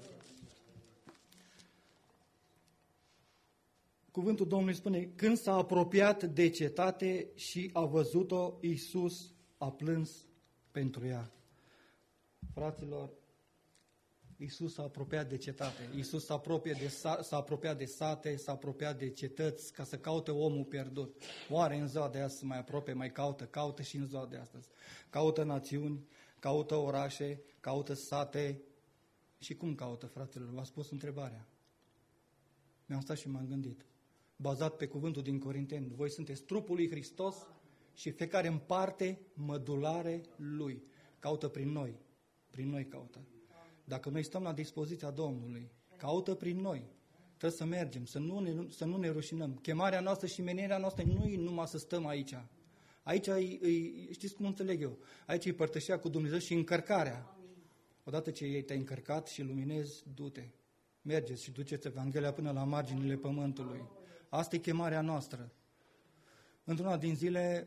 Cuvântul Domnului spune, când s-a apropiat de cetate și a văzut-o, Iisus a plâns pentru ea. Fraților, Iisus s-a apropiat de cetate, Iisus s-a apropiat de, s-a apropiat de sate, s-a apropiat de cetăți ca să caute omul pierdut. Oare în ziua de astăzi se mai apropie, mai caută, caută și în ziua de astăzi. Caută națiuni, caută orașe, caută sate. Și cum caută, fraților? V-a spus întrebarea. Mi-am stat și m-am gândit. Bazat pe cuvântul din Corinteni, voi sunteți trupul lui Hristos și fiecare în parte mădulare lui. Caută prin noi, prin noi caută. Dacă noi stăm la dispoziția Domnului, caută prin noi. Trebuie să mergem, să nu ne, să nu ne rușinăm. Chemarea noastră și menirea noastră nu e numai să stăm aici. Aici, e, e, știți cum înțeleg eu? Aici e părtășia cu Dumnezeu și încărcarea. Odată ce ei te-ai încărcat și luminezi, du-te. Mergeți și duceți Evanghelia până la marginile pământului. Asta e chemarea noastră. Într-una din zile,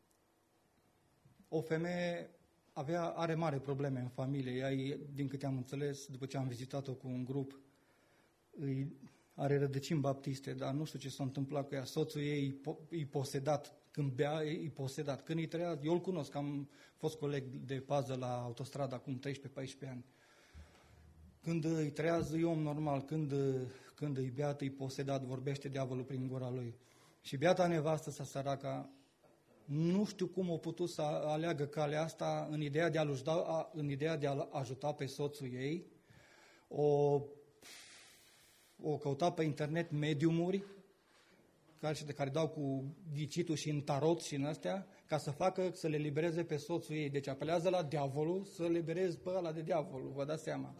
o femeie avea, are mare probleme în familie. Ea, din câte am înțeles, după ce am vizitat-o cu un grup, îi are rădăcini baptiste, dar nu știu ce s-a întâmplat cu ea. Soțul ei îi posedat. Când bea, îi posedat. Când îi trăia, eu îl cunosc, am fost coleg de pază la autostradă acum treisprezece paisprezece ani. Când îi trează, e om normal. Când, când îi beat, îi posedat, vorbește diavolul prin gura lui. Și beata nevastă sa săraca, nu știu cum a putut să aleagă calea asta în ideea de a ajuta, în ideea de a ajuta pe soțul ei. O, o căuta pe internet mediumuri care, de care dau cu ghicitul și în tarot și în astea, ca să facă, să le libereze pe soțul ei. Deci apelează la diavolul să libereze pe ăla de diavolul, vă dați seama.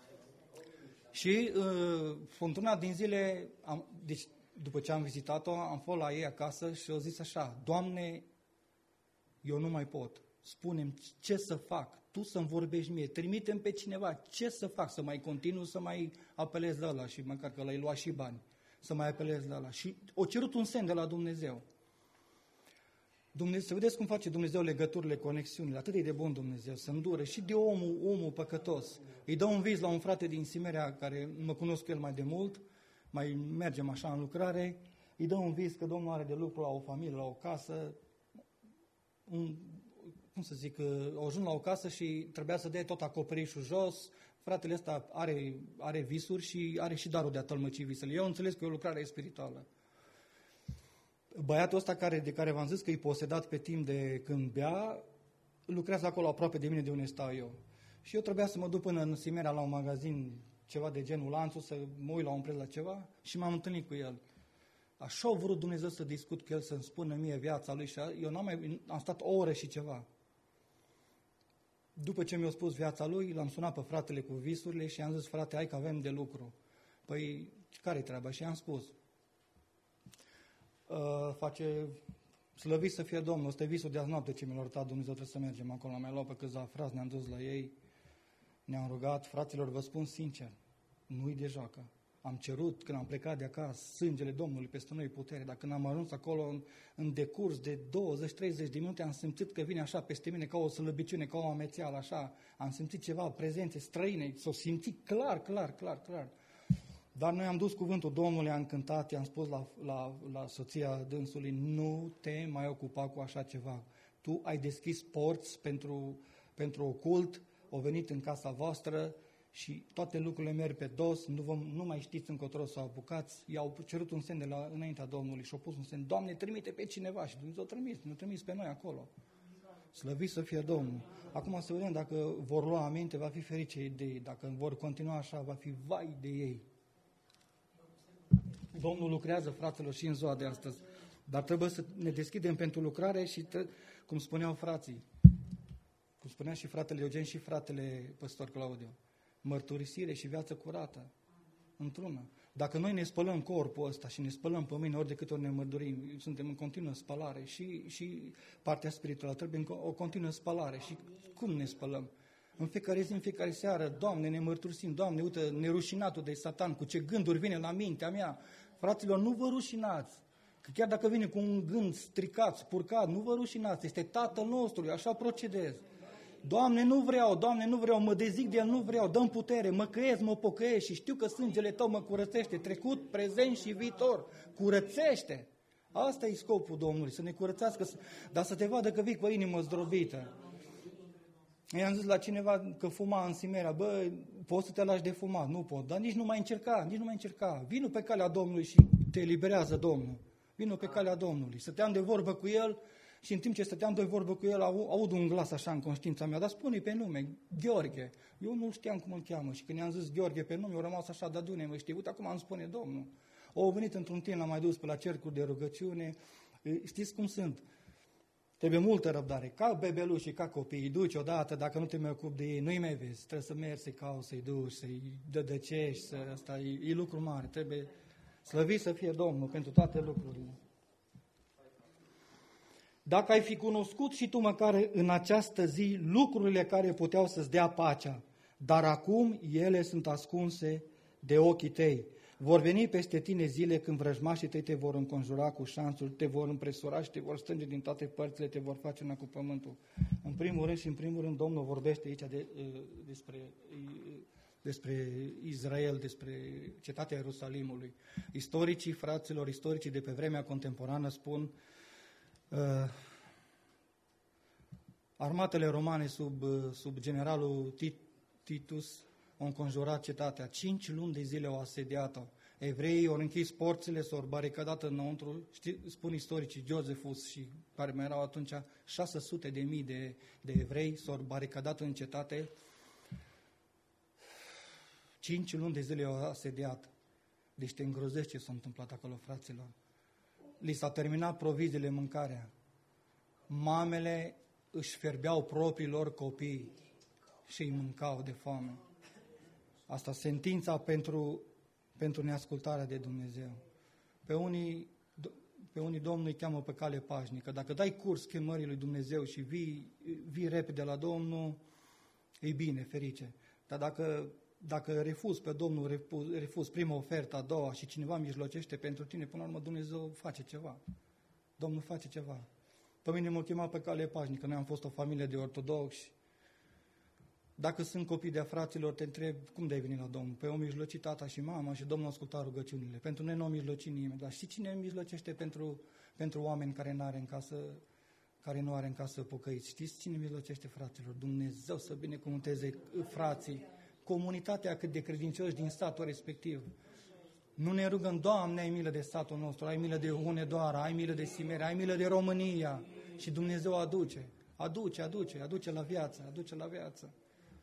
Și uh, într-una din zile, am, deci după ce am vizitat-o, am fost la ei acasă și au zis așa, Doamne, eu nu mai pot, spune-mi ce să fac, Tu să-mi vorbești mie, trimite-mi pe cineva, ce să fac, să mai continu, să mai apelez la ăla și măcar că l-ai luat și bani, să mai apelez la ăla. Și o cerut un semn de la Dumnezeu. Dumnezeu, să vedeți cum face Dumnezeu legăturile, conexiunile, atât e de bun Dumnezeu, să îndure și de omul, omul păcătos. Îi dă un vis la un frate din Simerea, care mă cunosc cu el mai de mult, mai mergem așa în lucrare, îi dă un vis că Domnul are de lucru la o familie, la o casă, un, cum să zic, au ajuns la o casă și trebuia să dea tot acoperișul jos, fratele ăsta are, are visuri și are și darul de a tălmăci visele. Eu înțeles că e o lucrare spirituală. Băiatul ăsta care, de care v-am zis că e posedat pe timp de când bea, lucrează acolo aproape de mine de unde stau eu. Și eu trebuia să mă duc până în Simerea la un magazin, ceva de genul Lanțul, să mă uit la un preț la ceva și m-am întâlnit cu el. Așa a vrut Dumnezeu să discut cu el, să-mi spună mie viața lui și eu n-am mai, am stat o oră și ceva. După ce mi-a spus viața lui, l-am sunat pe fratele cu visurile și i-am zis, frate, hai că avem de lucru. Păi, care-i treaba? Și i-am spus. Uh, face, slăvit să fie Domnul, ăsta e visul de azi noapte ce mi-l arătat Dumnezeu, trebuie să mergem acolo. Am mai luat pe câțiva frați, ne-am dus la ei, ne-am rugat, fraților, vă spun sincer, nu-i de joacă. Am cerut, când am plecat de acasă, sângele Domnului peste noi putere, dar când am ajuns acolo în, în decurs de douăzeci treizeci de minute, am simțit că vine așa peste mine ca o slăbiciune, ca o amețeală, așa, am simțit ceva, prezențe străine, s-o simțit clar, clar, clar, clar. Dar noi am dus cuvântul Domnului, am cântat, i-am spus la, la, la soția dânsului, nu te mai ocupa cu așa ceva. Tu ai deschis porți pentru, pentru ocult, au venit în casa voastră și toate lucrurile merg pe dos, nu, vom, nu mai știți încotro să o apucați. I-au cerut un semn de la, înaintea Domnului și au pus un semn, Doamne, trimite pe cineva și Dumnezeu trimis, ne-a trimis pe noi acolo. Slăvit să fie Domnul. Acum să vedem dacă vor lua aminte, va fi ferice de ei, dacă vor continua așa, va fi vai de ei. Domnul lucrează, fraților, și în ziua de astăzi. Dar trebuie să ne deschidem pentru lucrare și, tre- cum spuneau frații, cum spunea și fratele Eugen și fratele păstor Claudiu, mărturisire și viață curată, într-una. Dacă noi ne spălăm corpul ăsta și ne spălăm pe mâine ori de câte ori ne mărturim, suntem în continuă spălare și, și partea spirituală trebuie o continuă spălare. Și cum ne spălăm? În fiecare zi, în fiecare seară, Doamne, ne mărturisim, Doamne, uite, nerușinatul de Satan, cu ce gânduri vine la mintea mea. Fraților, nu vă rușinați, că chiar dacă vine cu un gând stricat, spurcat, nu vă rușinați, este Tatăl nostru, așa procedez. Doamne, nu vreau, Doamne, nu vreau, mă dezic de el, nu vreau, dă-mi putere, mă căiesc, mă pocăiesc și știu că sângele Tău mă curățește, trecut, prezent și viitor, curățește. Asta e scopul Domnului, să ne curățească, dar să te vadă că vii cu o inimă zdrobită. I-am zis la cineva că fuma în Simerea, bă, poți să te lași de fumat? Nu pot, dar nici nu mai încerca, nici nu mai încerca. Vino pe calea Domnului și te eliberează Domnul. Vino pe calea Domnului. Stăteam de vorbă cu el și în timp ce stăteam de vorbă cu el, aud un glas așa în conștiința mea, dar spune pe nume, Gheorghe. Eu nu știam cum îl cheamă și când i-am zis Gheorghe pe nume, eu rămas așa, dar de-une mă știu, uite acum îmi spune Domnul. Au venit într-un timp, l-am mai dus pe la cercuri de rugăciune, știți cum sunt? Trebuie multă răbdare, ca bebelușii, ca copiii, duci odată, dacă nu te mai ocupi de ei, nu-i mai vezi, trebuie să mergi să-i cauți, să-i duci, să-i dădăcești, să, asta e, e lucru mare, trebuie slăvit să fie Domnul pentru toate lucrurile. Dacă ai fi cunoscut și tu măcar în această zi lucrurile care puteau să-ți dea pacea, dar acum ele sunt ascunse de ochii tăi. Vor veni peste tine zile când vrăjmașii tăi te vor înconjura cu șanțuri, te vor împresura și te vor strânge din toate părțile, te vor face una cu pământul. În primul rând și în primul rând Domnul vorbește aici de, despre, despre Israel, despre cetatea Ierusalimului. Istoricii, fraților, istoricii de pe vremea contemporană spun uh, armatele romane sub, sub generalul Titus au înconjurat cetatea. Cinci luni de zile au asediat-o. Evreii au închis porțile, s-au baricadat înăuntru. Știi, spun istoricii, Josephus și care mai erau atunci, șase sute de mii de, de evrei s-au baricadat în cetate. Cinci luni de zile au asediat. Deci te îngrozești ce s-a întâmplat acolo, fraților. Li s-a terminat proviziile, mâncarea. Mamele își fierbeau propriilor copii și îi mâncau de foame. Asta sentința pentru, pentru neascultarea de Dumnezeu. Pe unii, pe unii Domnul îi cheamă pe cale pașnică. Dacă dai curs chemării lui Dumnezeu și vii, vii repede la Domnul, e bine, ferice. Dar dacă, dacă refuzi pe Domnul, refuzi prima ofertă, a doua și cineva mijlocește pentru tine, până la urmă Dumnezeu face ceva. Domnul face ceva. Pe mine m-a chemat pe cale pașnică. Noi am fost o familie de ortodoxi. Dacă sunt copii de-a fraților, te întreb, cum de-ai venit la Domnul? Păi au mijlocit tata și mama și Domnul a ascultat rugăciunile. Pentru noi nu au mijlocit nimeni. Dar știi cine mijlocește pentru, pentru oameni care, n-are în casă, care nu are în casă pocăiți? Știți cine mijlocește, fraților? Dumnezeu să binecuvânteze frații, comunitatea cât de credincioși din satul respectiv. Nu ne rugăm, Doamne, ai milă de satul nostru, ai milă de Hunedoara, ai milă de Simerea, ai milă de România. Și Dumnezeu aduce, aduce, aduce, aduce la viață, aduce la viață.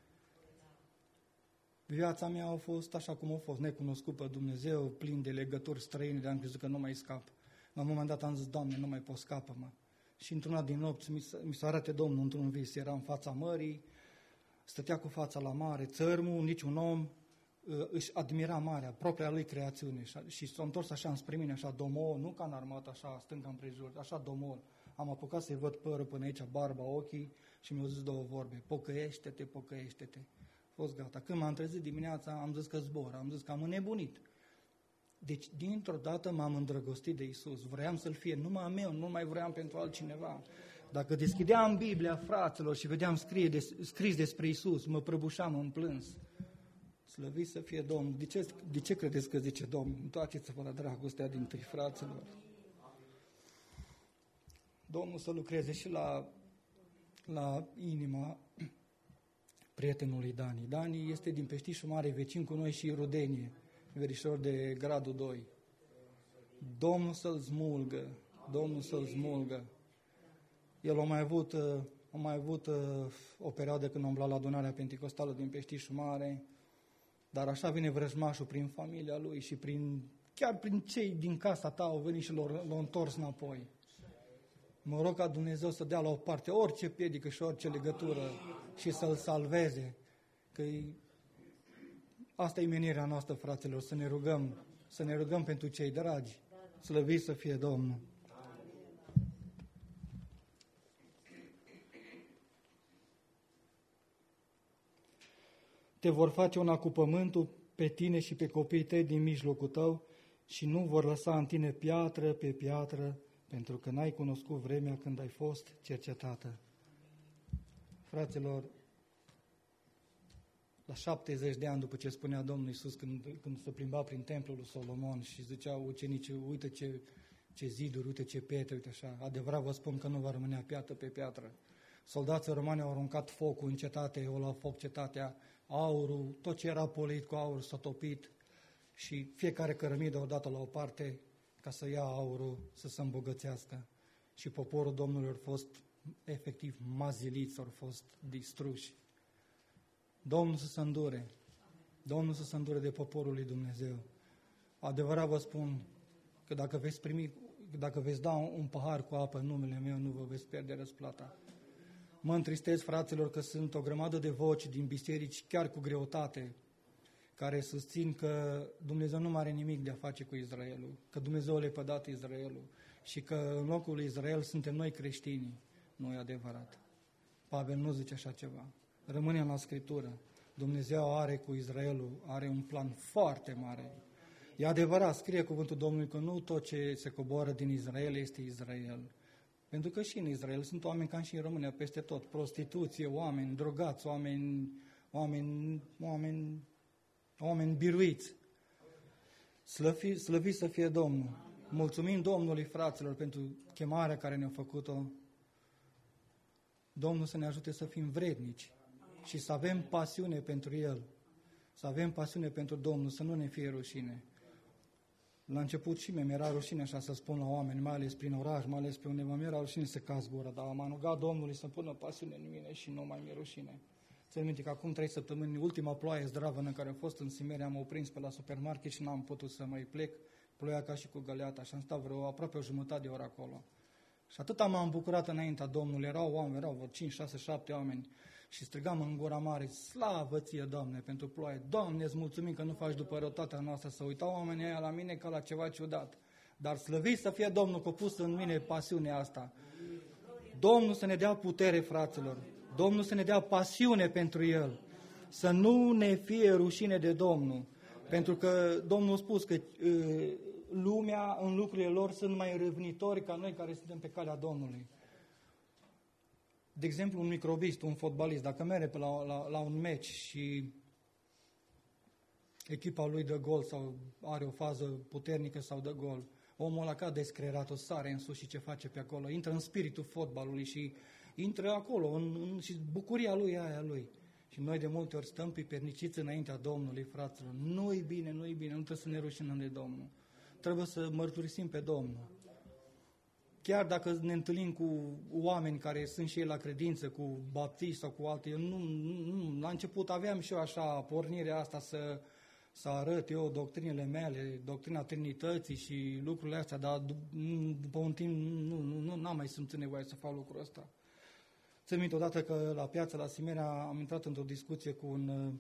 Viața mea a fost așa cum a fost, necunoscut pe Dumnezeu, plin de legături străine, de am crezut că nu mai scap. La un moment dat am zis, Doamne, nu mai pot, scapă-mă. Și într-una din nopți mi se arate Domnul într-un vis, era în fața mării, stătea cu fața la mare, țărmul, niciun om își admira marea, propria lui creațiune și s-a întors așa înspre mine, așa domol, nu ca în armată, așa stânga împrejur, așa domol. Am apucat să-i văd părul până aici, barba, ochii și mi-au zis două vorbe, pocăiește-te, pocăiește-te. Fost gata. Când m-am trezit dimineața, am zis că zbor, am zis că am înnebunit. Deci, dintr-o dată m-am îndrăgostit de Iisus. Vreau să-L fie numai a meu, nu mai vreau pentru altcineva. Dacă deschideam Biblia, fraților, și vedeam scrie des, scris despre Iisus, mă prăbușam în plâns. Slăvit să fie Domnul. De ce, de ce credeți că zice Domnul? Întoarceți-vă la dragostea dintre fraților. Domnul să lucreze și la, la inima prietenului Dani. Dani este din Peștișul Mare, vecin cu noi și Rudenie, verișor de gradul doi. Domnul să-l smulgă, Domnul să-l smulgă. El a mai avut, a mai avut o perioadă când a umblat la adunarea penticostală din Peștișul Mare, dar așa vine vrăjmașul prin familia lui și prin, chiar prin cei din casa ta au venit și l-au, l-au întors înapoi. Mă rog ca Dumnezeu să dea la o parte orice piedică și orice legătură și să-l salveze. Că asta e menirea noastră, fraților, să ne rugăm, să ne rugăm pentru cei dragi. Slăvit să fie Domnul. Te vor face una cu pământul pe tine și pe copiii tăi din mijlocul tău și nu vor lăsa în tine piatră pe piatră, pentru că n-ai cunoscut vremea când ai fost cercetată. Fraților, la șaptezeci de ani după ce spunea Domnul Iisus când, când se plimba prin templul lui Solomon și zicea ucenicii, uite ce, ce ziduri, uite ce pietre, uite așa, adevărat vă spun că nu va rămânea piatră pe piatră. Soldații romani au aruncat focul în cetate, au luat foc cetatea, aurul, tot ce era polit cu aur s-a topit și fiecare cărămidă o dată la o parte ca să ia aurul, să se îmbogățească. Și poporul Domnului a fost efectiv maziliți, au fost distruși. Domnul să se îndure, Domnul să se îndure de poporul lui Dumnezeu. Adevărat vă spun că dacă veți primi, dacă veți da un, un pahar cu apă în numele meu, nu vă veți pierde răsplata. Mă întristez, fraților, că sunt o grămadă de voci din biserici, chiar cu greutate, care susțin că Dumnezeu nu mai are nimic de a face cu Israelul, că Dumnezeu le-a pădat Israelul și că în locul lui Israel suntem noi creștinii. Nu e adevărat. Pavel nu zice așa ceva. Rămânem la Scriptură. Dumnezeu are cu Israelul, are un plan foarte mare. E adevărat, scrie cuvântul Domnului că nu tot ce se coboară din Israel este Israel. Pentru că și în Israel sunt oameni ca și în România, peste tot. Prostituție, oameni drogați, oameni, oameni, oameni, oameni biruiți. Slăvi, slăvi să fie Domnul. Mulțumim Domnului, fraților, pentru chemarea care ne-a făcut-o. Domnul să ne ajute să fim vrednici și să avem pasiune pentru El. Să avem pasiune pentru Domnul, să nu ne fie rușine. La început și mie mi-era rușine așa să spun la oameni, mai ales prin oraș, mai ales pe undeva, mi-era rușine să caz gura, dar m-a rugat Domnului să pună pasiune în mine și nu mai mi-e rușine. Țin minte că acum trei săptămâni, ultima ploaie zdravă în care a fost în Simeria, am oprins pe la supermarket și n-am putut să mai plec. Ploia ca și cu găleata și am stat vreo aproape o jumătate de oră acolo. Și atâta m-am bucurat înaintea Domnului, erau oameni, erau vreo cinci, șase, șapte oameni și strigam în gura mare, slavă ție, Doamne, pentru ploaie. Doamne, îți mulțumim că nu faci după răutatea noastră, să uitau oamenii aia la mine ca la ceva ciudat. Dar slăvit să fie Domnul că a pus în mine pasiunea asta. Domnul să ne dea putere, fraților. Domnul să ne dea pasiune pentru El. Să nu ne fie rușine de Domnul. Pentru că Domnul a spus că uh, lumea în lucrurile lor sunt mai râvnitori ca noi care suntem pe calea Domnului. De exemplu, un microbist, un fotbalist, dacă merge pe la, la, la un meci și echipa lui dă gol sau are o fază puternică sau dă gol, omul ăla ca descrerat, o sare în sus și ce face pe acolo, intră în spiritul fotbalului și intră acolo în, în, și bucuria lui aia lui. Și noi de multe ori stăm piperniciți înaintea Domnului, fraților. Nu-i bine, nu-i bine, nu trebuie să ne rușinăm de Domnul. Trebuie să mărturisim pe Domnul. Chiar dacă ne întâlnim cu oameni care sunt și ei la credință, cu baptiști sau cu alte, nu, nu, la început aveam și eu așa pornirea asta să, să arăt eu doctrinele mele, doctrina Trinității și lucrurile astea, dar după un timp nu, nu, nu n-am mai simțit nevoie să fac lucrul ăsta. Țin minte odată că la piață, la Simeria, am intrat într-o discuție cu un...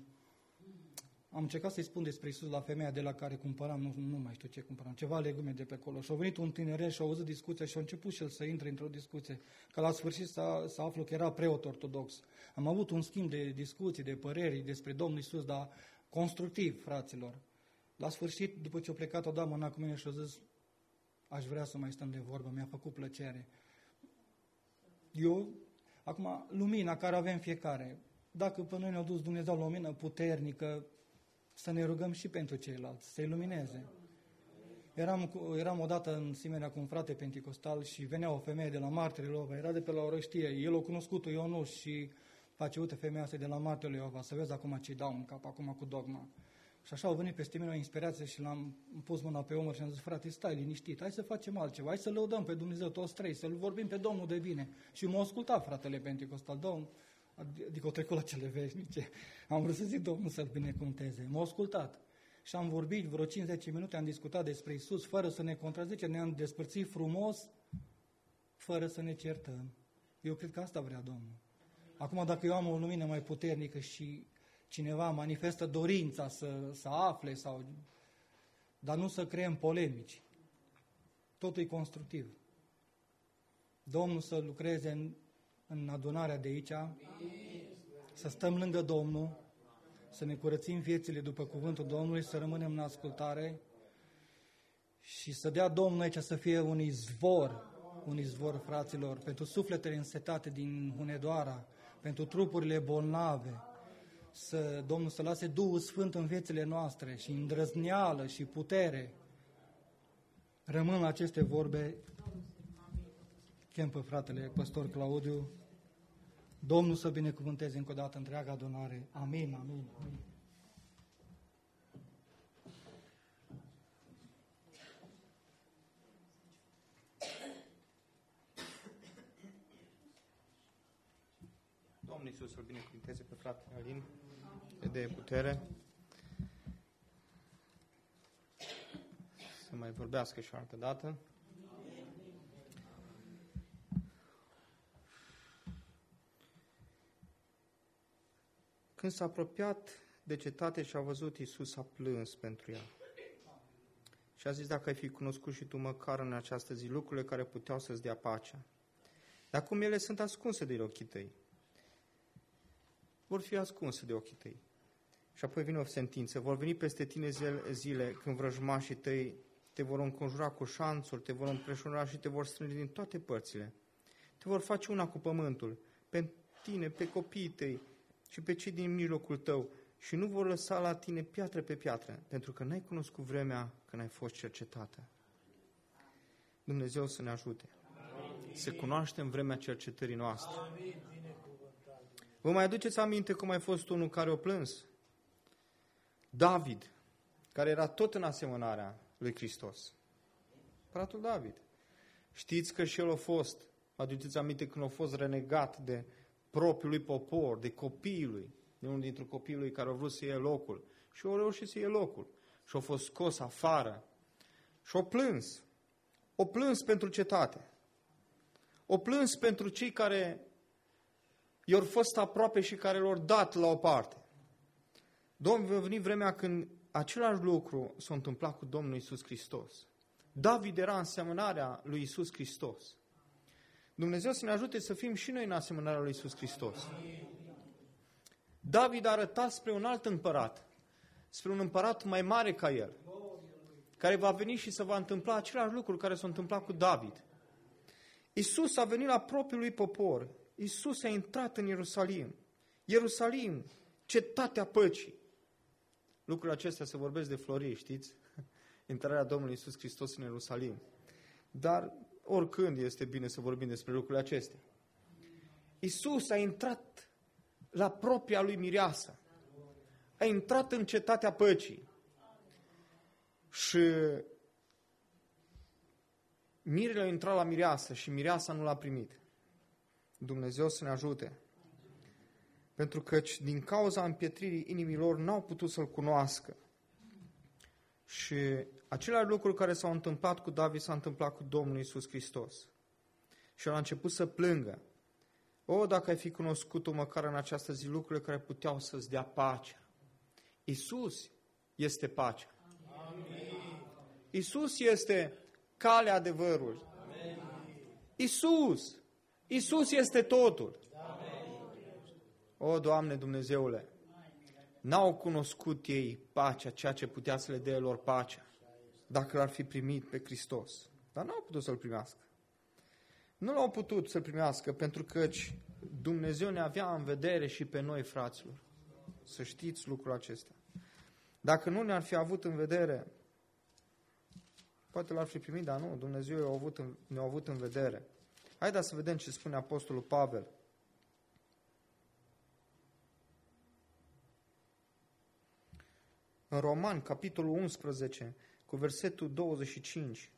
Am încercat să-i spun despre Iisus la femeia de la care cumpăram, nu, nu mai știu ce cumpăram, ceva legume de pe acolo. Și a venit un tineret și a auzit discuția și a început și el să intre într-o discuție. Că la sfârșit să aflu că era preot ortodox. Am avut un schimb de discuții, de păreri despre Domnul Iisus, dar constructiv, fraților. La sfârșit, după ce a plecat o doamnă mâna cu mine și a zis, aș vrea să mai stăm de vorbă, mi-a făcut plăcere. Eu... Acum, lumina care avem fiecare, dacă pe noi ne-a dus Dumnezeu la lumină puternică, să ne rugăm și pentru ceilalți, să ilumineze. Eram, eram odată în Simeria cu un frate penticostal și venea o femeie de la Martirul Iova, era de pe la Orăștie, el o cunoscut-o Ionuș și face, uite, femeia asta de la Martirul Iova, să vezi acum ce-i dau în cap, acum cu dogma. Și așa au venit peste mine o inspirație și l-am pus mâna pe umăr și am zis, frate, stai liniștit, hai să facem altceva, hai să lăudăm pe Dumnezeu toți trei, să-L vorbim pe Domnul de bine. Și m-a ascultat fratele penticostal, Domnul, adică o trecut la cele veșnice, am vrut să zic Domnul să-L binecuvânteze, m-a ascultat. Și am vorbit vreo cinci zece minute, am discutat despre Iisus, fără să ne contrazice, ne-am despărțit frumos, fără să ne certăm. Eu cred că asta vrea Domnul. Acum, dacă eu am o lumină mai puternică și cineva manifestă dorința să, să afle, sau, dar nu să creăm polemici. Totul e constructiv. Domnul să lucreze în, în adunarea de aici, să stăm lângă Domnul, să ne curățim viețile după cuvântul Domnului, să rămânem în ascultare și să dea Domnul aici să fie un izvor, un izvor, fraților, pentru sufletele însetate din Hunedoara, pentru trupurile bolnave, să Domnul să lase Duhul Sfânt în viețile noastre și îndrăzneală și putere. Rămân la aceste vorbe, chem pe fratele păstor Claudiu, Domnul să binecuvânteze încă o dată întreaga adunare. Amin, amin, amin. Domnul Iisus să-l binecuvânteze pe fratele Alin, le dea putere să mai vorbească și o altă dată. Când s-a apropiat de cetate și a văzut, Iisus a plâns pentru ea. Și a zis, dacă ai fi cunoscut și tu măcar în această zi lucrurile care puteau să-ți dea pacea. Dar acum ele sunt ascunse de ochii tăi. Vor fi ascunse de ochii tăi. Și apoi vine o sentință. Vor veni peste tine zile când vrăjmașii tăi te vor înconjura cu șanțuri, te vor împrejura și te vor strânge din toate părțile. Te vor face una cu pământul, pe tine, pe copiii tăi și pe cei din mijlocul tău și nu vor lăsa la tine piatră pe piatră, pentru că n-ai cunoscut vremea când ai fost cercetată. Dumnezeu să ne ajute. Să cunoaștem vremea cercetării noastre. Vă mai aduceți aminte cum ai fost unul care o plâns? David, care era tot în asemănarea lui Hristos. Fratul David. Știți că și el a fost, aduceți aminte când a fost renegat de propriul lui popor, de copiii lui, de unul dintre copiii lui care au vrut să iei locul. Și au reușit să iei locul. Și a fost scos afară. Și o plâns. O plâns pentru cetate. O plâns pentru cei care i-au fost aproape și care l-au dat la o parte. Domnul, va veni vremea când același lucru s-a întâmplat cu Domnul Iisus Hristos. David era în asemănarea lui Iisus Hristos. Dumnezeu să ne ajute să fim și noi în asemănarea lui Iisus Hristos. David a arătat spre un alt împărat, spre un împărat mai mare ca el, care va veni și se va întâmpla același lucru care s-a întâmplat cu David. Iisus a venit la propriul lui popor. Iisus a intrat în Ierusalim. Ierusalim, cetatea păcii. Lucrurile acestea se vorbesc de florie, știți? Intrarea Domnului Iisus Hristos în Ierusalim. Dar oricând este bine să vorbim despre lucrurile acestea. Iisus a intrat la propria lui mireasă. A intrat în cetatea păcii. Și mirele a intrat la mireasă și mireasa nu l-a primit. Dumnezeu să ne ajute. Pentru că din cauza împietririi inimilor n-au putut să-L cunoască. Și aceleași lucruri care s-au întâmplat cu David s-au întâmplat cu Domnul Iisus Hristos. Și el a început să plângă. O, dacă ai fi cunoscut-o măcar în această zi lucrurile care puteau să-ți dea pacea. Iisus este pacea. Amin. Iisus este calea adevărului. Iisus. Iisus este totul. Amin. O, Doamne Dumnezeule, n-au cunoscut ei pacea, ceea ce putea să le dea lor pacea, dacă l-ar fi primit pe Hristos. Dar n-au putut să-L primească. Nu l-au putut să-L primească, pentru că Dumnezeu ne avea în vedere și pe noi, fraților. Să știți lucrul acesta. Dacă nu ne-ar fi avut în vedere, poate l-ar fi primit, dar nu, Dumnezeu ne-a avut în, ne-a avut în vedere. Haideți să vedem ce spune Apostolul Pavel. În Romani, capitolul unsprezece, cu versetul douăzeci și cinci.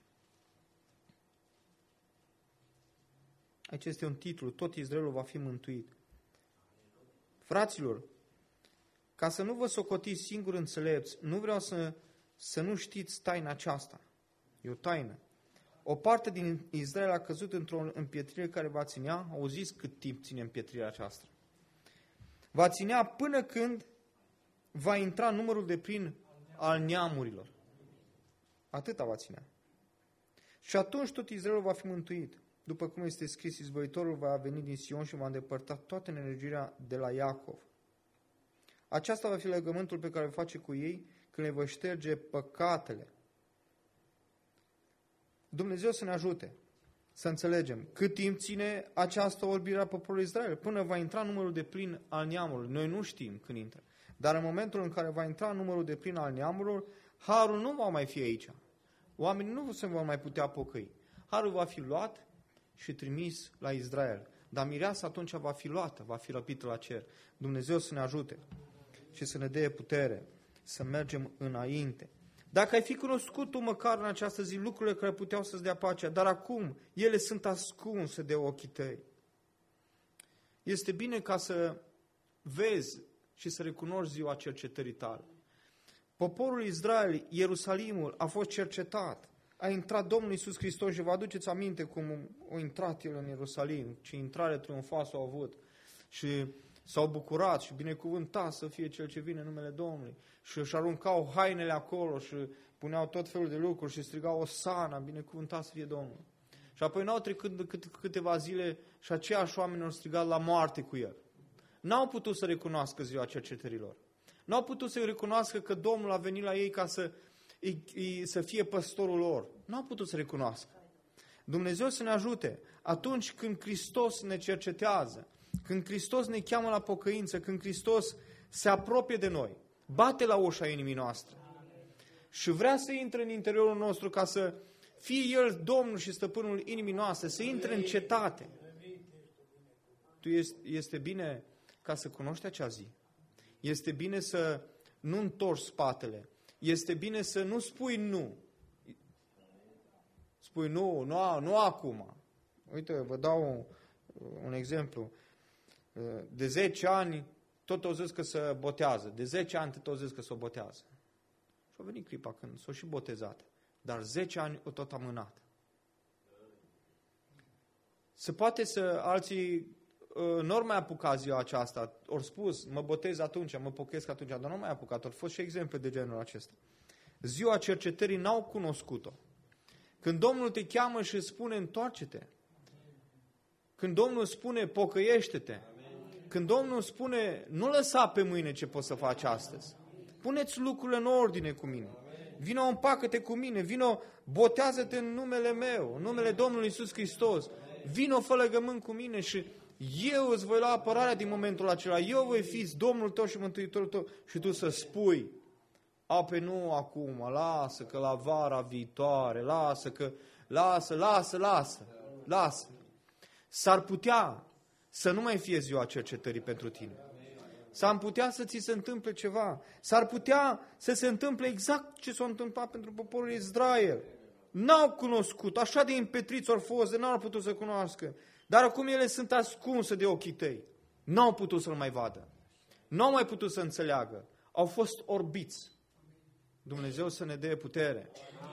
Aici este un titlu, tot Israelul va fi mântuit. Fraților, ca să nu vă socotiți singuri înțelepți, nu vreau să, să nu știți taina aceasta. E o taină. O parte din Israel a căzut într-o împietrire care va ținea, auziți cât timp ține împietrirea aceasta. Va ținea până când va intra numărul de plin al neamurilor. Atâta va ținea. Și atunci tot Israelul va fi mântuit. După cum este scris, izbăvitorul va veni din Sion și va îndepărta toată nenorocirea de la Iacov. Aceasta va fi legământul pe care îl face cu ei când le va șterge păcatele. Dumnezeu să ne ajute. să înțelegem cât timp ține această orbire a poporului Israel, până va intra numărul de plin al neamurilor. Noi nu știm când intră. Dar în momentul în care va intra numărul de plin al neamurilor, harul nu va mai fi aici. Oamenii nu se vor mai putea pocăi. Harul va fi luat și trimis la Israel. Dar mireasa atunci va fi luată, va fi răpită la cer. Dumnezeu să ne ajute și să ne dea putere să mergem înainte. Dacă ai fi cunoscut tu măcar în această zi lucrurile care puteau să-ți dea pacea, dar acum ele sunt ascunse de ochii tăi. Este bine ca să vezi și să recunoști ziua cercetării tale. Poporul Israel, Ierusalimul, a fost cercetat. A intrat Domnul Iisus Hristos și vă aduceți aminte cum a intrat El în Ierusalim, ce intrare triumfoasă au avut. Și s-au bucurat și binecuvântat să fie Cel ce vine în numele Domnului. Și își aruncau hainele acolo și puneau tot felul de lucruri și strigau Osana, binecuvântat să fie Domnul. Și apoi n-au trecut decât câteva zile și aceiași oameni au strigat la moarte cu El. N-au putut să recunoască ziua cercetărilor. N-au putut să recunoască că Domnul a venit la ei ca să, să fie păstorul lor. N-au putut să recunoască. Dumnezeu să ne ajute atunci când Hristos ne cercetează, când Hristos ne cheamă la pocăință, când Hristos se apropie de noi, bate la ușa inimii noastre și vrea să intre în interiorul nostru ca să fie El Domnul și Stăpânul inimii noastre, să intre în cetate. Tu este bine ca să cunoști acea zi. Este bine să nu întorci spatele. Este bine să nu spui nu. Spui nu, nu, nu acum. Uite, vă dau un, un exemplu. De zece ani tot au zis că se botează. De zece ani tot au zis că se botează. Și a venit clipa când s-au și botezat. Dar zece ani o tot amânat. Se poate să alții nu ori mai apucat ziua aceasta, ori spus, mă botez atunci, mă pocăiesc atunci, dar nu mai apucat, ori fost și exemple de genul acesta. Ziua cercetării n-au cunoscut-o. Când Domnul te cheamă și spune, întoarce-te. Când Domnul spune, pocăiește-te. Când Domnul spune, nu lăsa pe mâine ce poți să faci astăzi. Puneți lucrurile în ordine cu mine. Vino, împacă-te cu mine, vino, botează-te în numele meu, în numele Domnului Iisus Hristos. Vino, fă legământ cu mine și eu îți voi lua apărarea din momentul acela. Eu voi fi Domnul tău și Mântuitorul tău. Și tu să spui, a, pe nu acum, lasă că la vara viitoare, lasă că, lasă, lasă, lasă, lasă. S-ar putea să nu mai fie ziua cercetării pentru tine. S-ar putea să ți se întâmple ceva. S-ar putea să se întâmple exact ce s-a întâmplat pentru poporul Israel. N-au cunoscut, așa de împetriți au fost, de n-au putut să cunoască. Dar acum ele sunt ascunse de ochii tăi. N-au putut să-L mai vadă. N-au mai putut să înțeleagă. Au fost orbiți. Dumnezeu să ne dea putere.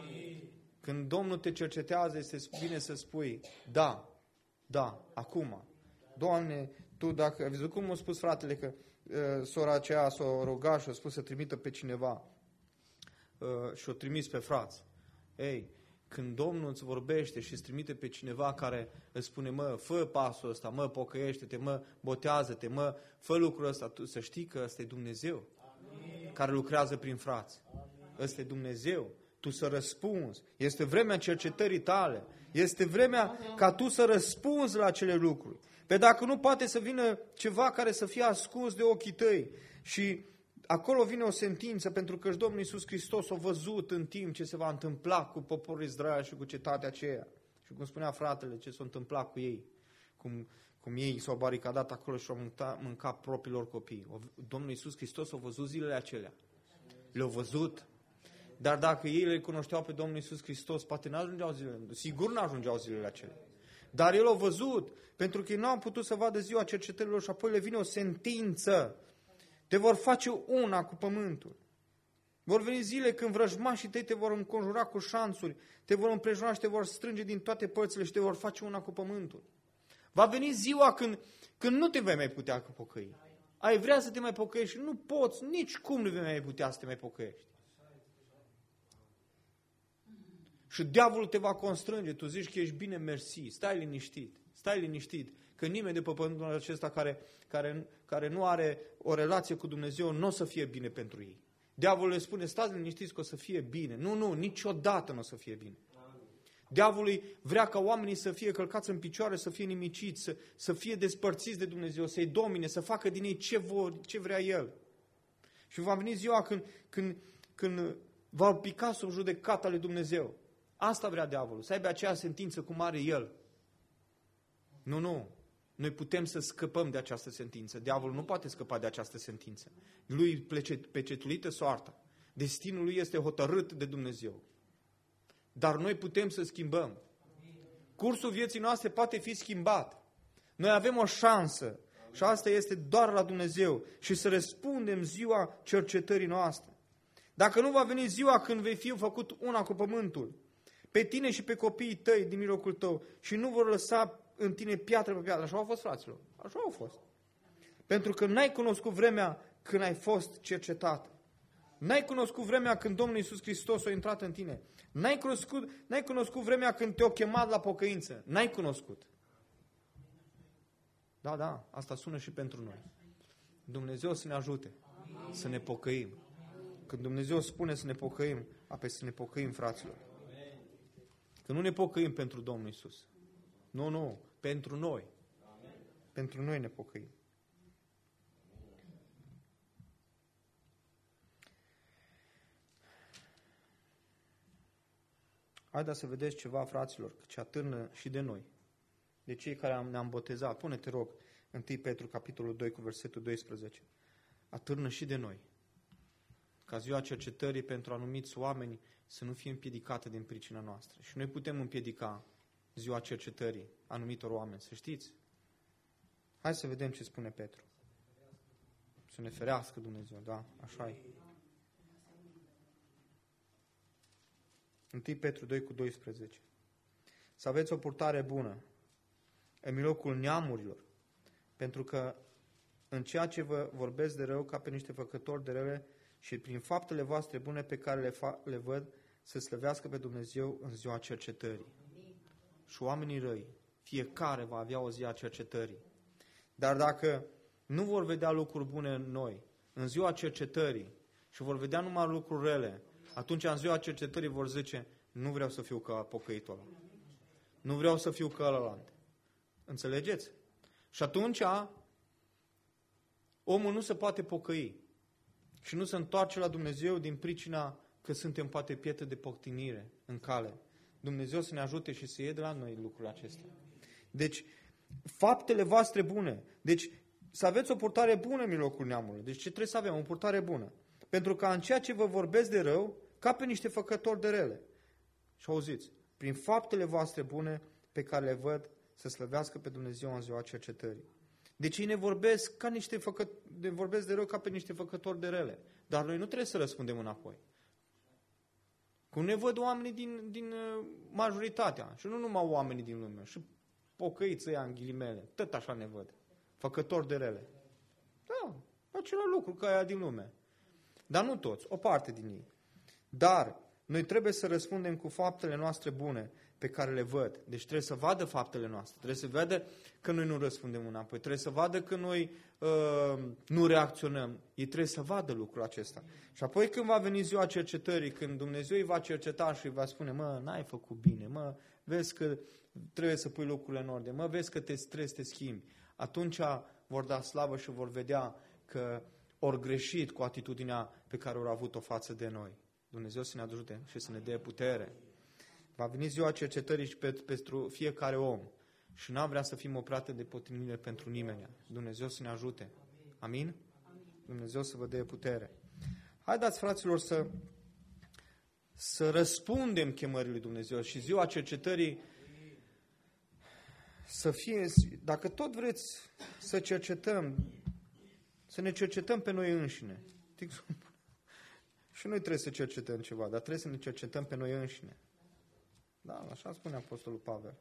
Când Domnul te cercetează, este bine să spui, da, da, acum. Doamne, Tu dacă, ai văzut cum a spus fratele că uh, sora aceea s-a rugat și a spus să trimită pe cineva uh, și o trimis pe frați. Ei, când Domnul îți vorbește și îți trimite pe cineva care îți spune, mă, fă pasul ăsta, mă, pocăiește-te, mă, botează-te, mă, fă lucrul ăsta, tu să știi că ăsta e Dumnezeu. Amin. Care lucrează prin frați. Ăsta e Dumnezeu. Tu să răspunzi. Este vremea cercetării tale. Este vremea ca tu să răspunzi la acele lucruri. Pe dacă nu poate să vină ceva care să fie ascuns de ochii tăi și acolo vine o sentință, pentru că Domnul Iisus Hristos a văzut în timp ce se va întâmpla cu poporul Israel și cu cetatea aceea. Și cum spunea fratele, ce s-a întâmplat cu ei. Cum, cum ei s-au baricadat acolo și au mâncat, mâncat propriilor copii. Domnul Iisus Hristos a văzut zilele acelea. Le-au văzut. Dar dacă ei le cunoșteau pe Domnul Iisus Hristos, poate n-ajungeau zilele. Sigur n-ajungeau zilele acelea. Dar El a văzut, pentru că ei nu au putut să vadă ziua cercetărilor și apoi le vine o sentință. Te vor face una cu pământul. Vor veni zile când vrăjmașii tăi te vor înconjura cu șanțuri, te vor împrejura și te vor strânge din toate părțile și te vor face una cu pământul. Va veni ziua când, când nu te vei mai putea pocăi. Ai vrea să te mai pocăiești și nu poți, nici cum nu vei mai putea să te mai pocăiești. Și diavolul te va constrânge, tu zici că ești bine, mersi, stai liniștit, stai liniștit, că nimeni de pe pământul acesta care, care, care nu are o relație cu Dumnezeu nu o să fie bine pentru ei. Diavolul le spune, stați liniștiți că o să fie bine. Nu, nu, niciodată nu o să fie bine. Diavolul vrea ca oamenii să fie călcați în picioare, să fie nimiciți, să, să fie despărțiți de Dumnezeu, să-i domine, să facă din ei ce, vor, ce vrea El. Și va veni ziua când, când, când va pica sub judecata lui Dumnezeu. Asta vrea diavolul, să aibă aceea sentință cum are El. Nu, nu. Noi putem să scăpăm de această sentință. Diavolul nu poate scăpa de această sentință. Lui pecetuită soarta. Destinul lui este hotărât de Dumnezeu. Dar noi putem să schimbăm. Cursul vieții noastre poate fi schimbat. Noi avem o șansă și asta este doar la Dumnezeu și să răspundem ziua cercetării noastre. Dacă nu va veni ziua când vei fi făcut una cu pământul, pe tine și pe copiii tăi din mijlocul tău și nu vor lăsa în tine piatră pe piatră. Așa au fost, fraților. Așa au fost. Pentru că n-ai cunoscut vremea când ai fost cercetat. N-ai cunoscut vremea când Domnul Iisus Hristos a intrat în tine. N-ai cunoscut, n-ai cunoscut vremea când te-a chemat la pocăință. N-ai cunoscut. Da, da, asta sună și pentru noi. Dumnezeu să ne ajute să ne pocăim. Când Dumnezeu spune să ne pocăim, apoi să ne pocăim, fraților. Că nu ne pocăim pentru Domnul Iisus. Nu, nu, pentru noi. Pentru noi ne pocăim. Haideți să vedeți ceva, fraților, că ce atârnă și de noi. De cei care ne-am botezat. Pune-te, rog, întâi Petru, capitolul doi, cu versetul doisprezece. Atârnă și de noi. Ca ziua cercetării pentru anumiți oameni să nu fie împiedicată din pricina noastră. Și noi putem împiedica ziua cercetării anumitor oameni, să știți. Hai să vedem ce spune Petru. Să ne ferească Dumnezeu, da, așa e. întâi Petru doi cu doisprezece. Să aveți o purtare bună în mijlocul neamurilor, pentru că în ceea ce vă vorbesc de rău ca pe niște făcători de rele și prin faptele voastre bune pe care le, fa- le văd să slăvească pe Dumnezeu în ziua cercetării. Și oamenii răi, fiecare va avea o zi a cercetării. Dar dacă nu vor vedea lucruri bune în noi, în ziua cercetării, și vor vedea numai lucruri rele, atunci în ziua cercetării vor zice, nu vreau să fiu ca pocăitul ăla. Nu vreau să fiu ca ălălalt. Înțelegeți? Și atunci omul nu se poate pocăi și nu se întoarce la Dumnezeu din pricina că suntem poate pietre de poctinire în cale. Dumnezeu să ne ajute și să iei de la noi lucrurile acestea. Deci, faptele voastre bune. Deci, să aveți o purtare bună în mijlocul neamului. Deci ce trebuie să avem? O purtare bună. Pentru că în ceea ce vă vorbesc de rău, ca pe niște făcători de rele. Și auziți, prin faptele voastre bune pe care le văd să slăvească pe Dumnezeu în ziua cercetării. Deci ei ne vorbesc, ca niște făcă, ne vorbesc de rău ca pe niște făcători de rele. Dar noi nu trebuie să răspundem înapoi. Cum ne văd oamenii din, din majoritatea. Și nu numai oamenii din lume. Și pocăiți ăia în ghilimele. Tot așa ne văd. Făcători de rele. Da, același lucru ca aia din lume. Dar nu toți, o parte din ei. Dar noi trebuie să răspundem cu faptele noastre bune pe care le văd. Deci trebuie să vadă faptele noastre. Trebuie să vadă că noi nu răspundem înapoi. Trebuie să vadă că noi uh, nu reacționăm. Ei trebuie să vadă lucrul acesta. Și apoi când va veni ziua cercetării, când Dumnezeu îi va cerceta și îi va spune, mă, n-ai făcut bine, mă, vezi că trebuie să pui lucrurile în ordine, mă, vezi că te trebuie să te schimbi. Atunci vor da slavă și vor vedea că ori greșit cu atitudinea pe care au avut-o față de noi. Dumnezeu să ne ajute și să ne dea putere. Va veni ziua cercetării și pentru fiecare om. Și n-am vrea să fim o plată de potinire pentru nimeni. Dumnezeu să ne ajute. Amin? Dumnezeu să vă dea putere. Haideți, fraților, să, să răspundem chemării lui Dumnezeu și ziua cercetării să fie, dacă tot vreți să cercetăm, să ne cercetăm pe noi înșine. Și noi trebuie să cercetăm ceva, dar trebuie să ne cercetăm pe noi înșine. Da, așa spune Apostolul Pavel.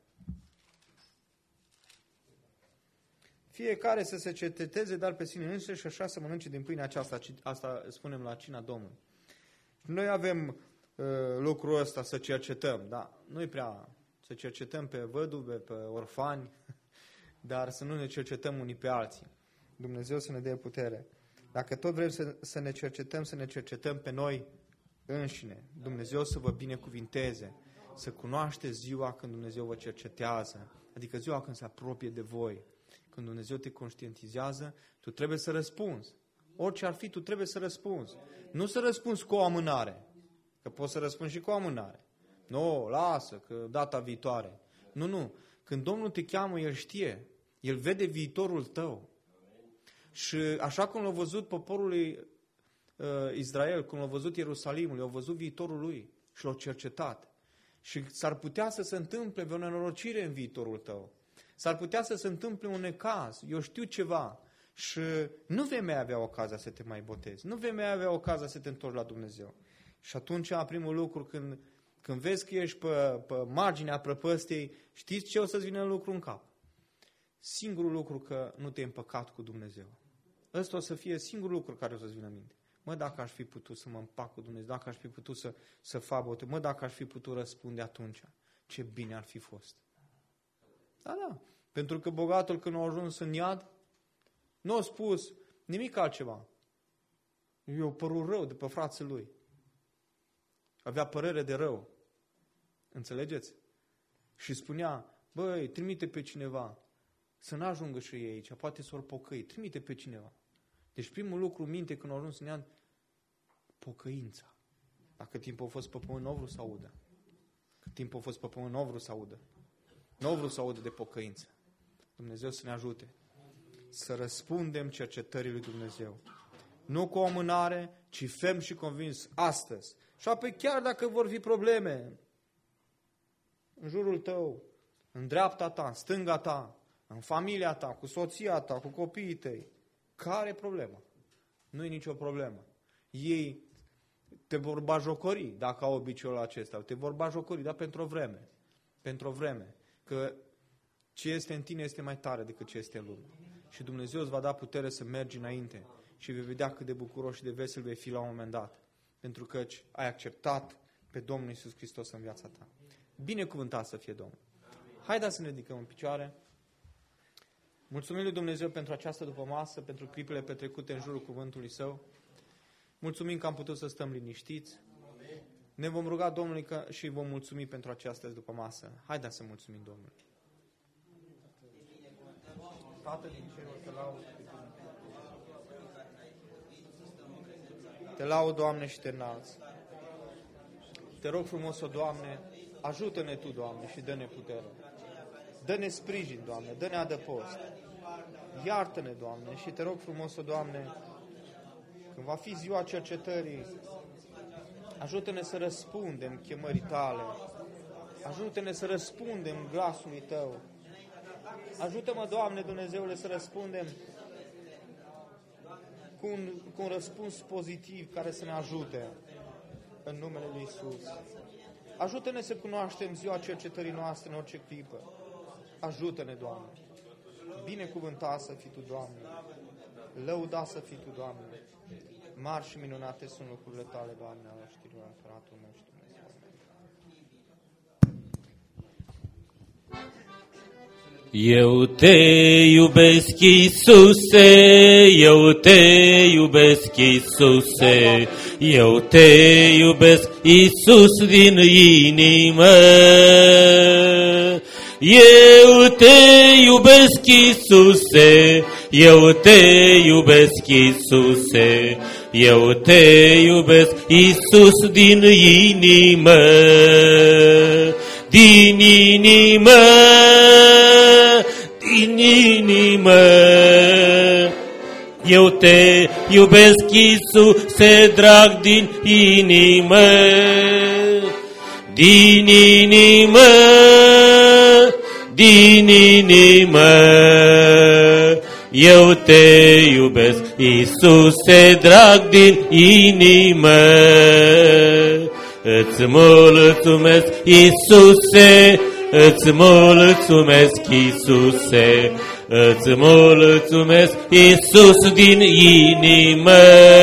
Fiecare să se cerceteze, dar pe sine însuși și așa să mănânce din pâinea aceasta. Asta spunem la cina Domnului. Noi avem uh, lucrul ăsta să cercetăm, da? Nu-i prea să cercetăm pe văduve, pe orfani, dar să nu ne cercetăm unii pe alții. Dumnezeu să ne dea putere. Dacă tot vrem să, să ne cercetăm, să ne cercetăm pe noi înșine. Dumnezeu să vă binecuvinteze, să cunoașteți ziua când Dumnezeu vă cercetează, adică ziua când se apropie de voi. Când Dumnezeu te conștientizează, tu trebuie să răspunzi. Orice ar fi, tu trebuie să răspunzi. Nu să răspunzi cu o amânare, că poți să răspunzi și cu o amânare. Nu, lasă, că data viitoare. Nu, nu. Când Domnul te cheamă, El știe. El vede viitorul tău. Și așa cum l-a văzut poporul lui uh, Israel, cum l-a văzut Ierusalimul, i-a văzut viitorul lui și l-a cercetat. Și s-ar putea să se întâmple vreo nenorocire în viitorul tău. S-ar putea să se întâmple un necaz, eu știu ceva, și nu vei mai avea ocazia să te mai botezi, nu vei mai avea ocazia să te întorci la Dumnezeu. Și atunci, primul lucru, când, când vezi că ești pe, pe marginea prăpăstiei, știți ce o să-ți vină lucru în cap? Singurul lucru că nu te-ai împăcat cu Dumnezeu. Ăsta o să fie singurul lucru care o să-ți vină în minte. Mă, dacă aș fi putut să mă împac cu Dumnezeu, dacă aș fi putut să, să fac bote, mă, dacă aș fi putut răspunde atunci, ce bine ar fi fost. Da, da. Pentru că bogatul, când a ajuns în iad, nu a spus nimic altceva. I-a părut rău de pe frații lui. Avea părere de rău. Înțelegeți? Și spunea, băi, trimite pe cineva să n-ajungă și ei aici, poate s-or pocăi, trimite pe cineva. Deci primul lucru în minte când a ajuns în iad, pocăința. Dacă timpul a fost pe pământ, nu vreau să audă. Cât timp a fost pe pământ, nu vreau să audă. Nu vreau să audă de pocăință. Dumnezeu să ne ajute să răspundem cercetării lui Dumnezeu. Nu cu o amânare, ci ferm și convins astăzi. Și apoi chiar dacă vor fi probleme în jurul tău, în dreapta ta, în stânga ta, în familia ta, cu soția ta, cu copiii tăi, care e problema? Nu e nicio problemă. Ei te vor bajocori dacă au obiceiul acesta. Te vor bajocori, dar pentru o vreme. Pentru o vreme. Că ce este în tine este mai tare decât ce este în lume. Și Dumnezeu îți va da putere să mergi înainte și vei vedea cât de bucuros și de vesel vei fi la un moment dat. Pentru că ai acceptat pe Domnul Iisus Hristos în viața ta. Binecuvântat să fie Domnul. Haideți să ne ridicăm în picioare. Mulțumim lui Dumnezeu pentru această dupămasă, pentru clipele petrecute în jurul cuvântului Său. Mulțumim că am putut să stăm liniștiți. Ne vom ruga Domnului că și vom mulțumi pentru această dupămasă. Haideți să mulțumim Domnului. Tatăl din cerul, te laud. Te laud, Doamne, și te înalți. Te rog frumos, o Doamne, ajută-ne Tu, Doamne, și dă-ne putere. Dă-ne sprijin, Doamne, dă-ne adăpost. Iartă-ne, Doamne, și te rog frumos, o Doamne, când va fi ziua cercetării, ajută-ne să răspundem chemării Tale. Ajută-ne să răspundem glasului Tău. Ajută-mă, Doamne, Dumnezeule, să răspundem cu un, cu un răspuns pozitiv care să ne ajute în numele Lui Iisus. Ajută-ne să cunoaștem ziua cercetării noastre în orice clipă. Ajută-ne, Doamne. Binecuvântat să fii Tu, Doamne. Lăudat să fii Tu, Doamne. Mari și minunate sunt lucrurile Tale, Doamne, ale știrilor împăratul meu și Dumnezeu. Eu te iubesc, Iisuse, eu te iubesc, Iisuse, eu te iubesc, Iisus, din inimă. Eu te iubesc, Iisuse, eu te iubesc, Iisuse, eu te iubesc, Iisus, din inimă, din inimă, din inimă. Eu te iubesc, Iisuse, drag, din inimă, din inimă, din inimă. Eu te iubesc, Iisuse, drag, din inimă. Îți mulțumesc, Iisuse, îți mulțumesc, Iisuse, îți mulțumesc, Iisus, din inimă.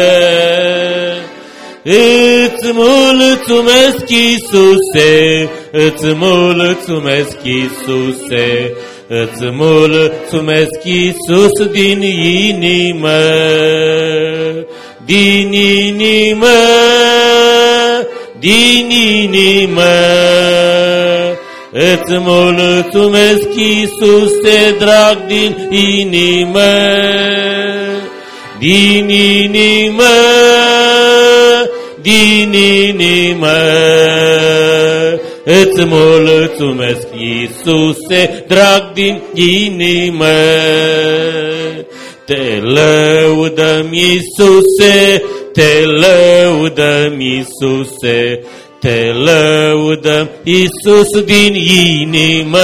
Îți mulțumesc, Iisuse, îți mulțumesc, Iisuse, îți mulțumesc, Iisus, din inimă, din inimă, din inimă. Îți mulțumesc, Iisuse, drag din inimă, din inimă, din inimă. Îți mulțumesc, Iisuse, drag din inimă. Te lăudăm, Iisuse, te lăudăm, Iisuse, te lăudăm, Iisus, din inimă.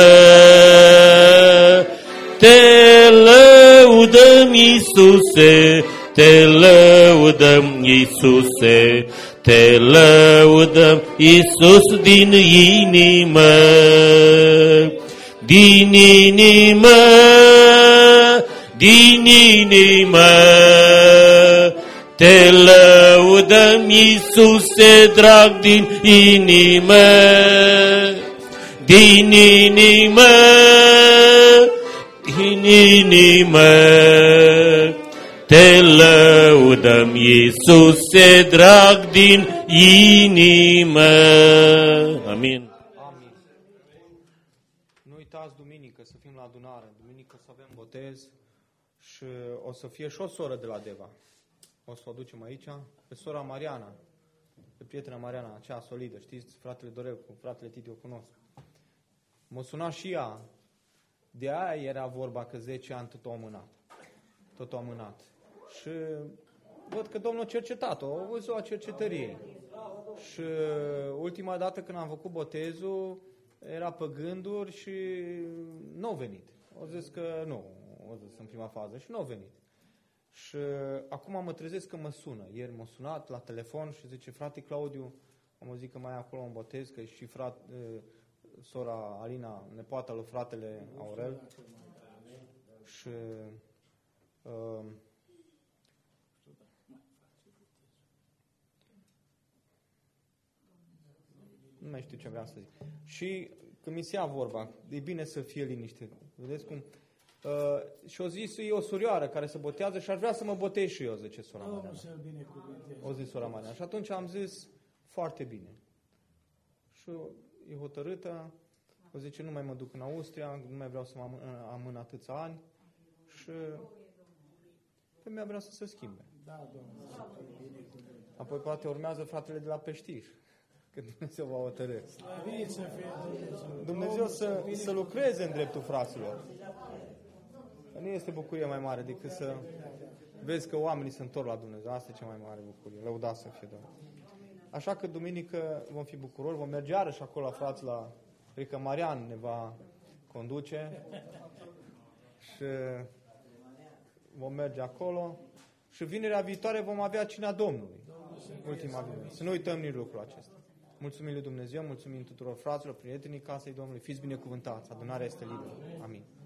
Te lăudăm, Iisuse, te lăudăm, Iisuse, te lăudăm, Iisus, din inimă. Din inimă, din inimă, te lăudăm, Iisuse, drag din inimă. Din inimă, din inimă, te lăudăm, Iisuse, drag din inimă. Amin. Amin. Nu uitați duminică să fim la adunare. Duminică să avem botez și o să fie și o soră de la Deva. O să o ducem aici. Pe sora Mariana. Pe prietena Mariana, aceea solidă. Știți, fratele Dorel, cu fratele Titi o cunosc. M-a sunat și ea. De aia era vorba că zece ani tot o amânat. Tot o amânat. Și văd că Domnul a cercetat-o, a văzut a cercetăriei. Și ultima dată când am făcut botezul, era pe gânduri și nu a venit. O zis că nu, o zis în prima fază și nu a venit. Și acum mă trezesc că mă sună. Ieri m-a sunat la telefon și zice, frate Claudiu, am zis că mai e acolo un botez, că și frate, sora Alina, nepoata lui fratele Aurel. Și uh, nu mai știu ce vreau să zic. Și când mi se ia vorba, e bine să fie liniște. Vedeți cum? Uh, și o zis, e o surioară care se botează și ar vrea să mă botez și eu, zice sora Mariana. O zis sora Mariana. Și atunci am zis, foarte bine. Și e hotărâtă, o zice, nu mai mă duc în Austria, nu mai vreau să mă amân, amân atâția ani. Și femeia vrea să se schimbe. Apoi poate urmează fratele de la Peștiș. Că Dumnezeu va hotărâ. Dumnezeu să, să lucreze în dreptul fraților. Nu este bucurie mai mare decât să vezi că oamenii se întorc la Dumnezeu. Asta e cea mai mare bucurie. Lăudați să fie Domnul. Așa că duminică vom fi bucuroși. Vom merge iarăși acolo la frați la... Cred că Marian ne va conduce. Și vom merge acolo. Și vinerea viitoare vom avea cina Domnului. Ultima vinere. Să nu uităm nici lucrul acesta. Mulțumim lui Dumnezeu, mulțumim tuturor fraților, prietenii casei Domnului. Fiți binecuvântați. Adunarea este liberă. Amin.